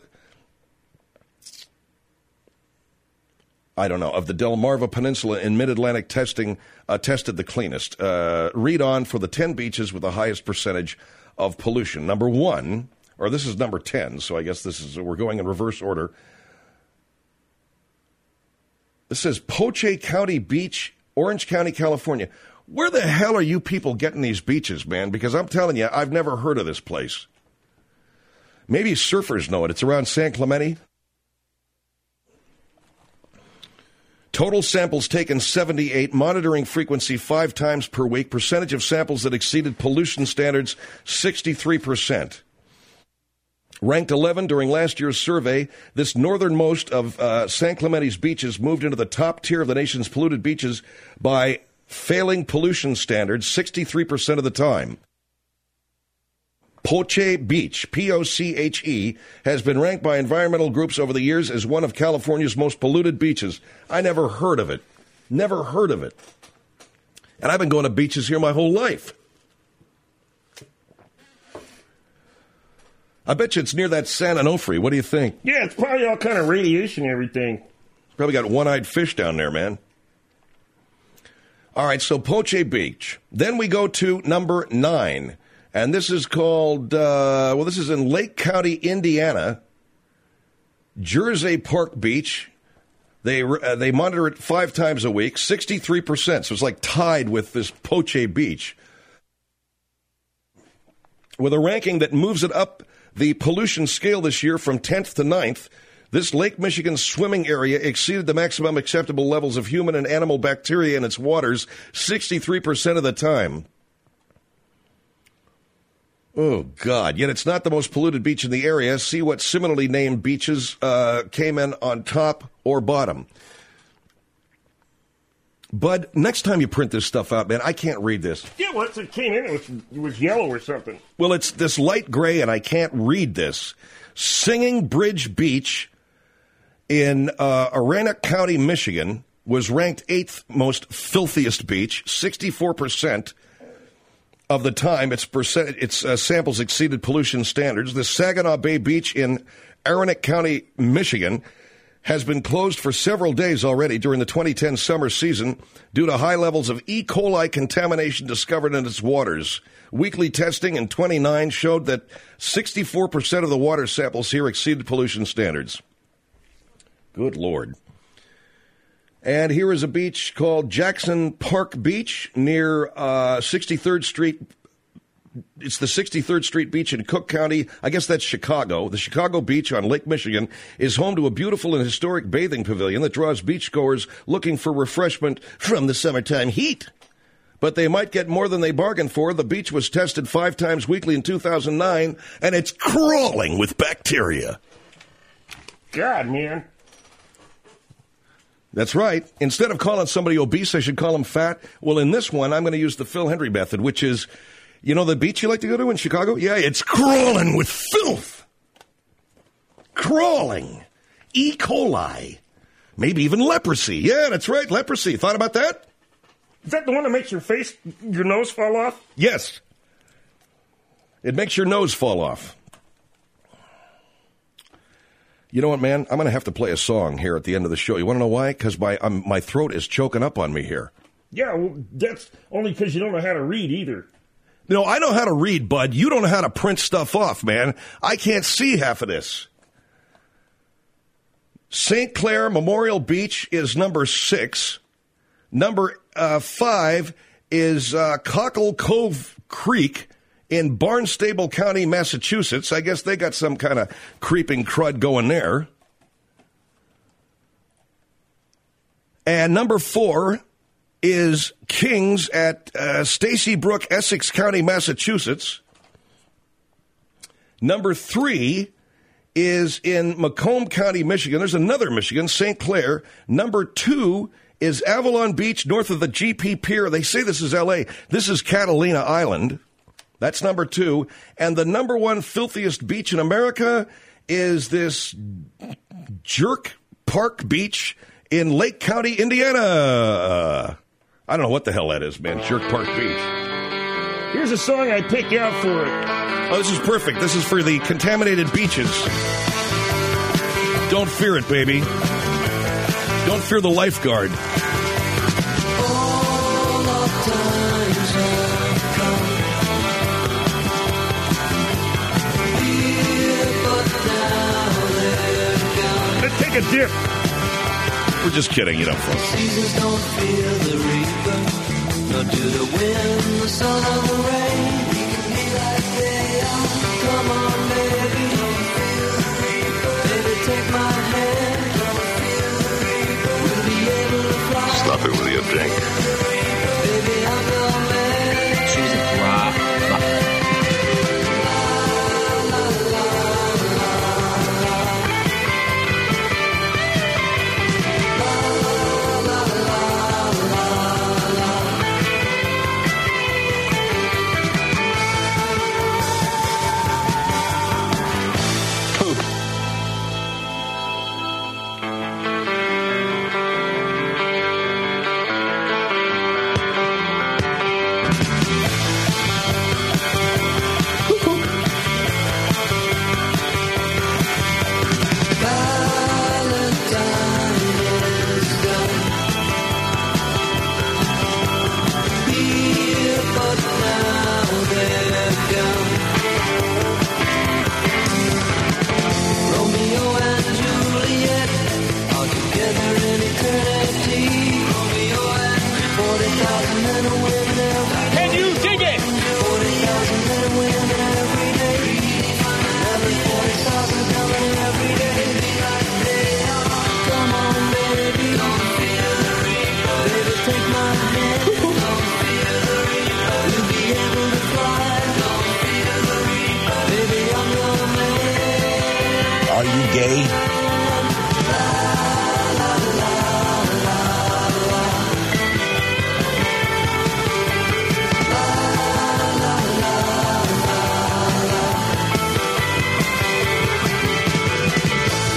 I don't know, of the Delmarva Peninsula in mid-Atlantic testing uh, tested the cleanest. Uh, read on for the ten beaches with the highest percentage of pollution. Number one, or this is number ten, so I guess this is, we're going in reverse order. This says Poche County Beach, Orange County, California. Where the hell are you people getting these beaches, man? Because I'm telling you, I've never heard of this place. Maybe surfers know it. It's around San Clemente. Total samples taken seventy-eight, monitoring frequency five times per week, percentage of samples that exceeded pollution standards sixty-three percent. Ranked eleven during last year's survey, this northernmost of uh, San Clemente's beaches moved into the top tier of the nation's polluted beaches by failing pollution standards sixty-three percent of the time. Poche Beach, P O C H E, has been ranked by environmental groups over the years as one of California's most polluted beaches. I never heard of it. Never heard of it. And I've been going to beaches here my whole life. I bet you it's near that San Onofre. What do you think? Yeah, it's probably all kind of radiation and everything. Probably got one-eyed fish down there, man. All right, so Poche Beach. Then we go to number nine. And this is called, uh, well, this is in Lake County, Indiana, Jersey Park Beach. They uh, they monitor it five times a week, sixty-three percent. So it's like tied with this Poche Beach, with a ranking that moves it up the pollution scale this year from tenth to ninth. This Lake Michigan swimming area exceeded the maximum acceptable levels of human and animal bacteria in its waters sixty-three percent of the time. Oh, God. Yet it's not the most polluted beach in the area. See what similarly named beaches uh, came in on top or bottom. Bud, next time you print this stuff out, man, I can't read this. Yeah, well, it came in, it was, it was yellow or something. Well, it's this light gray, and I can't read this. Singing Bridge Beach in uh, Arana County, Michigan, was ranked eighth most filthiest beach, sixty-four percent. Of the time, its percent, its uh, samples exceeded pollution standards. The Saginaw Bay Beach in Aranac County, Michigan, has been closed for several days already during the twenty ten summer season due to high levels of E. coli contamination discovered in its waters. Weekly testing in twenty-nine showed that sixty-four percent of the water samples here exceeded pollution standards. Good Lord. And here is a beach called Jackson Park Beach near uh, sixty-third Street. It's the sixty-third Street Beach in Cook County. I guess that's Chicago. The Chicago Beach on Lake Michigan is home to a beautiful and historic bathing pavilion that draws beachgoers looking for refreshment from the summertime heat. But they might get more than they bargained for. The beach was tested five times weekly in two thousand nine, and it's crawling with bacteria. God, man. That's right. Instead of calling somebody obese, I should call them fat. Well, in this one, I'm going to use the Phil Hendry method, which is, you know the beach you like to go to in Chicago? Yeah, it's crawling with filth. Crawling. E. coli. Maybe even leprosy. Yeah, that's right, leprosy. Thought about that? Is that the one that makes your face, your nose fall off? Yes. It makes your nose fall off. You know what, man? I'm going to have to play a song here at the end of the show. You want to know why? Because my um, my throat is choking up on me here. Yeah, well, that's only because you don't know how to read either. No, I know how to read, bud. You don't know how to print stuff off, man. I can't see half of this. Saint Clair Memorial Beach is number six. Number uh, five is uh, Cockle Cove Creek in Barnstable County, Massachusetts. I guess they got some kind of creeping crud going there. And number four is King's at uh, Stacy Brook, Essex County, Massachusetts. Number three is in Macomb County, Michigan. There's another Michigan, Saint Clair. Number two is Avalon Beach, north of the G P Pier. They say this is L A. This is Catalina Island. That's number two. And the number one filthiest beach in America is this Jerk Park Beach in Lake County, Indiana. I don't know what the hell that is, man. Jerk Park Beach. Here's a song I picked out for it. Oh, this is perfect. This is for the contaminated beaches. Don't fear it, baby. Don't fear the lifeguard. Let's take a dip. We're just kidding, you know, folks. Seasons don't fear the reaper, nor do the wind, the sun, or the rain. We can be like they are. Come on, baby, don't feel the reaper. Baby, take my hand, don't feel the reaper. We'll be able to fly. Stop it with your drink. Baby, I'm your man. She's a rock. Are you gay?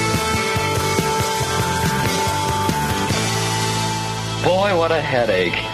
Boy, what a headache.